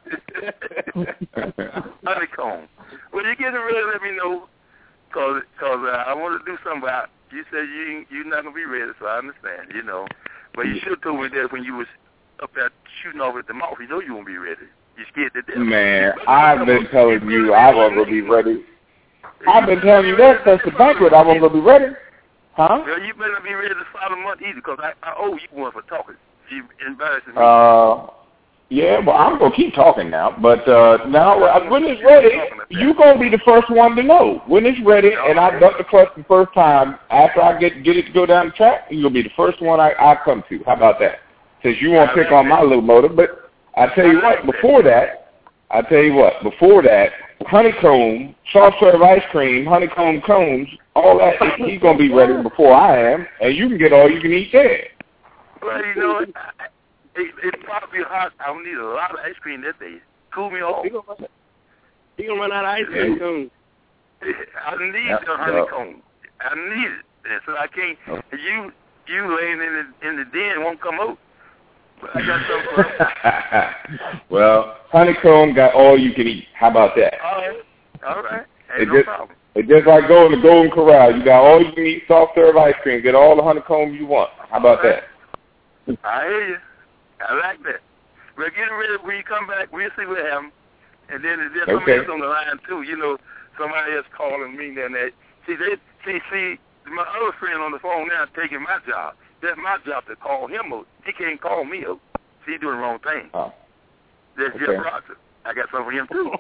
S19: Honeycomb. Well, you get it ready, let me know, because cause, uh, I want to do something about you said you, you're not going to be ready, so I understand, you know. But you should have told me that when you was up there shooting off at the mouth. You know you won't be ready. You scared to death.
S1: Man, I've been telling you I wasn't going to be ready. I've been telling you that since the banquet I wasn't going to be ready. Huh?
S19: Well, you better be ready to start a month either, because I, I owe you one for talking. You embarrassing me.
S1: Uh, yeah, well, I'm going to keep talking now. But uh, now, uh, when it's ready, you're going to be the first one to know. When it's ready and I duck the clutch the first time, after I get get it to go down the track, you're going to be the first one I, I come to. How about that? Since you won't pick on my little motor, but I tell you what, before that, I tell you what, before that, honeycomb, soft serve ice cream, honeycomb cones, all that, he's going to be ready before I am, and you can get all you can eat there.
S19: Well, you know, it, it, it's probably hot. I don't need a lot of ice cream that day. Cool me off.
S10: He gonna run out of ice cream soon.
S19: I need
S1: Yep,
S19: the honeycomb. I need it. And so I can't. You you laying in the in the den won't come out. But I got something for you.
S1: Well, honeycomb got all you can eat. How about that?
S19: All right. All right. Ain't
S1: It
S19: no
S1: just,
S19: problem.
S1: it's just like going to Golden Corral. You got all you can eat soft serve ice cream. Get all the honeycomb you want. How about that?
S19: I hear you. I like that. We're getting ready. When you come back, we'll see what happens. And then there's somebody
S1: Okay.
S19: else on the line, too. You know, somebody else calling me and that. See, they, see, see, my other friend on the phone now is taking my job. That's my job to call him out. He can't call me out. See, he's doing the wrong thing.
S1: Oh.
S19: That's
S1: Okay.
S19: Jeff Proctor. I got something for him, too.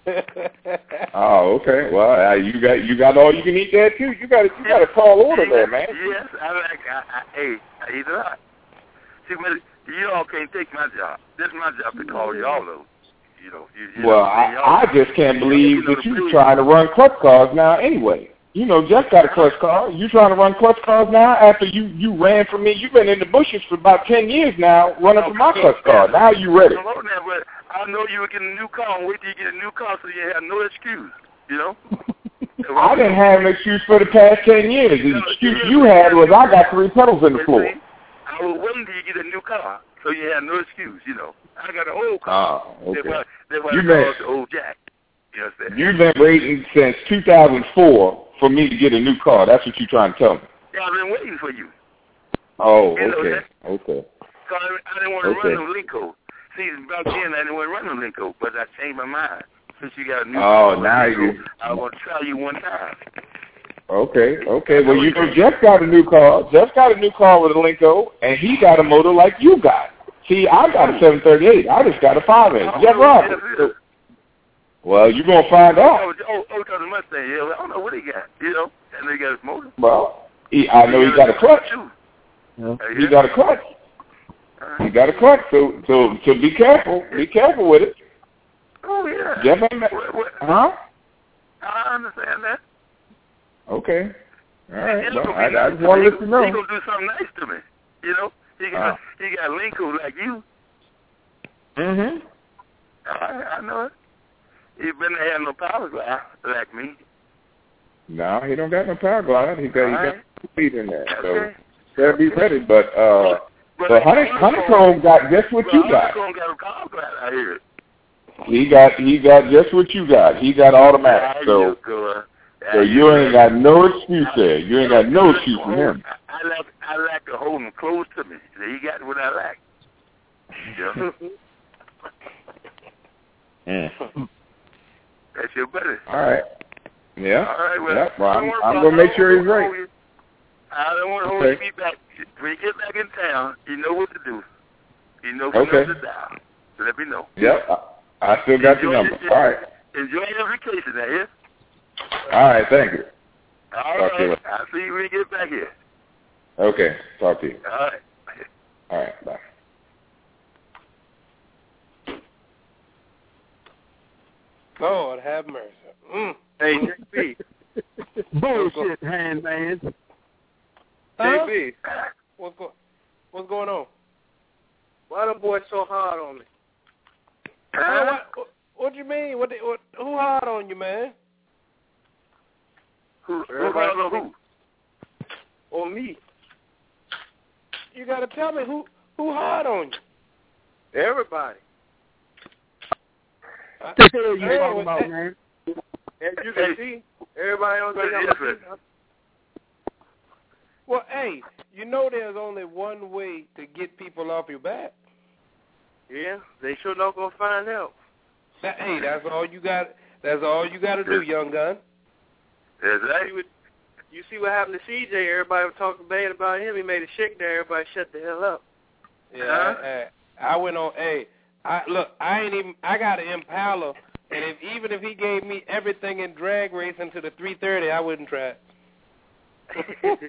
S1: Oh, okay. Well, uh, you got you got all you can eat there too. You got you got a tall order there, man.
S19: Yes, I like. I, I, hey, I eat a lot. See, but you all can't take my job. This is my job to call y'all out. You know. You, you
S1: Well,
S19: know,
S1: I,
S19: y'all-
S1: I just can't believe that you're trying to run clutch cars now. Anyway, you know, Jeff got a clutch car. You trying to run clutch cars now after you you ran from me? You've been in the bushes for about ten years now, running for my clutch car. Now you ready?
S19: Come on now, but I know you were getting a new car. And wait till you get a new car so you have no excuse. You know.
S1: I didn't have an excuse for the past ten years. The excuse you had was I got three pedals in the floor.
S19: I was waiting till you get a new car so you have no excuse. You know. I got an old car.
S1: Oh, okay.
S19: That's why, that's why
S1: You
S19: I
S1: bet.
S19: call it the old Jack. You know what I'm saying?
S1: You've been waiting since two thousand four for me to get a new car. That's what you're trying to tell me.
S19: Yeah, I've been waiting for you.
S1: Oh,
S19: You know
S1: okay,
S19: that?
S1: okay.
S19: Cause I, I didn't want to
S1: Okay.
S19: run no Linko. See, back then I didn't want to run no Linko, but I changed my mind. Since you got a new
S1: Oh,
S19: car,
S1: now
S19: Linko,
S1: you-
S19: I want to try you one time.
S1: Okay, okay. Well, you know, Jeff got a new car. Jeff got a new car with a Linko, and he got a motor like you got. See, I got a seven thirty-eight. I just got a five inch. Jeff Roberts. So, well, you're going to find out.
S19: Oh, oh, oh, got a Mustang. Yeah, well, I don't know what he got. You know, and he got his motor.
S1: Well, he, I know he got a clutch. He got a clutch. He got a clutch. So, so, so be careful. Be careful with it.
S19: Oh, yeah.
S1: Jeff ain't ma-
S19: What, what,
S1: Huh?
S19: I understand that.
S1: Okay. All right.
S19: He's
S1: Well,
S19: gonna
S1: I,
S19: be
S1: I
S19: nice
S1: just
S19: to
S1: want
S19: me.
S1: to let you know.
S19: He gonna do something nice to me. You know, he got he got Linko like you.
S1: Mm-hmm.
S19: I, I know it. He better have no power glass like me.
S1: No, he don't got no power glide. He got he got
S19: All right.
S1: two feet in there, so
S19: Okay.
S1: gotta be ready. But uh,
S19: But
S1: but honey, honeycomb got just what you got.
S19: Honeycomb got a power glass. I hear it.
S1: He got he got just what you got. He got automatic.
S19: There
S1: So
S19: you go.
S1: so you ain't got no excuse there. You ain't got no excuse from him.
S19: I, I like I like to hold him close to me. He got what I like. Yeah.
S1: Mm.
S19: That's your buddy.
S1: All right. Yeah.
S19: All right, well,
S1: yeah. Well,
S19: don't
S1: I'm,
S19: worry
S1: I'm
S19: about
S1: gonna
S19: it.
S1: make sure he's
S19: I don't
S1: right.
S19: wanna hold you- I don't want to hold
S1: Okay.
S19: you back. When you get back in town, you know what to do. You know what
S1: Okay.
S19: to dial. So let me know.
S1: Yep. I, I still got your
S19: Enjoy
S1: number.
S19: your-
S1: All right.
S19: Enjoy your vacation now, yeah?
S1: All right. Thank you.
S19: All
S1: Talk to you
S19: right.
S1: later.
S19: I'll see you when you get back here.
S1: Okay. Talk to you.
S19: All right.
S1: All right. Bye.
S5: Lord have mercy. Mm.
S10: Hey, J B.
S6: Bullshit, hand man.
S5: Huh?
S10: J B.
S5: What's go What's going on?
S10: Why them boys so hard on me?
S5: Uh, what, what What you mean? What, they, what Who hard on you, man?
S19: Who, who
S10: Everybody
S19: hard on who?
S10: On me.
S5: You got to tell me who who hard on you.
S10: Everybody.
S6: What the hell you
S5: Hey,
S6: talking
S5: what-
S6: about, man?
S10: As you can see, everybody on the
S5: Well, hey, you know there's only one way to get people off your back.
S10: Yeah, they sure not gonna find out.
S5: That, hey, that's all you got. That's all you got to do, young gun.
S19: That's right.
S10: You, would, you see what happened to C J? Everybody was talking bad about him. He made a shake there. Everybody shut the hell up.
S5: Yeah,
S10: Huh?
S5: I, I went on. Hey, I look. I ain't even. I got an Impala, and if even if he gave me everything in drag racing to the three thirty, I wouldn't try it.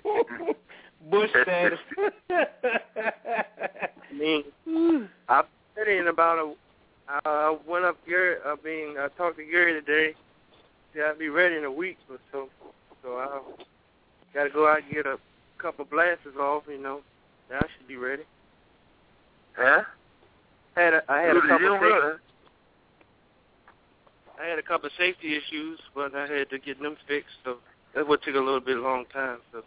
S5: Bush status.
S10: I mean, I
S19: ready in about a. I went up Gary. I mean, I talked to Gary today. Said I'll be ready in a week or so. So I got to go out and get a couple blasters off. You know, now I should be ready.
S14: Huh?
S19: Had a, I had a
S14: You
S19: couple.
S14: don't
S19: Safety,
S14: really?
S19: I had a couple safety issues, but I had to get them fixed. So that would take a little bit long time. So.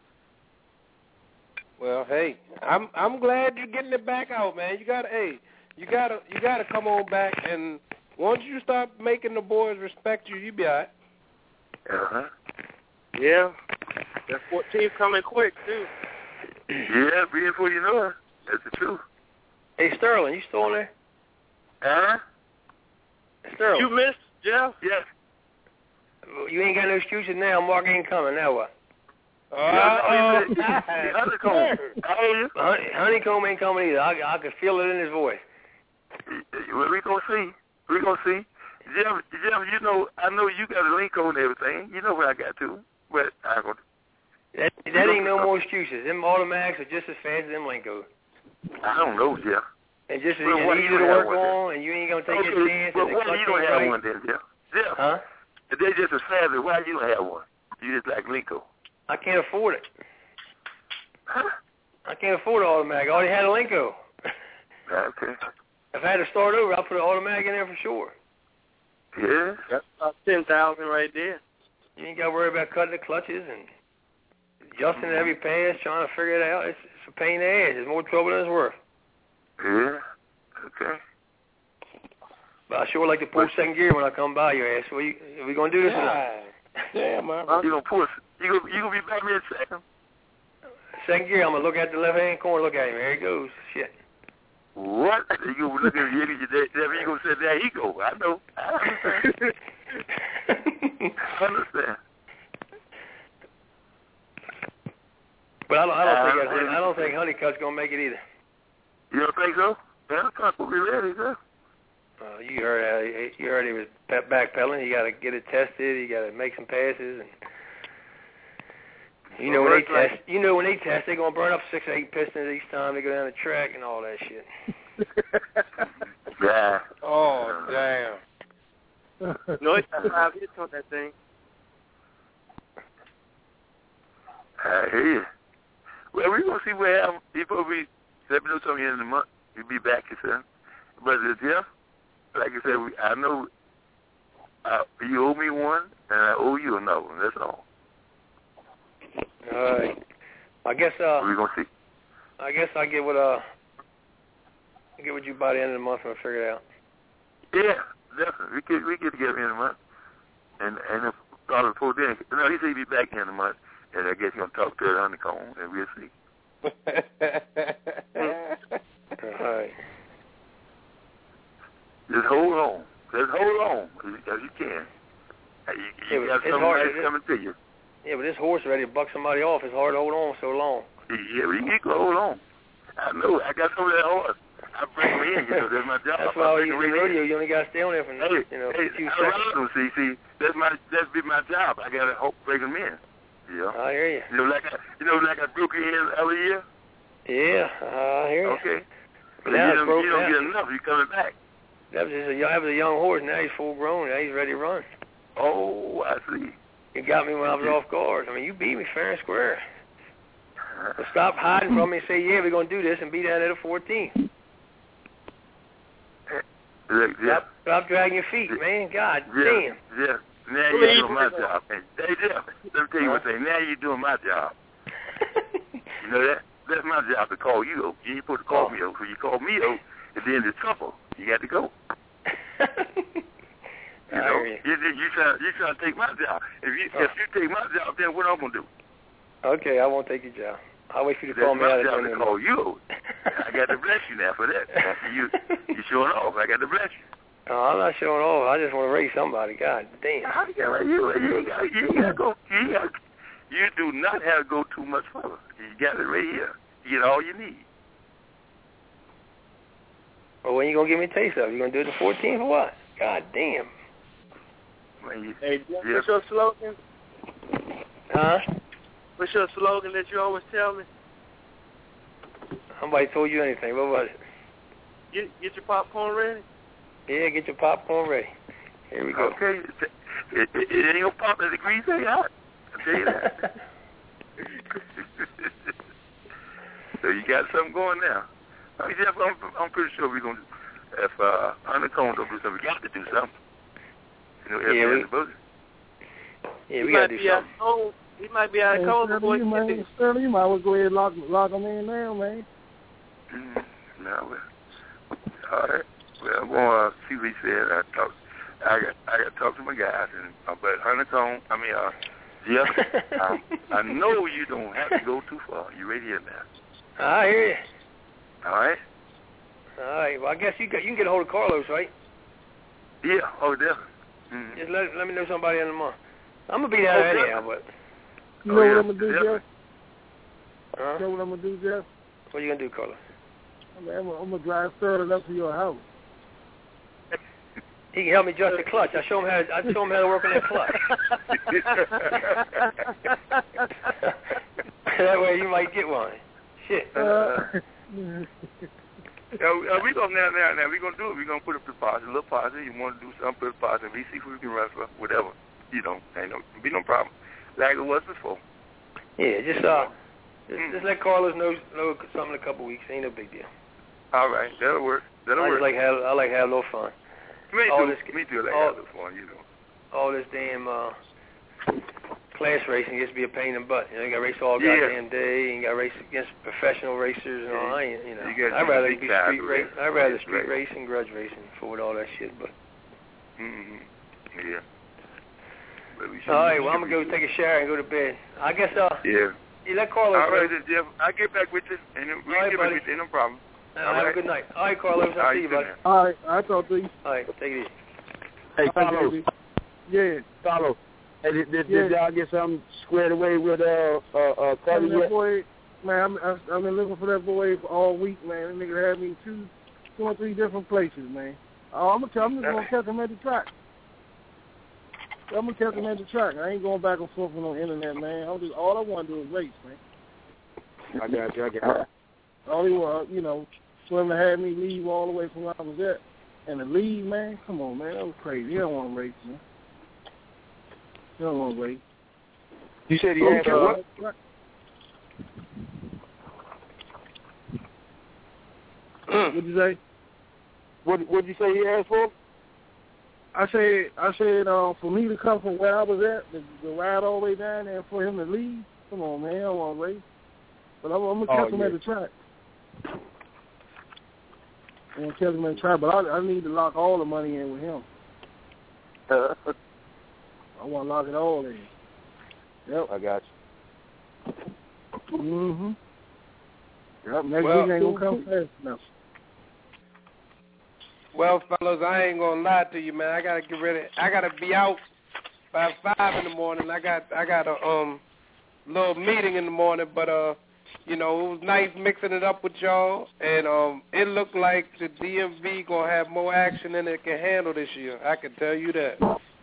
S5: Well, hey, I'm I'm glad you're getting it back out, man. You gotta, hey, you gotta you gotta come on back, and once you start making the boys respect you, you be all right.
S14: Uh huh.
S19: Yeah, that fourteenth coming quick too.
S14: Yeah, before you know it, that's the truth.
S23: Hey, Sterling, you still on there?
S14: Huh?
S23: Sterling.
S19: You missed, Jeff?
S14: Yes.
S23: You ain't got no excuses now. Mark ain't coming. Now what?
S14: Uh, uh, honeycomb.
S23: Honey, honeycomb ain't coming either. I, I could feel it in his voice.
S14: Well, we gonna see. We gonna see. Jeff, Jeff, you know, I know you got a link on everything. You know where I got to, but I gonna.
S23: That, that ain't no more excuses. Them automatics are just as fast as them Linkos.
S14: I don't know, Jeff.
S23: And just as
S14: well,
S23: easy to work on, and you ain't gonna take
S14: okay,
S23: your chance.
S14: But
S23: and
S14: why you don't have
S23: right.
S14: one then, Jeff? Jeff.
S23: Huh?
S14: If they just as fast as why you don't have one? You just like Linko.
S23: I can't afford it.
S14: Huh?
S23: I can't afford an automatic. I already had a Linko.
S14: Okay.
S23: If I had to start over, I'll put an automatic in there for sure.
S14: Yeah.
S19: That's about ten thousand right there.
S23: You ain't got to worry about cutting the clutches and adjusting every pass, trying to figure it out. It's, it's a pain in the ass. It's more trouble than it's worth.
S14: Yeah. Okay.
S23: But I sure like to pull second gear when I come by your ass. Well, you, are we gonna do this?
S5: Yeah. Damn, man.
S14: You gonna push? You gonna you gonna be back here in a second?
S23: Second gear, I'm gonna look at the left hand corner. Look at him. There he goes. Shit.
S14: What? You gonna look at you? You gonna say there he go? I know. I understand. I understand.
S23: But I don't, I don't think that honey, I don't think Honeycutt's gonna make it either.
S14: You don't think so? Yeah, Honeycutt will be ready, sir.
S23: Uh, you heard uh, you heard he was backpedaling. You got to get it tested. You got to make some passes, and you know when they test, you know when they test, they're gonna burn up six or eight pistons each time they go down the track and all that shit.
S14: Yeah.
S5: Oh damn.
S19: No, it's got five hits on that thing.
S14: I hear you. Well, we're going to see what happens. He'll probably let me know something in the month. He'll be back, he said. But uh, Jeff, like I said, we, I know uh, you owe me one, and I owe you another one. That's all.
S23: All right. I guess. Uh,
S14: we're going to see.
S23: I guess I get what uh, I get with you by the end of the month and figure it out.
S14: Yeah, definitely. We get we get together in the month, and and if probably before then, no, he said he'd be back in the month. And I guess you're going to talk to the honeycomb, and we'll see.
S23: All right.
S14: Just hold on. Just hold on, as you can. You, you
S23: yeah,
S14: got something
S23: hard,
S14: nice coming to you.
S23: Yeah, but this horse ready to buck somebody off. It's hard to hold on so long.
S14: Yeah, but you can hold on. I know. I got some of that horse. I bring him in, you know. That's my job.
S23: That's why when you do rodeo, you only got to stay on there for,
S14: hey,
S23: you know,
S14: hey,
S23: a few
S14: I
S23: seconds.
S14: ride them, see, see. That's my, that's be my job. I got to bring them in. Yeah.
S23: I hear you.
S14: You know, like I, you know, like I broke your in the other year.
S23: Yeah, I hear you.
S14: Okay. But
S23: now
S14: you don't,
S23: broke
S14: you don't
S23: now.
S14: get enough. You coming back.
S23: That was just a, that was a young horse. Now he's full grown. Now he's ready to run.
S14: Oh, I see.
S23: You got me when I was off guard. I mean, you beat me fair and square. But stop hiding from me and say, yeah, we're going to do this and be down at the fourteenth.
S14: Look, Jeff.
S23: Stop, stop dragging your feet, man. God
S14: Jeff,
S23: damn.
S14: Jeff, now you're doing my job. Hey, Jeff, let me tell you one thing. Now you're doing my job. You know that? That's my job to call you over. You ain't supposed to call
S23: oh.
S14: me over. You call me over, and then the trouble. You got to go. You know, you, you, you try you try to take my job. If you oh. if you take my job, then what I'm gonna do?
S23: Okay, I won't take your job. I'll wait for you to
S14: That's
S23: call me out.
S14: That's my job to call you. I got to bless you now for that. You you showing off. I got to bless you.
S23: No, I'm not showing off. I just want to raise somebody. God damn.
S14: You you ain't got you ain't got to go. You ain't got, you do not have to go too much further. You got it right here. You get all you need.
S23: Well, when you gonna give me a taste of it? You gonna do it the fourteenth or what? God damn.
S14: You,
S19: hey,
S14: yeah.
S19: what's your slogan?
S23: Huh?
S19: What's your slogan that you always tell me?
S23: Somebody told you anything. What was it?
S19: Get get your popcorn ready.
S23: Yeah, get your popcorn ready. Here we go.
S19: Okay. It, it, it ain't gonna pop as the grease ain't hot. I'll tell you that. So you got something going now. I mean, Jeff, I'm, I'm pretty sure we're gonna. If uh, Honeycomb don't do something, we got to do something. You know,
S23: yeah, we,
S19: the book.
S23: yeah, we got to do something.
S19: Cold. He might be out of cold before
S18: you, man, Sterling, you might as well go ahead and lock, lock him in now, man.
S19: Mm-hmm. No, well, all right. Well, I'm going to see what he said. I talk. I got. I got to talk to my guys, and uh, but Honeycomb. I mean, uh, Jeff. um, I know you don't have to go too far. You right here now.
S23: I hear you.
S19: All right.
S23: All right. Well, I guess you got, you can get a hold of Carlos, right?
S19: Yeah. Oh, definitely. Mm-hmm.
S23: Just let let me know somebody in the month. I'm gonna be there oh, anyhow, but.
S18: You know
S19: oh,
S18: what
S19: yeah.
S18: I'm gonna do,
S19: Definitely.
S18: Jeff?
S23: Huh?
S18: You know what I'm gonna do, Jeff?
S23: What are you gonna do, Carlos?
S18: I'm gonna, I'm gonna drive Sterling up to your house.
S23: He can help me adjust the clutch. I show him how. I show him how to work on that clutch. That way, you might get one. Shit.
S19: Uh, uh, we gonna now, now, now. We gonna do it. We gonna put a deposit, a little deposit. You want to do something, put a deposit. We see if we can run for whatever. You know, ain't no, be no problem. Like it was before.
S23: Yeah, just uh, just, mm. just let Carlos know know something in a couple weeks. Ain't no big deal.
S19: All right, that'll work. That'll
S23: I
S19: work.
S23: just like have I like have a little fun.
S19: Me
S23: all
S19: too.
S23: This,
S19: Me too. Like
S23: all,
S19: have a little fun, you know.
S23: All this damn uh, class racing used to be a pain in the butt. You know, you got to race all
S19: yeah.
S23: goddamn day. You got to race against professional racers and all. I ain't, you know,
S19: you
S23: I'd rather be street
S19: race.
S23: race. I'd rather street
S19: race.
S23: racing, grudge racing, forward all that shit. But.
S19: Mm-hmm. Yeah.
S23: All right, well, I'm going to go take a shower and go to bed. I guess, uh,
S19: yeah.
S23: You let Carlos
S19: All right,
S23: know.
S19: Jeff, I'll get back with you. And we'll
S23: right,
S19: get
S23: buddy.
S19: back with you. No problem.
S23: Uh,
S19: all
S23: have
S19: right.
S23: a good night. All right, Carlos. I'll
S19: all
S23: see you, buddy.
S18: All right, I'll talk to you.
S23: All right, take it easy.
S22: Hey, Carlos.
S18: Yeah.
S22: Carlos. Hey, did, did,
S18: yeah.
S22: did y'all get something squared away with uh uh uh Carter yet?
S18: Boy, man, I'm, I've been looking for that boy for all week, man. That nigga had me two, two or three different places, man. Oh, I'm gonna tell him I'm just gonna catch him at the track. I'm gonna catch him at the track. I ain't going back and forth on the internet, man. I'm just all I want to do is race, man.
S22: I got you. I got you.
S18: All he want, you know, for him to have me leave all the way from where I was at, and to leave, man. Come on, man, that was crazy. He don't want to race, man. He don't want to race.
S22: You said he asked for what?
S18: What'd you say?
S22: What What'd you say he asked for?
S18: I said, I said, uh, for me to come from where I was at, to, to ride all the way down there, and for him to leave. Come on, man, I don't want to race. But I'm, I'm gonna catch
S22: oh,
S18: him
S22: yeah.
S18: at the track. I'm gonna catch him at the track, but I, I need to lock all the money in with him. I want to lock it all in. Yep.
S22: I got you.
S18: Mhm. Yep. Next
S23: well,
S18: week ain't gonna come fast enough.
S5: Well, fellas, I ain't gonna lie to you, man. I gotta get ready. I gotta be out by five in the morning. I got I got a um little meeting in the morning, but uh, you know, it was nice mixing it up with y'all, and um, it looked like the D M V gonna have more action than it can handle this year. I can tell you that.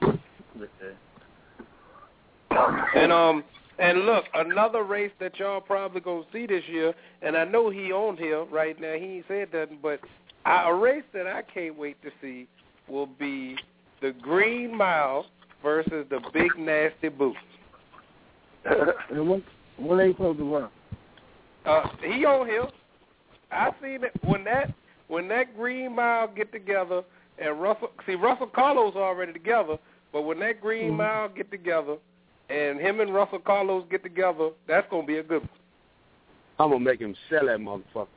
S5: And um, and look, another race that y'all probably gonna see this year, and I know he on here right now. He ain't said nothing, but a race that I can't wait to see will be the Green Mile versus the Big Nasty Boots.
S18: And what what they supposed to run?
S5: Uh, he on here. I seen it when that when that Green Mile get together and Russell see Russell Carlos already together, but when that Green mm-hmm. Mile get together and him and Russell Carlos get together, that's gonna be a good one.
S22: I'm gonna make him sell that motherfucker.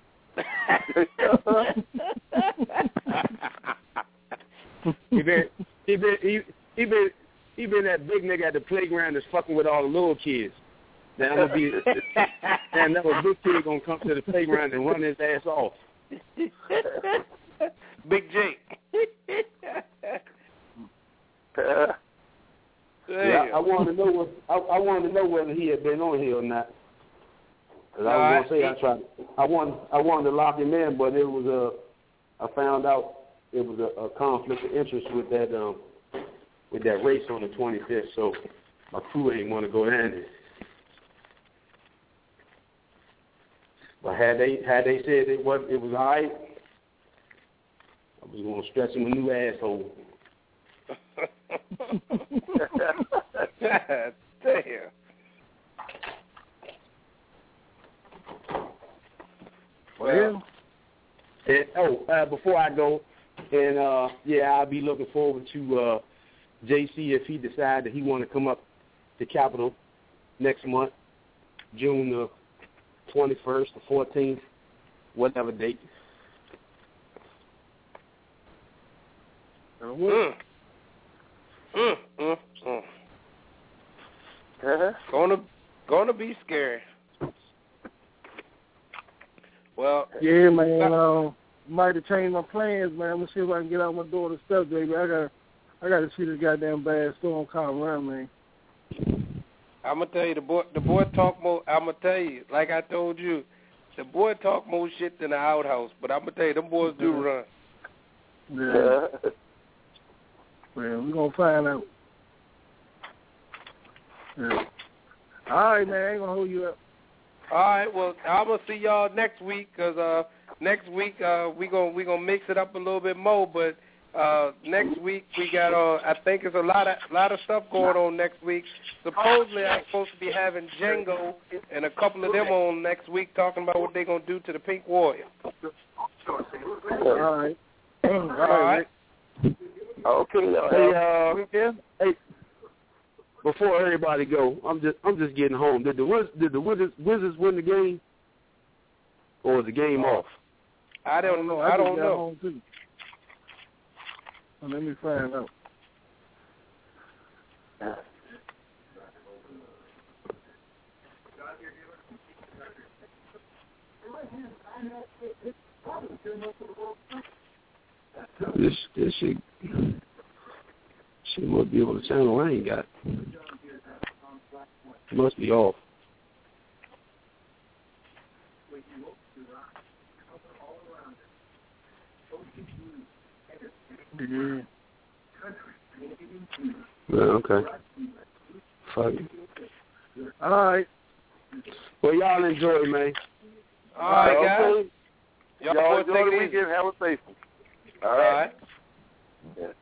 S22: he been he been he, he been he been that big nigga at the playground that's fucking with all the little kids. Then I'm gonna be and that was big kid gonna come to the playground and run his ass off.
S5: Big Jake.
S22: Yeah, I wanted to know what I, I wanted to know whether he had been on here or not. Cause I was gonna say I tried. I wanted I wanted to lock him in, but it was a. I found out it was a, a conflict of interest with that um with that race on the twenty-fifth. So my crew ain't want to go down there. But had they had they said it was it was all right, We're going to stretch him a new asshole.
S5: Damn.
S22: Well, and, oh, uh, before I go, and uh, yeah, I'll be looking forward to uh, J C if he decides that he want to come up to Capitol next month, June the twenty-first, the fourteenth, whatever date.
S5: Mm. Mm, mm, mm. Uh-huh. Gonna, gonna be scary. Well,
S18: yeah, man. Uh, might have changed my plans, man. I'm gonna see if I can get out my daughter's stuff, baby. I got, I got to see this goddamn bad storm come around, man.
S5: I'm gonna tell you, the boy, the boy talk more. I'm gonna tell you, like I told you, the boy talk more shit than the outhouse. But I'm gonna tell you, them boys do run.
S18: Yeah. Well, we're gonna find out. Yeah. All right, man. I ain't gonna hold you up.
S5: All right, well, I'm gonna see y'all next week, cause uh, next week uh, we gonna we gonna mix it up a little bit more. But uh, next week we got uh, I think it's a lot of lot of stuff going on next week. Supposedly I'm supposed to be having Django and a couple of them on next week talking about what they gonna do to the Pink Warrior.
S18: All right. All
S5: right.
S22: Okay. Hey, uh, yeah. Hey. Before everybody go, I'm just I'm just getting home. Did the Wiz, did the Wizards, Wizards win the game, or was the game off?
S5: I don't know.
S18: I,
S5: I don't
S18: got
S5: know.
S18: Home too. Well, let me find out.
S22: This this shit. She must be on the channel I ain't got. It must be off.
S18: Yeah.
S22: Well, okay. Fuck it.
S18: All right.
S22: Well, y'all enjoy, man.
S5: All right, guys.
S14: Y'all,
S5: Y'all,
S14: enjoy
S5: take
S14: the
S5: it
S14: weekend.
S5: easy.
S14: Have a safe one.
S5: All right.
S14: Yeah.